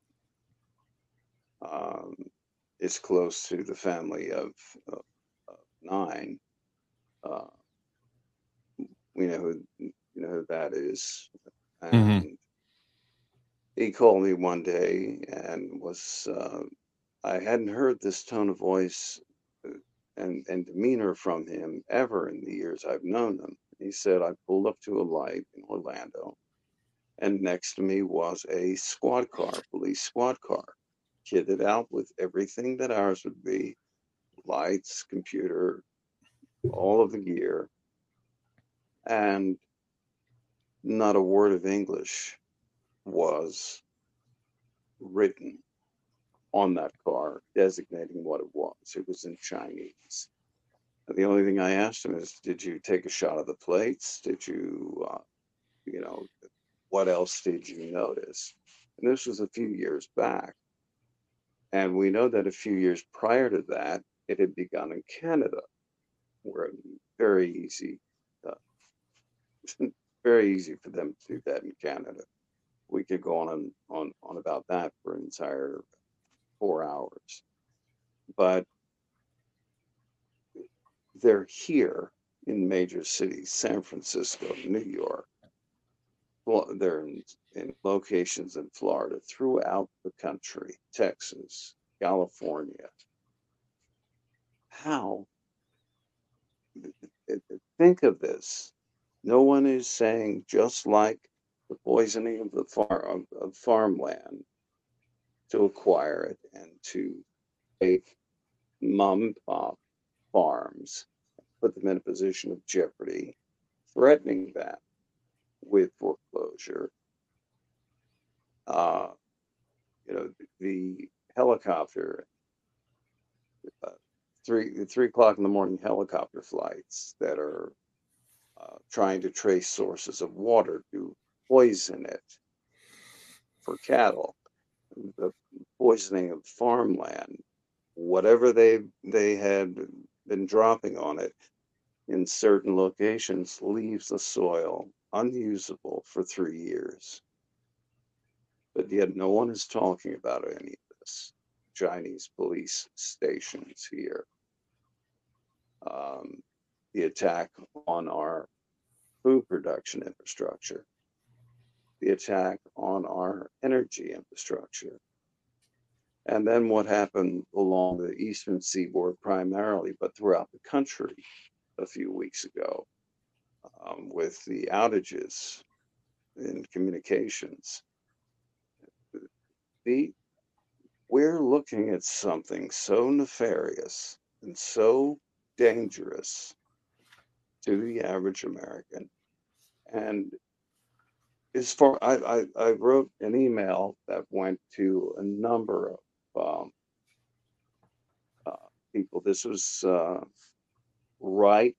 Speaker 6: um, is close to the family of, of, of nine. Uh, we know who you know who that is, and
Speaker 1: Mm-hmm.
Speaker 6: he called me one day and was. Uh, I hadn't heard this tone of voice and and demeanor from him ever in the years I've known him. He said, I pulled up to a light in Orlando, and next to me was a squad car, police squad car, kitted out with everything that ours would be, lights, computer, all of the gear, and not a word of English was written on that car designating what it was. It was in Chinese. The only thing I asked him is, did you take a shot of the plates? Did you, uh, you know, what else did you notice? And this was a few years back. And we know that a few years prior to that, it had begun in Canada, where very easy Very easy for them to do that in Canada. We could go on and on, on about that for an entire four hours. But they're here in major cities, San Francisco, New York. Well, they're in, in locations in Florida, throughout the country, Texas, California. How? Think of this. No one is saying, just like the poisoning of the farm of, of farmland to acquire it and to take mom and pop farms, put them in a position of jeopardy, threatening that with foreclosure. Uh, you know, the helicopter, uh, three three o'clock in the morning helicopter flights that are uh, trying to trace sources of water to poison it for cattle. The poisoning of farmland, whatever they they had been dropping on it in certain locations, leaves the soil unusable for three years. But yet no one is talking about any of this. Chinese police stations here. Um, the attack on our food production infrastructure. The attack on our energy infrastructure. And then what happened along the eastern seaboard primarily, but throughout the country a few weeks ago, um, with the outages in communications. The, we're looking at something so nefarious and so dangerous to the average American. And as far, I, I, I wrote an email that went to a number of um, uh, people. This was uh, right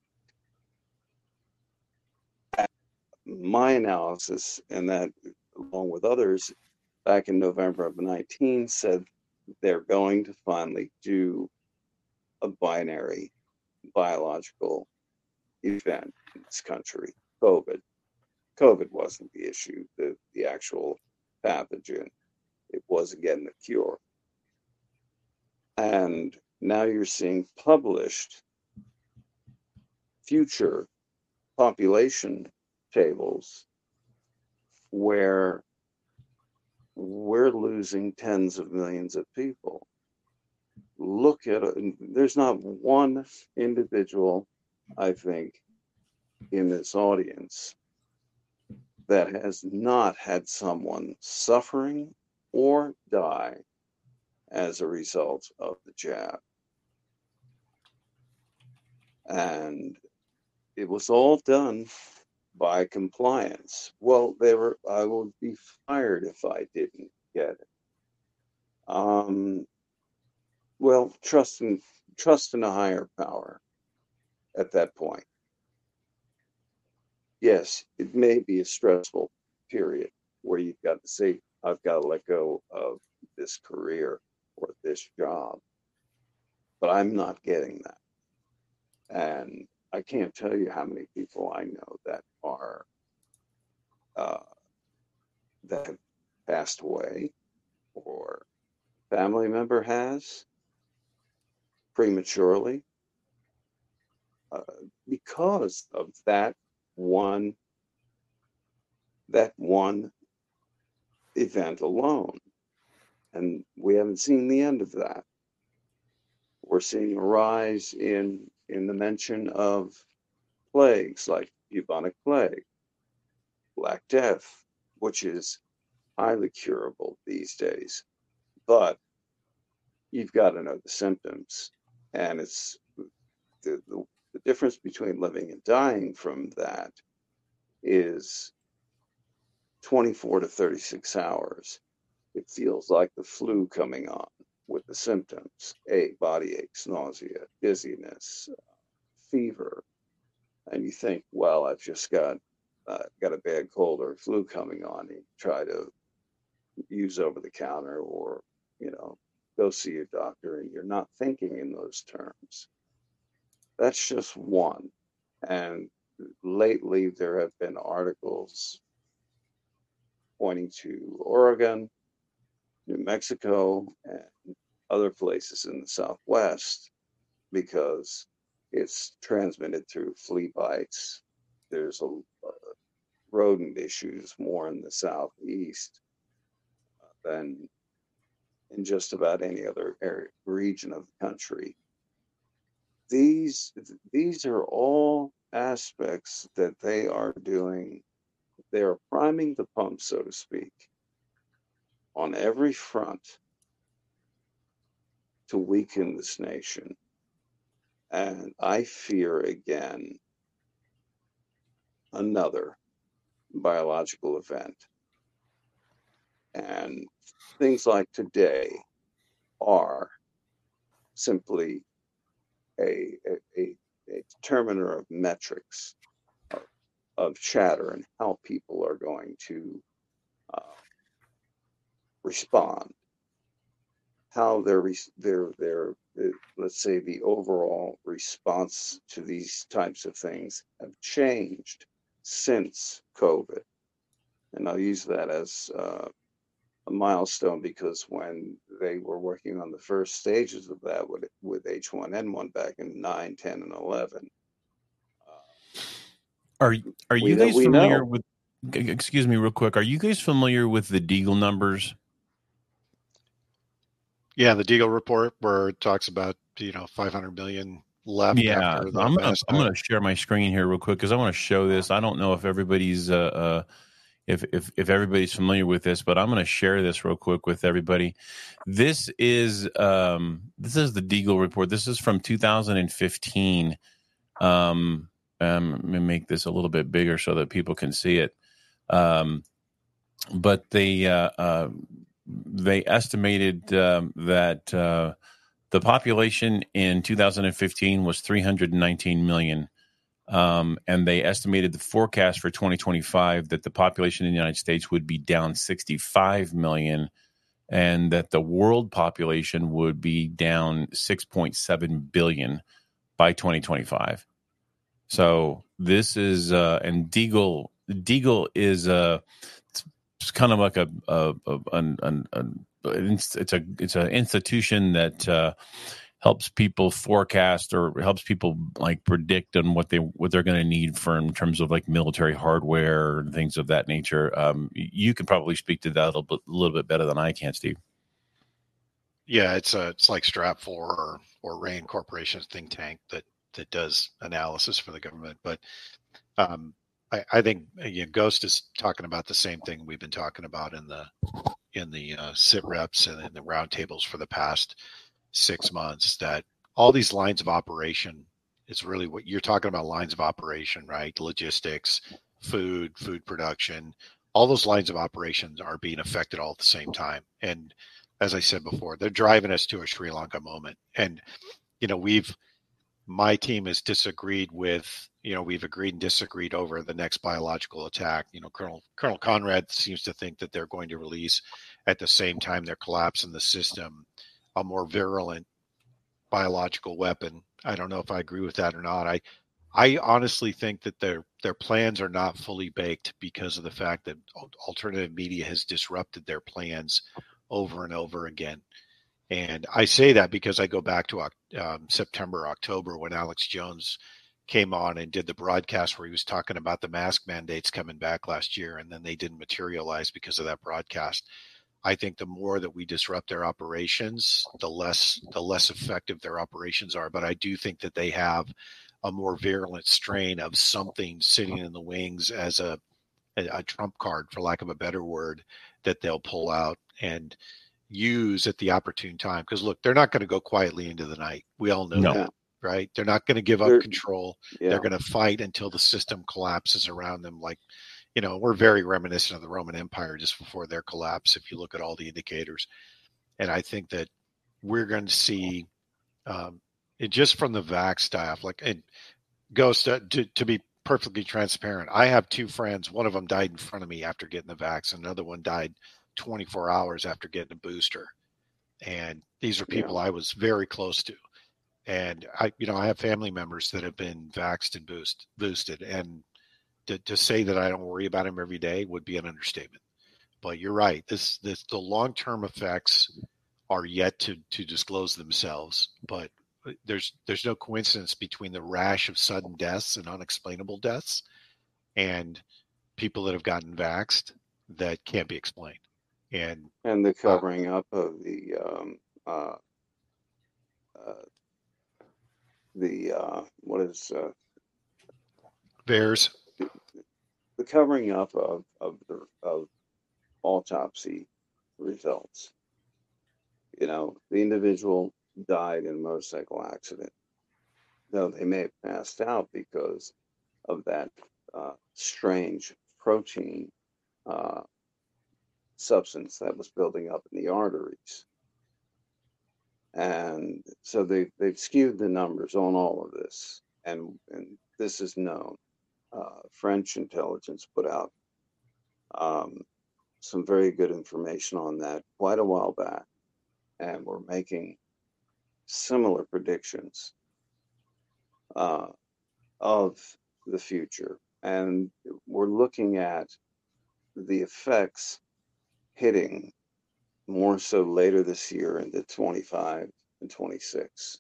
Speaker 6: at my analysis, and that, along with others, back in November of nineteen, said they're going to finally do a binary biological event in this country. COVID. COVID wasn't the issue, the, the actual pathogen. It was, again, the cure. And now you're seeing published future population tables where we're losing tens of millions of people. Look at it. There's not one individual, I think, in this audience that has not had someone suffering or die as a result of the jab. And it was all done by compliance. Well, they were, I would be fired if I didn't get it. Um, well, trust in, trust in a higher power at that point. Yes, it may be a stressful period where you've got to say, I've got to let go of this career or this job, but I'm not getting that. And I can't tell you how many people I know that are, uh, that have passed away or family member has prematurely uh, because of that one, that one event alone. And we haven't seen the end of that. We're seeing a rise in, in the mention of plagues like bubonic plague, Black Death, which is highly curable these days. But you've got to know the symptoms. And it's the, the, the difference between living and dying from that is twenty-four to thirty-six hours. It feels like the flu coming on with the symptoms: ache, body aches, nausea, dizziness, fever. And you think, well, I've just got uh, got a bad cold or flu coming on. You try to use over the counter or, you know, go see your doctor, and you're not thinking in those terms. That's just one. And lately there have been articles pointing to Oregon, New Mexico, and other places in the Southwest because it's transmitted through flea bites. There's a, a rodent issues more in the Southeast than in just about any other area, region of the country. These these are all aspects that they are doing. They are priming the pump, so to speak, on every front to weaken this nation. And I fear again another biological event. And things like today are simply a, a, a determiner of metrics of, of chatter and how people are going to uh, respond, how their their their let's say the overall response to these types of things have changed since COVID. And I'll use that as uh, a milestone because when they were working on the first stages of that with, with H one N one back in nine, ten, and eleven. Uh,
Speaker 1: are are you
Speaker 6: we,
Speaker 1: guys
Speaker 6: we
Speaker 1: familiar
Speaker 6: know.
Speaker 1: with, excuse me real quick, are you guys familiar with the Deagle numbers?
Speaker 3: Yeah, the Deagle report where it talks about, you know, five hundred million left.
Speaker 1: Yeah,
Speaker 3: after the
Speaker 1: I'm gonna
Speaker 3: last
Speaker 1: I'm
Speaker 3: time.
Speaker 1: gonna share my screen here real quick because I want to show this. I don't know if everybody's uh, uh if if if everybody's familiar with this, but I'm gonna share this real quick with everybody. This is um this is the Deagle report. This is from two thousand fifteen. Um, um let me make this a little bit bigger so that people can see it. Um, but they uh, uh they estimated um, that uh, the population in two thousand fifteen was three hundred nineteen million. Um, and they estimated the forecast for twenty twenty-five that the population in the United States would be down sixty-five million and that the world population would be down six point seven billion by twenty twenty-five. So this is, uh, and Deagle, Deagle is uh, it's kind of like a, a, a an, an, an it's a it's an institution that uh, helps people forecast or helps people like predict on what they what they're going to need for in terms of like military hardware and things of that nature. Um, you can probably speak to that a little bit, a little bit better than I can, Steve.
Speaker 3: Yeah, it's a it's like Stratfor or or Rain Corporation's think tank that that does analysis for the government. But um, I, I think you know, Ghost is talking about the same thing we've been talking about in the in the uh, sit reps and in the roundtables for the past six months. That all these lines of operation is really what you're talking about. Lines of operation, right? Logistics, food, food production. All those lines of operations are being affected all at the same time. And as I said before, they're driving us to a Sri Lanka moment. And you know, we've my team has disagreed with, you know, we've agreed and disagreed over the next biological attack. You know, Colonel Colonel Conrad seems to think that they're going to release at the same time they're collapsing the system a more virulent biological weapon. I don't know if I agree with that or not. I I honestly think that their their plans are not fully baked because of the fact that alternative media has disrupted their plans over and over again. And I say that because I go back to um, September, October, when Alex Jones came on and did the broadcast where he was talking about the mask mandates coming back last year, and then they didn't materialize because of that broadcast. I think the more that we disrupt their operations, the less the less effective their operations are. But I do think that they have a more virulent strain of something sitting in the wings as a a, a trump card, for lack of a better word, that they'll pull out and use at the opportune time. Because look, they're not going to go quietly into the night. We all know
Speaker 1: No.
Speaker 3: that, right? They're not going to give up
Speaker 6: They're-
Speaker 3: control.
Speaker 6: Yeah.
Speaker 3: They're going to fight until the system collapses around them. Like, you know, we're very reminiscent of the Roman Empire just before their collapse, if you look at all the indicators. And I think that we're going to see um, it just from the vax staff, like it goes to, to, to be perfectly transparent. I have two friends. One of them died in front of me after getting the vax. And another one died twenty-four hours after getting a booster. And these are people
Speaker 6: Yeah.
Speaker 3: I was very close to. And I, you know, I have family members that have been vaxxed and boost, boosted, and to, to say that I don't worry about them every day would be an understatement. But you're right. This, this, the long-term effects are yet to to disclose themselves. But there's there's no coincidence between the rash of sudden deaths and unexplainable deaths and people that have gotten vaxxed that can't be explained. And
Speaker 6: And the
Speaker 3: uh,
Speaker 6: covering up of the um, uh, uh, the uh, what is uh,
Speaker 3: VAERS,
Speaker 6: the, the covering up of of the of autopsy results. You know, the individual died in a motorcycle accident. Though they may have passed out because of that uh, strange protein uh, substance that was building up in the arteries. And so they, they've skewed the numbers on all of this. And, and this is known. Uh, French intelligence put out um, some very good information on that quite a while back. And we're making similar predictions uh, of the future. And we're looking at the effects hitting more so later this year into twenty-five and twenty-six.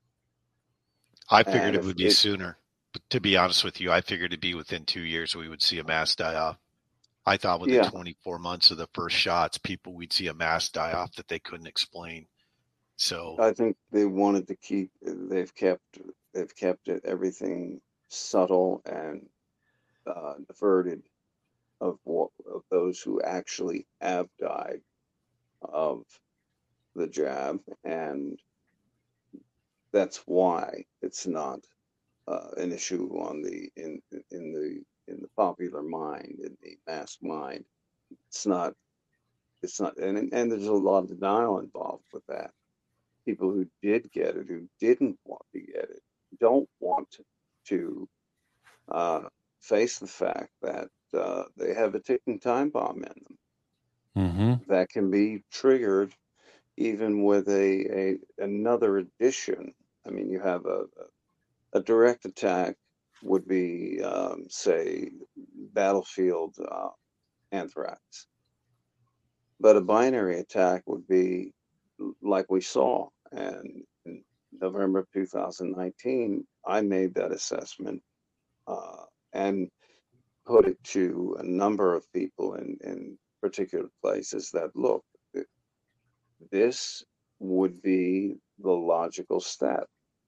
Speaker 3: I figured
Speaker 6: And
Speaker 3: it
Speaker 6: if
Speaker 3: would be
Speaker 6: it,
Speaker 3: sooner. But to be honest with you, I figured it'd be within two years we would see a mass die off. I thought within
Speaker 6: yeah,
Speaker 3: twenty-four months of the first shots, people we'd see a mass die off that they couldn't explain. So
Speaker 6: I think they wanted to keep, they've kept, they've kept it, everything subtle and uh, diverted of what, of those who actually have died of the jab. And that's why it's not uh, an issue on the, in, in the, in the popular mind, in the mass mind. It's not, it's not, and, and there's a lot of denial involved with that. People who did get it, who didn't want to get it, don't want to uh, face the fact that uh, they have a ticking time bomb in them
Speaker 1: Mm-hmm.
Speaker 6: that can be triggered even with a, a another addition. I mean, you have a, a direct attack would be, um, say, battlefield uh, anthrax, but a binary attack would be like we saw. And in November of two thousand nineteen, I made that assessment uh, and put it to a number of people in, in particular places that look, this would be the logical step.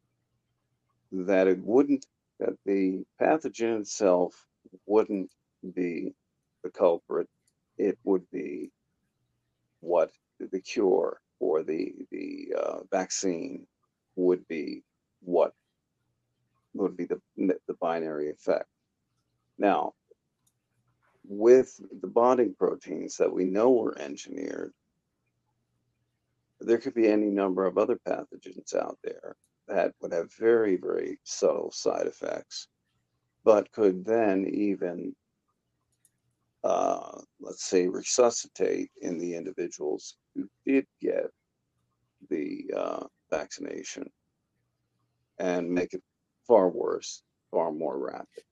Speaker 6: That it wouldn't, that the pathogen itself wouldn't be the culprit. It would be what the cure or the the uh, vaccine would be, what would be the the binary effect. Now, with the bonding proteins that we know were engineered, there could be any number of other pathogens out there that would have very, very subtle side effects, but could then even, uh, let's say, resuscitate in the individuals who did get the uh, vaccination and make it far worse, far more rapid.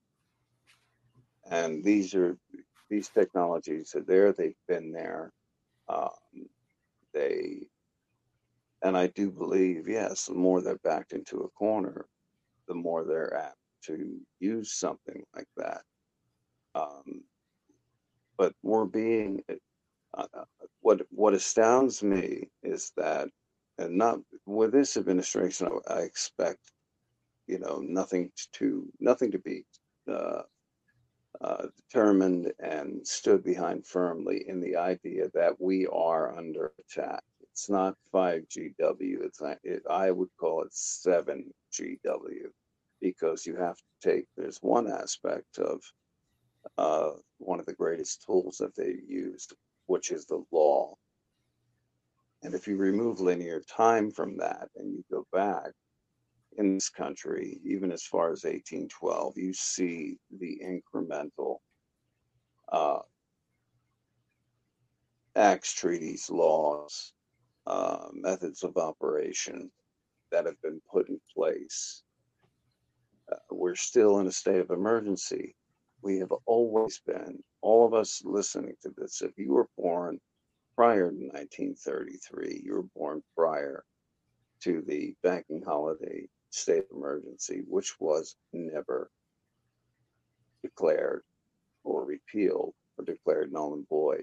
Speaker 6: And these are these technologies are there. They've been there. Um, they, and I do believe, yes, the more they're backed into a corner, the more they're apt to use something like that. Um, but we're being, uh, what what astounds me is that, and not with this administration, I, I expect, you know, nothing to nothing to be uh, uh, determined and stood behind firmly in the idea that we are under attack. It's not five G W. It's not, it, I would call it seven G W, because you have to take, there's one aspect of uh, one of the greatest tools that they used, which is the law. And if you remove linear time from that and you go back in this country, even as far as eighteen twelve, you see the incremental uh, acts, treaties, laws, uh, methods of operation that have been put in place. Uh, we're still in a state of emergency. We have always been, all of us listening to this, if you were born prior to nineteen thirty-three, you were born prior to the banking holiday state of emergency, which was never declared or repealed or declared null and void.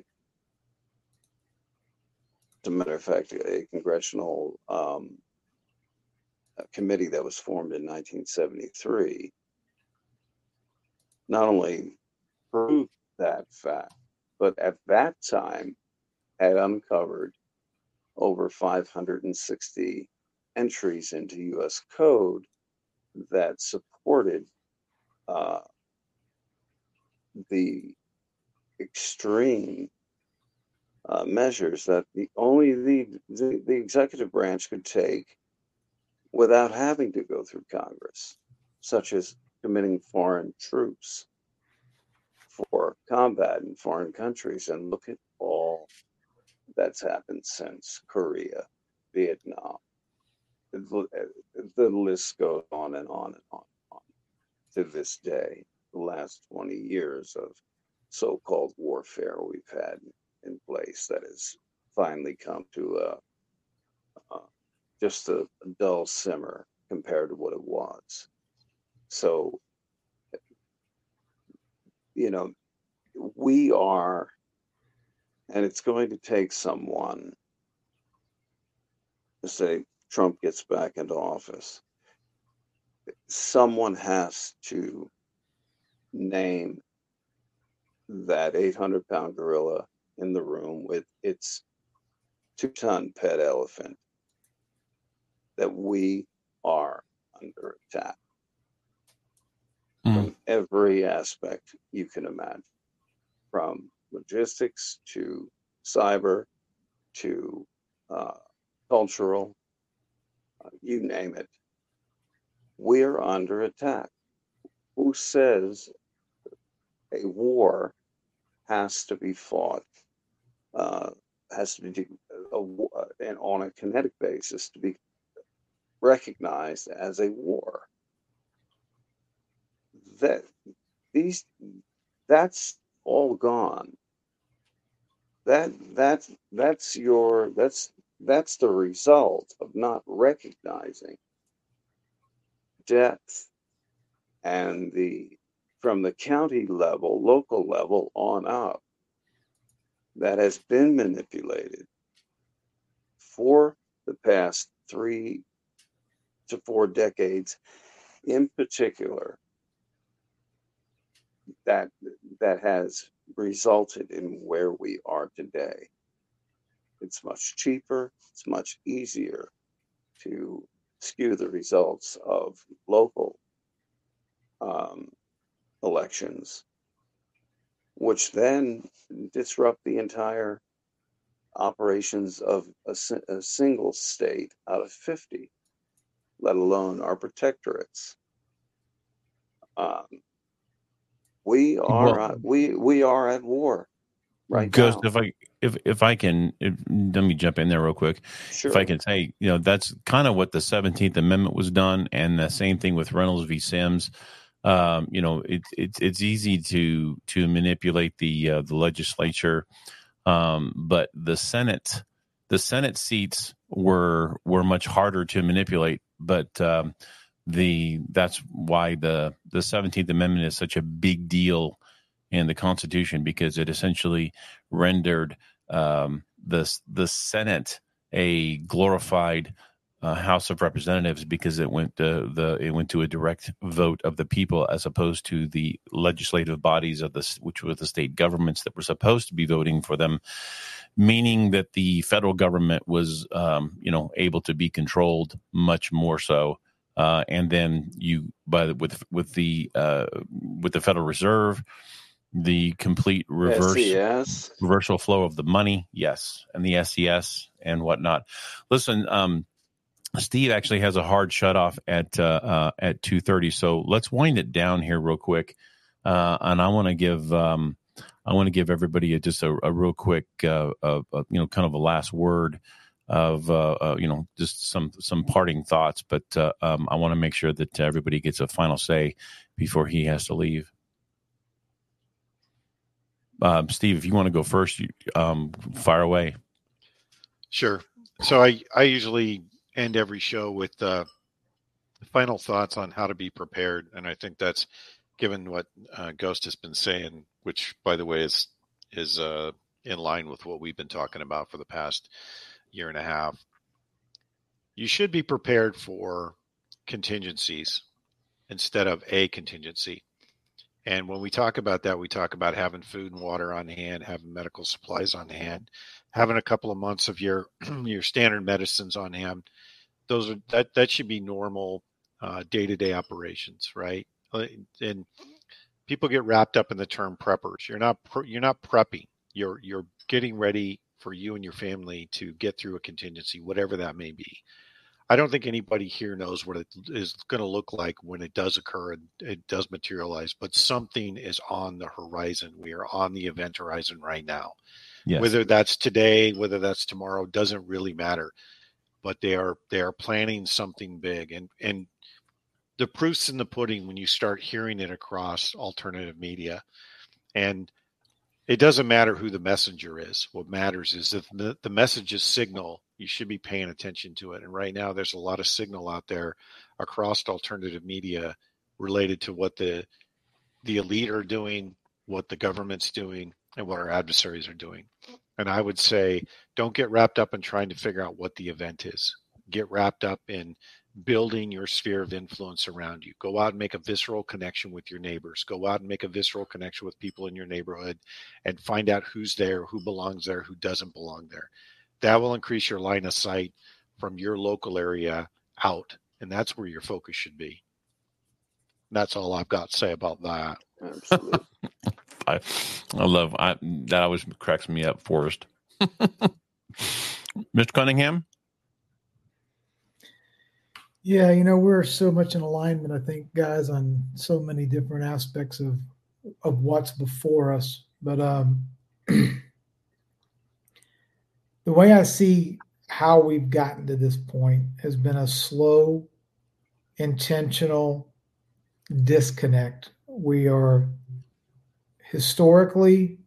Speaker 6: As a matter of fact, a congressional um, a committee that was formed in nineteen seventy-three not only proved that fact, but at that time had uncovered over five hundred sixty entries into U S code that supported uh, the extreme uh, measures that the only the, the the executive branch could take without having to go through Congress, such as committing foreign troops for combat in foreign countries. And look at all that's happened since Korea, Vietnam. The, the list goes on and on and on and on to this day. The last twenty years of so-called warfare we've had in place that has finally come to a, a just a, a dull simmer compared to what it was. So, you know, we are, and it's going to take someone to say Trump gets back into office. Someone has to name that eight hundred pound gorilla in the room with its two ton pet elephant that we are under attack mm. from every aspect you can imagine, from logistics to cyber to uh, cultural, uh, you name it. We're under attack. Who says a war has to be fought, uh, has to be a, a, and on a kinetic basis to be recognized as a war? That these, that's all gone. That that that's your that's that's the result of not recognizing depth and the from the county level, local level on up, that has been manipulated for the past three to four decades in particular, that that has resulted in where we are today. It's much cheaper, it's much easier to skew the results of local um, elections, which then disrupt the entire operations of a, a single state out of fifty, let alone our protectorates. Um, we are well, at, we we are at war right
Speaker 1: Ghost,
Speaker 6: now.
Speaker 1: If I if if I can, if, let me jump in there real quick.
Speaker 6: Sure.
Speaker 1: If I can say, you know, that's kind of what the seventeenth Amendment was done, and the same thing with Reynolds v. Sims. Um, you know, it's it's it's easy to to manipulate the uh, the legislature, um, but the Senate the Senate seats were were much harder to manipulate. But um, the that's why the the seventeenth Amendment is such a big deal in the Constitution, because it essentially rendered um, the the Senate a glorified Uh, House of Representatives, because it went to the it went to a direct vote of the people, as opposed to the legislative bodies of the which were the state governments that were supposed to be voting for them, meaning that the federal government was um, you know able to be controlled much more so. Uh, and then you by the, with with the uh, with the Federal Reserve, the complete reverse
Speaker 6: S E S.
Speaker 1: reversal flow of the money, yes, and the S E S and whatnot. Listen. Um, Steve actually has a hard shutoff at uh, uh, at two thirty, so let's wind it down here real quick. Uh, and I want to give um, I want to give everybody a, just a, a real quick, uh, uh, uh, you know, kind of a last word of uh, uh, you know, just some some parting thoughts. But uh, um, I want to make sure that everybody gets a final say before he has to leave. Uh, Steve, if you want to go first, you, um, fire away.
Speaker 3: Sure. So I, I usually end every show with uh, final thoughts on how to be prepared. And I think that's given what uh, Ghost has been saying, which, by the way, is is uh, in line with what we've been talking about for the past year and a half. You should be prepared for contingencies instead of a contingency. And when we talk about that, we talk about having food and water on hand, having medical supplies on hand, having a couple of months of your your standard medicines on hand. Those are that that should be normal uh, day-to-day operations, right? And people get wrapped up in the term preppers. You're not you're not prepping. You're you're getting ready for you and your family to get through a contingency, whatever that may be. I don't think anybody here knows what it is going to look like when it does occur and it does materialize, but something is on the horizon. We are on the event horizon right now. Yes. Whether that's today, whether that's tomorrow, doesn't really matter. But they are they are planning something big, and and the proof's in the pudding when you start hearing it across alternative media. And it doesn't matter who the messenger is. What matters is if the, the message is signal, you should be paying attention to it. And right now there's a lot of signal out there across alternative media related to what the the elite are doing, what the government's doing, and what our adversaries are doing. And I would say, don't get wrapped up in trying to figure out what the event is. Get wrapped up in building your sphere of influence around you. Go out and make a visceral connection with your neighbors. Go out and make a visceral connection with people in your neighborhood and find out who's there, who belongs there, who doesn't belong there. That will increase your line of sight from your local area out. And that's where your focus should be. That's all I've got to say about that.
Speaker 6: Absolutely.
Speaker 1: I, I love I, that. Always cracks me up, Forrest. Mister Cunningham?
Speaker 5: Yeah, you know, we're so much in alignment, I think, guys, on so many different aspects of of what's before us. But um, the way I see how we've gotten to this point has been a slow, intentional disconnect. We are historically,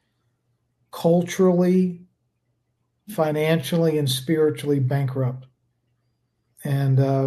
Speaker 5: culturally, financially, and spiritually bankrupt. And, uh,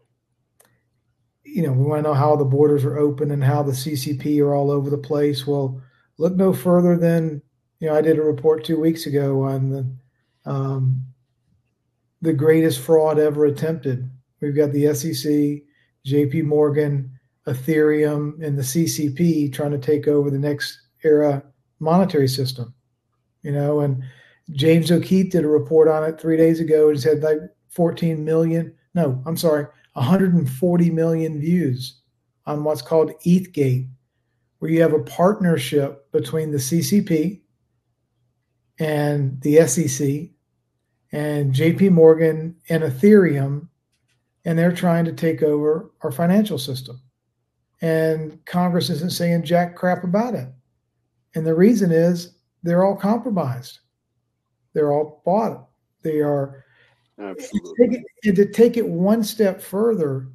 Speaker 5: you know, we want to know how the borders are open and how the C C P are all over the place. Well, look no further than, you know, I did a report two weeks ago on the um, the greatest fraud ever attempted. We've got the S E C, J P Morgan, Ethereum, and the C C P trying to take over the next era monetary system, you know, and James O'Keefe did a report on it three days ago and said like fourteen million, no, I'm sorry, one hundred forty million views on what's called E T H Gate, where you have a partnership between the C C P and the S E C and J P Morgan and Ethereum, and they're trying to take over our financial system. And Congress isn't saying jack crap about it. And the reason is they're all compromised. They're all bought. They are.
Speaker 6: Absolutely.
Speaker 5: Take it, and to take it one step further,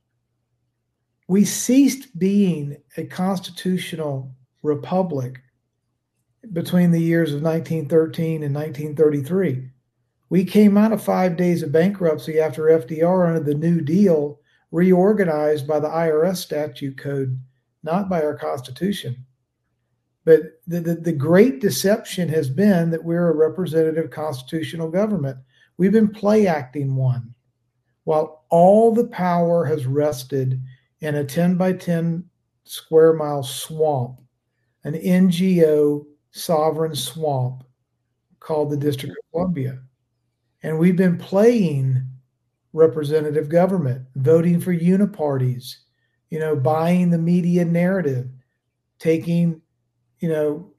Speaker 5: we ceased being a constitutional republic between the years of nineteen thirteen and nineteen thirty-three. We came out of five days of bankruptcy after F D R under the New Deal, reorganized by the I R S statute code, not by our Constitution. But the, the, the great deception has been that we're a representative constitutional government. We've been play acting one, while all the power has rested in a ten by ten square mile swamp, an N G O sovereign swamp called the District of Columbia. And we've been playing representative government, voting for uniparties, you know, buying the media narrative, taking, you know,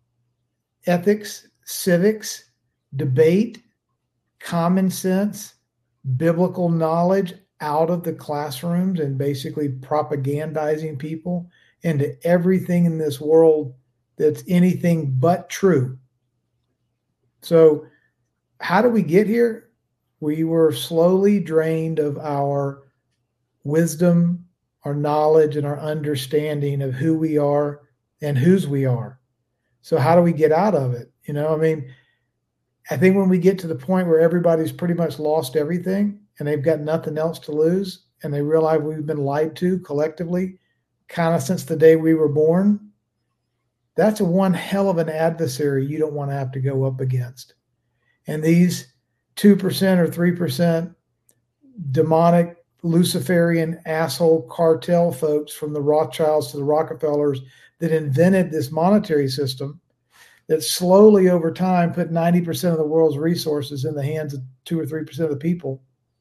Speaker 5: ethics, civics, debate, common sense, biblical knowledge out of the classrooms and basically propagandizing people into everything in this world that's anything but true. So how do we get here? We were slowly drained of our wisdom, our knowledge, and our understanding of who we are and whose we are. So how do we get out of it? You know, I mean, I think when we get to the point where everybody's pretty much lost everything and they've got nothing else to lose, and they realize we've been lied to collectively kind of since the day we were born, that's a one hell of an adversary you don't want to have to go up against. And these two percent or three percent demonic Luciferian asshole cartel folks from the Rothschilds to the Rockefellers that invented this monetary system that slowly over time put ninety percent of the world's resources in the hands of two or three percent of the people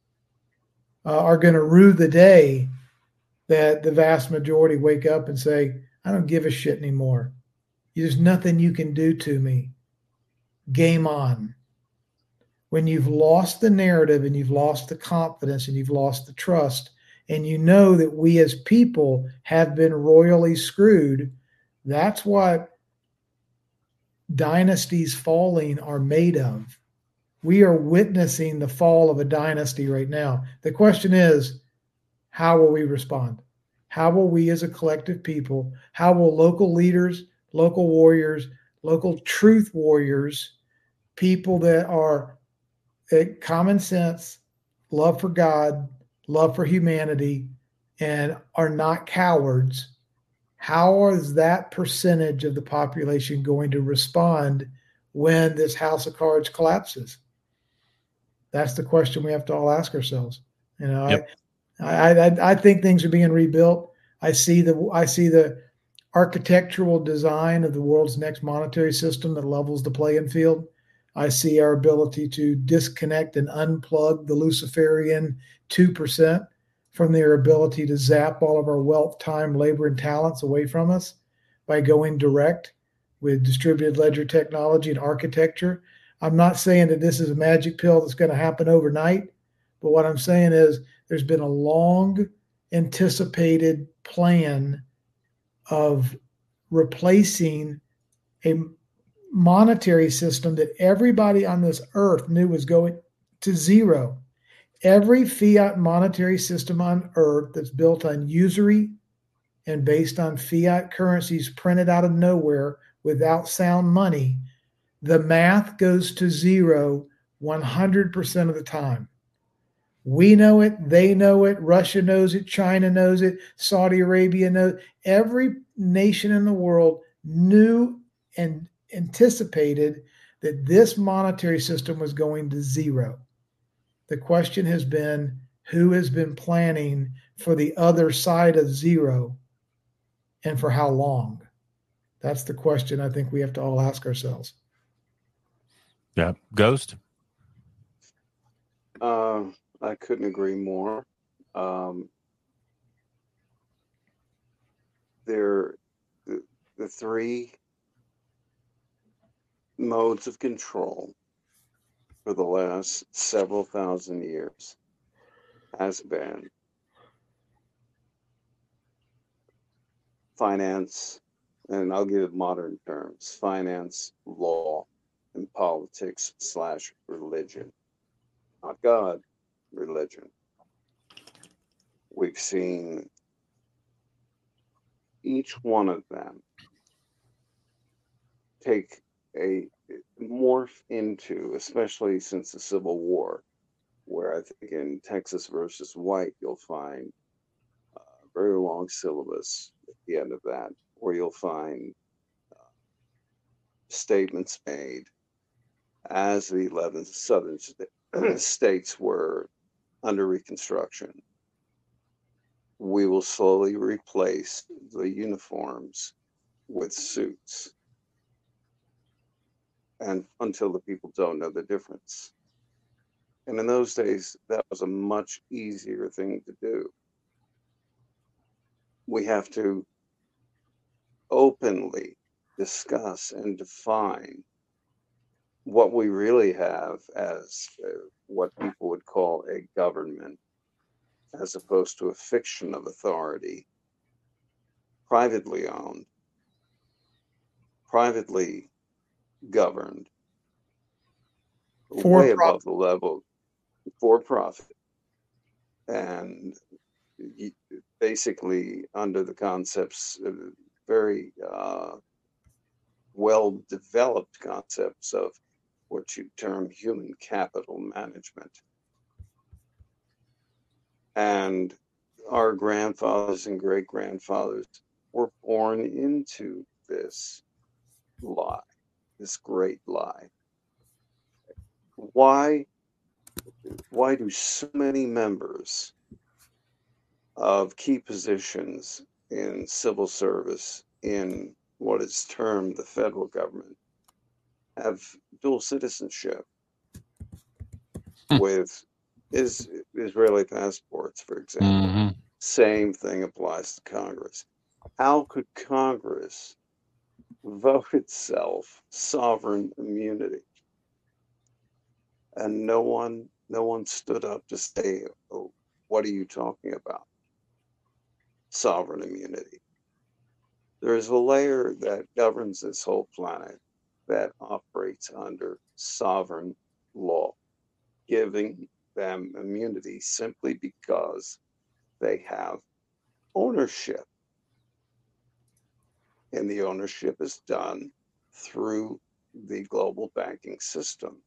Speaker 5: uh, are going to rue the day that the vast majority wake up and say, I don't give a shit anymore. There's nothing you can do to me. Game on. When you've lost the narrative and you've lost the confidence and you've lost the trust, and you know that we as people have been royally screwed, that's what dynasties falling are made of. We are witnessing the fall of a dynasty right now. The question is, how will we respond? How will we as a collective people, how will local leaders, local warriors, local truth warriors, people that are at common sense, love for God, love for humanity, and are not cowards, how is that percentage of the population going to respond when this house of cards collapses? That's the question we have to all ask ourselves. You know, yep. I, I I think things are being rebuilt. I see the I see the architectural design of the world's next monetary system that levels the playing field. I see our ability to disconnect and unplug the Luciferian two percent from their ability to zap all of our wealth, time, labor, and talents away from us by going direct with distributed ledger technology and architecture. I'm not saying that this is a magic pill that's going to happen overnight, but what I'm saying is there's been a long anticipated plan of replacing a monetary system that everybody on this earth knew was going to zero. Every fiat monetary system on earth that's built on usury and based on fiat currencies printed out of nowhere without sound money, the math goes to zero one hundred percent of the time. We know it. They know it. Russia knows it. China knows it. Saudi Arabia knows. Every nation in the world knew and anticipated that this monetary system was going to zero. The question has been, who has been planning for the other side of zero and for how long? That's the question I think we have to all ask ourselves.
Speaker 1: Yeah. Ghost?
Speaker 6: Uh, I couldn't agree more. Um, there, the, the three modes of control for the last several thousand years has been finance, and I'll give it modern terms, finance, law, and politics slash religion. Not God, religion. We've seen each one of them take a morph into, especially since the Civil War, where I think in Texas versus White, you'll find a very long syllabus at the end of that, where you'll find uh, statements made as the eleven southern st- states were under Reconstruction. We will slowly replace the uniforms with suits, and until the people don't know the difference. And in those days, that was a much easier thing to do. We have to openly discuss and define what we really have as uh, what people would call a government, as opposed to a fiction of authority, privately owned, privately governed,
Speaker 5: For
Speaker 6: way
Speaker 5: profit.
Speaker 6: above the level, for profit, and basically under the concepts, uh, very uh, well developed concepts of what you term human capital management. And our grandfathers and great grandfathers were born into this lie, this great lie. Why, why do so many members of key positions in civil service in what is termed the federal government have dual citizenship with is Israeli passports, for example?
Speaker 1: Mm-hmm.
Speaker 6: Same thing applies to Congress. How could Congress vote itself sovereign immunity? And no one, no one stood up to say, "Oh, what are you talking about? Sovereign immunity." There is a layer that governs this whole planet that operates under sovereign law, giving them immunity simply because they have ownership. And the ownership is done through the global banking system.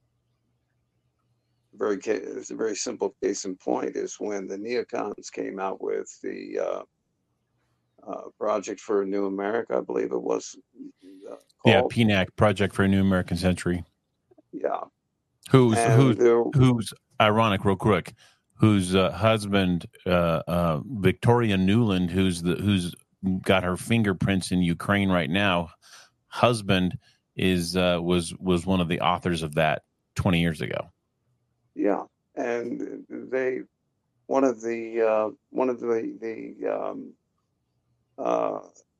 Speaker 6: Very, it's a very simple case in point is when the neocons came out with the uh, uh, Project for a New America, I believe it was uh,
Speaker 1: Yeah,
Speaker 6: called.
Speaker 1: P N A C, Project for a New American Century.
Speaker 6: Yeah.
Speaker 1: Who's
Speaker 6: And
Speaker 1: who's
Speaker 6: there,
Speaker 1: who's ironic, real quick. Whose uh, husband, uh, uh, Victoria Nuland, who's the who's got her fingerprints in Ukraine right now. Husband is uh, was was one of the authors of that twenty years ago.
Speaker 6: yeah, and they one of the uh, one of the the um, uh,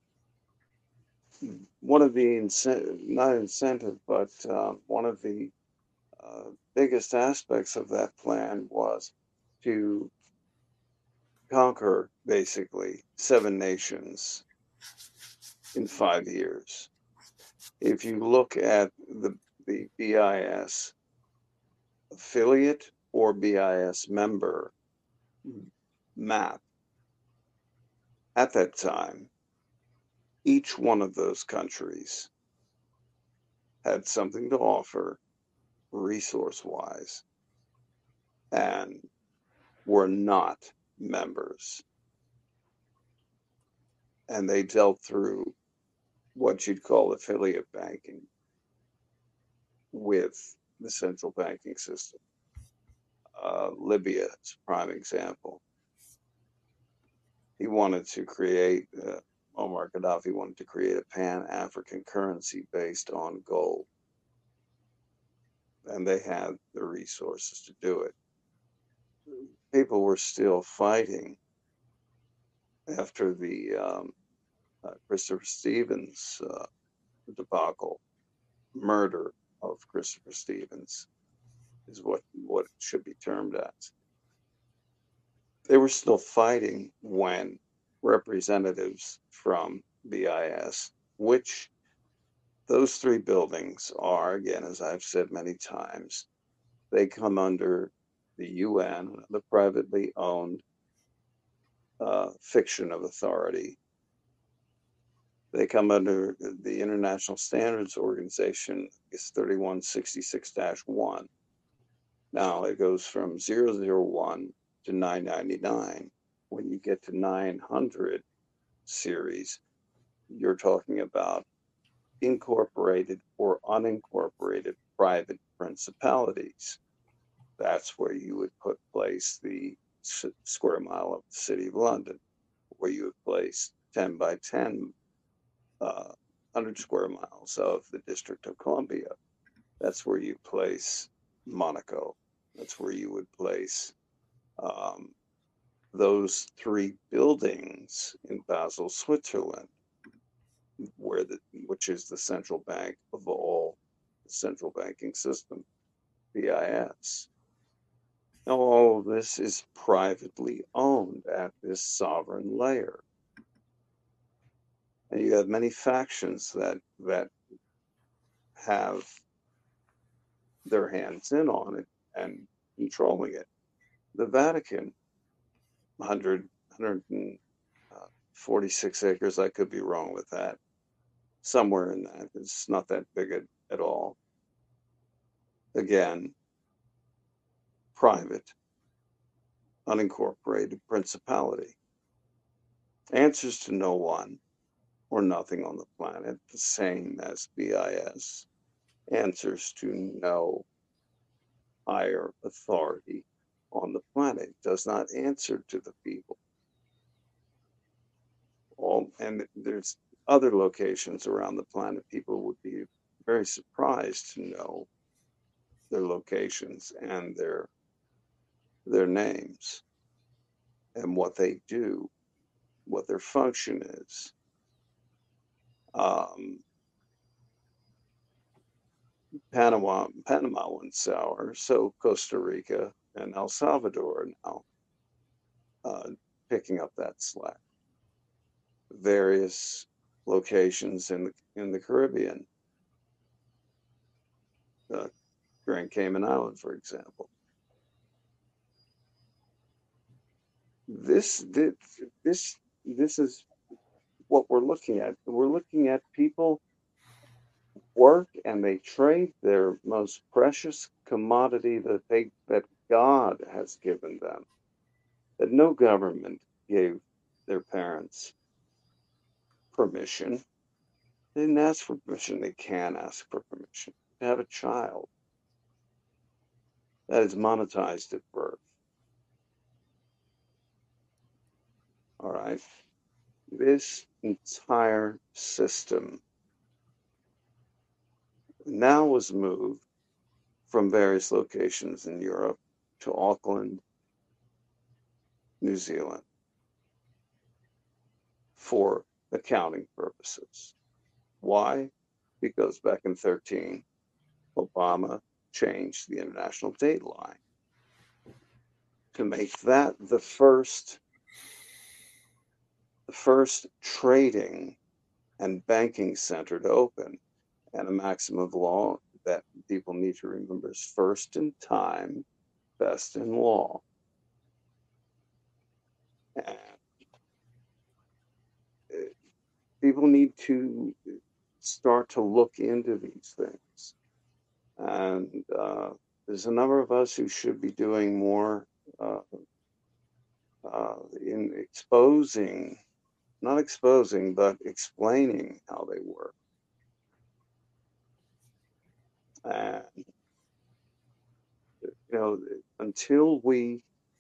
Speaker 6: one of the incentive, not incentive, but uh, one of the uh, biggest aspects of that plan was to conquer basically seven nations in five years. If you look at the the B I S affiliate or B I S member map at that time, each one of those countries had something to offer resource-wise and were not members. And they dealt through what you'd call affiliate banking with the central banking system. Uh, Libya is a prime example. He wanted to create, uh, Muammar Gaddafi wanted to create a pan-African currency based on gold. And they had the resources to do it. People were still fighting after the um, uh, Christopher Stevens uh, debacle, murder of Christopher Stevens is what, what it should be termed as. They were still fighting when representatives from B I S, which those three buildings are, again, as I've said many times, they come under the U N, the privately owned uh, fiction of authority. They come under the International Standards Organization, it's thirty-one sixty-six dash one. Now it goes from zero zero one to nine ninety-nine. When you get to nine hundred series, you're talking about incorporated or unincorporated private principalities. That's where you would put place the square mile of the City of London, where you would place ten by ten, uh, one hundred square miles of the District of Columbia. That's where you place Monaco. That's where you would place um, those three buildings in Basel, Switzerland, where the which is the central bank of all the central banking system, B I S. Now, all of this is privately owned at this sovereign layer. And you have many factions that that have their hands in on it. And controlling it. The Vatican, one hundred, one hundred forty-six acres, I could be wrong with that. Somewhere in that. It's not that big at, at all. Again, private, unincorporated principality. Answers to no one or nothing on the planet, the same as B I S. Answers to no higher authority on the planet. Does not answer to the people. All, and there's other locations around the planet. People would be very surprised to know their locations and their their names and what they do, what their function is. Um, Panama, Panama went sour, so Costa Rica and El Salvador are now uh, picking up that slack. Various locations in the in the Caribbean, uh, Grand Cayman Island, for example. This this this this is what we're looking at. We're looking at people work and they trade their most precious commodity that they that God has given them, that no government gave their parents permission. They didn't ask for permission. They can ask for permission to have a child that is monetized at birth. All right. This entire system now was moved from various locations in Europe to Auckland, New Zealand, for accounting purposes. Why? Because back in thirteen, Obama changed the international date line to make that the first, the first trading and banking center to open. And a maxim of law that people need to remember is first in time, best in law. And people need to start to look into these things. And uh, there's a number of us who should be doing more uh, uh, in exposing, not exposing, but explaining how they work. And, you know, until we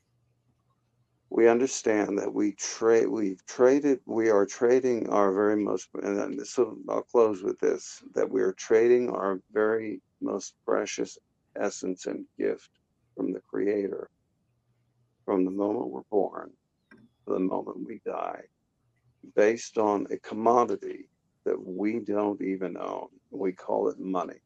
Speaker 6: we understand that we trade, we've traded, we are trading our very most, and this will, I'll close with this, that we are trading our very most precious essence and gift from the Creator, from the moment we're born to the moment we die, based on a commodity that we don't even own. We call it money.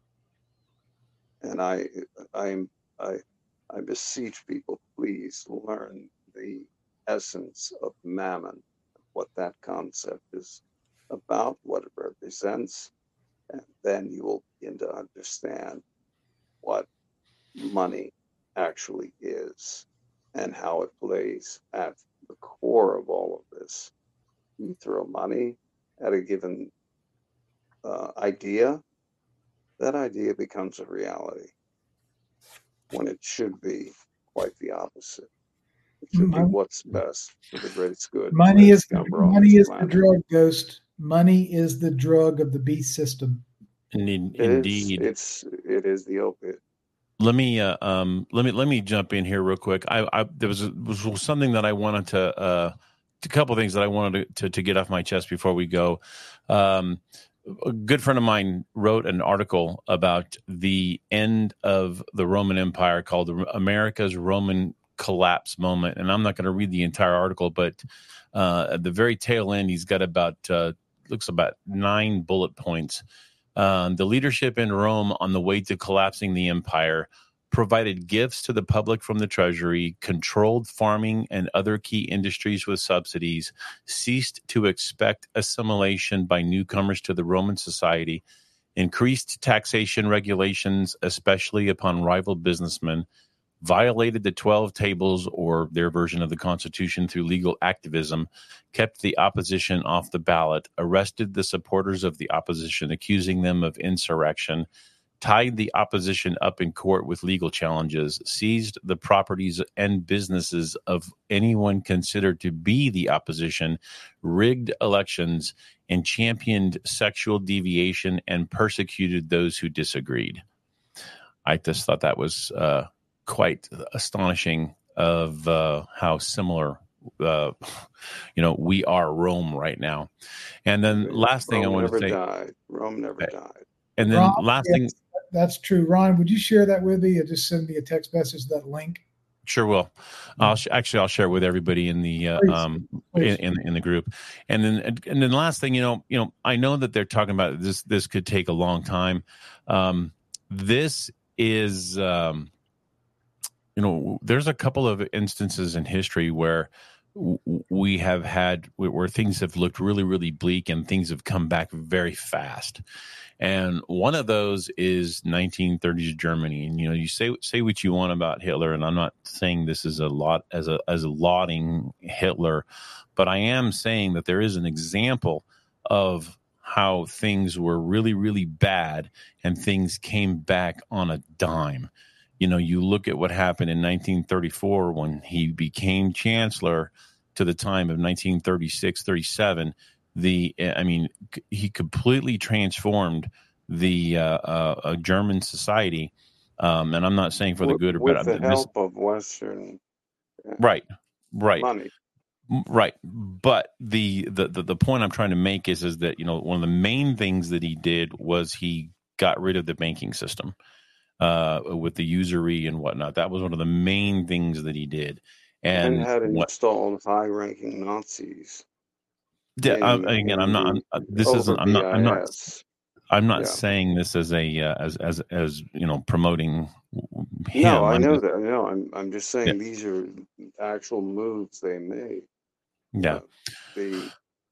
Speaker 6: And I, I, I, I beseech people, please learn the essence of mammon, what that concept is about, what it represents, and then you will begin to understand what money actually is and how it plays at the core of all of this. You throw money at a given uh, idea, that idea becomes a reality when it should be quite the opposite. It should be what's best for the greatest good.
Speaker 5: Money is money is the drug, Ghost. Money is the drug of the beast system.
Speaker 1: Indeed,
Speaker 6: it
Speaker 1: indeed.
Speaker 6: Is, it's it is the opiate.
Speaker 1: Let me uh, um let me let me jump in here real quick. I, I there was, a, was something that I wanted to uh a couple of things that I wanted to, to to get off my chest before we go. Um, a good friend of mine wrote an article about the end of the Roman Empire called America's Roman Collapse Moment. And I'm not going to read the entire article, but uh, at the very tail end, he's got about, uh, looks about nine bullet points. Um, the leadership in Rome on the way to collapsing the empire provided gifts to the public from the treasury, controlled farming and other key industries with subsidies, ceased to expect assimilation by newcomers to the Roman society, increased taxation regulations, especially upon rival businessmen, violated the twelve tables or their version of the Constitution through legal activism, kept the opposition off the ballot, arrested the supporters of the opposition, accusing them of insurrection, tied the opposition up in court with legal challenges, seized the properties and businesses of anyone considered to be the opposition, rigged elections, and championed sexual deviation and persecuted those who disagreed. I just thought that was uh, quite astonishing of uh, how similar, uh, you know, we are Rome right now. And then last thing
Speaker 6: Rome
Speaker 1: I want to
Speaker 6: never
Speaker 1: say,
Speaker 6: died. Rome never died.
Speaker 1: and then
Speaker 5: Ron,
Speaker 1: last
Speaker 5: yes,
Speaker 1: thing,
Speaker 5: that's true. Ron, would you share that with me or just send me a text message, that link?
Speaker 1: sure will. I'll sh- actually I'll share it with everybody in the uh,
Speaker 5: Please.
Speaker 1: um
Speaker 5: Please.
Speaker 1: in, in in the group. And then and then last thing, you know, you know, I know that they're talking about this. This could take a long time. Um, this is, um, you know, there's a couple of instances in history where w- we have had where things have looked really, really bleak and things have come back very fast. And one of those is nineteen thirties Germany. And, you know, you say say what you want about Hitler, and I'm not saying this is a lot as a as a lauding Hitler, but I am saying that there is an example of how things were really, really bad and things came back on a dime. You know, you look at what happened in nineteen thirty-four when he became chancellor to the time of nineteen thirty-six, thirty-seven. The, I mean, he completely transformed the uh, uh, German society. Um, and I'm not saying for the good or
Speaker 6: with
Speaker 1: bad.
Speaker 6: the
Speaker 1: This,
Speaker 6: help of Western
Speaker 1: right, right.
Speaker 6: money.
Speaker 1: Right. But the, the, the, the point I'm trying to make is, is that, you know, one of the main things that he did was he got rid of the banking system uh, with the usury and whatnot. That was one of the main things that he did. And,
Speaker 6: And had
Speaker 1: what,
Speaker 6: installed high-ranking Nazis.
Speaker 1: yeah, I,
Speaker 6: in-
Speaker 1: again,
Speaker 6: in
Speaker 1: I'm not,
Speaker 6: the-
Speaker 1: I'm, this
Speaker 6: over
Speaker 1: isn't, I'm not, I'm not,
Speaker 6: B I S.
Speaker 1: I'm not
Speaker 6: Yeah.
Speaker 1: saying this as a, uh, as, as, as, you know, promoting him.
Speaker 6: No, I
Speaker 1: I'm
Speaker 6: know
Speaker 1: just,
Speaker 6: that. No, I'm I'm just saying
Speaker 1: Yeah.
Speaker 6: these are actual moves they made.
Speaker 1: yeah.
Speaker 6: Uh, the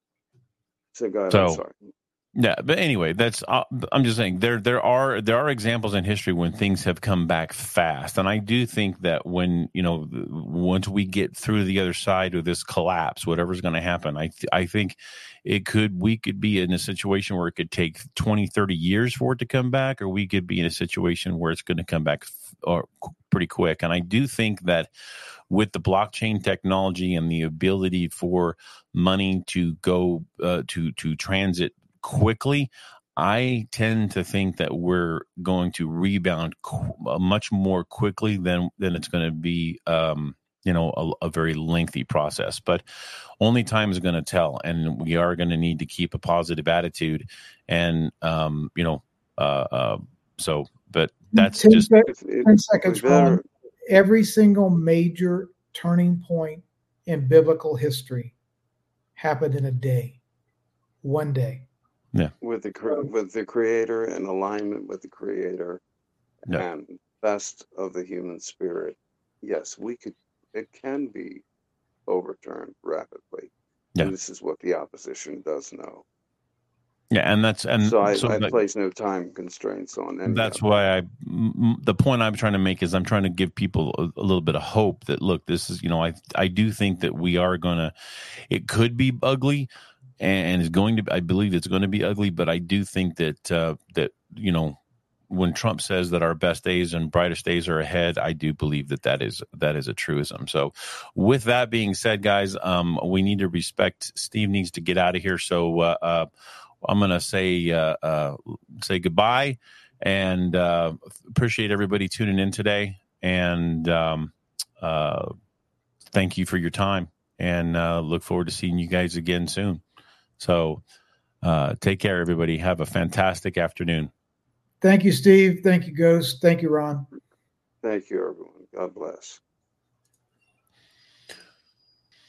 Speaker 6: so go ahead,
Speaker 1: So-
Speaker 6: I'm sorry.
Speaker 1: Yeah, but anyway, that's uh, I'm just saying there there are there are examples in history when things have come back fast, and I do think that when, you know, once we get through the other side of this collapse, whatever's going to happen, I th- I think it could we could be in a situation where it could take twenty, thirty years for it to come back, or we could be in a situation where it's going to come back f- or pretty quick. And I do think that with the blockchain technology and the ability for money to go uh, to to transit quickly, I tend to think that we're going to rebound qu- much more quickly than than it's going to be, um, you know, a, a very lengthy process. But only time is going to tell, and we are going to need to keep a positive attitude. And um, you know, uh, uh, so, but that's
Speaker 5: ten,
Speaker 1: just
Speaker 6: If, if,
Speaker 5: ten seconds,
Speaker 6: we better,
Speaker 5: Ron. Every single major turning point in biblical history happened in a day, one day.
Speaker 6: with the cre- with the creator and alignment with the creator
Speaker 1: Yeah.
Speaker 6: and best of the human spirit, yes, we could it can be overturned rapidly.
Speaker 1: Yeah.
Speaker 6: And this is what the opposition does know.
Speaker 1: yeah, and that's and
Speaker 6: so I,
Speaker 1: so
Speaker 6: I
Speaker 1: that-
Speaker 6: place no time constraints on any
Speaker 1: That's
Speaker 6: of it.
Speaker 1: why I, m- the point I'm trying to make is I'm trying to give people a, a little bit of hope that, look, this is, you know, I, I do think that we are going to, it could be ugly and it's going to, I believe it's going to be ugly, but I do think that, uh, that, you know, when Trump says that our best days and brightest days are ahead, I do believe that that is, that is a truism. So with that being said, guys, um, we need to respect, Steve needs to get out of here. So, uh, uh I'm going to say, uh, uh, say goodbye and, uh, appreciate everybody tuning in today. And, um, uh, thank you for your time and, uh, look forward to seeing you guys again soon. So, uh, take care, everybody. Have a fantastic afternoon.
Speaker 5: Thank you, Steve. Thank you, Ghost. Thank you, Ron.
Speaker 6: Thank you, everyone. God bless.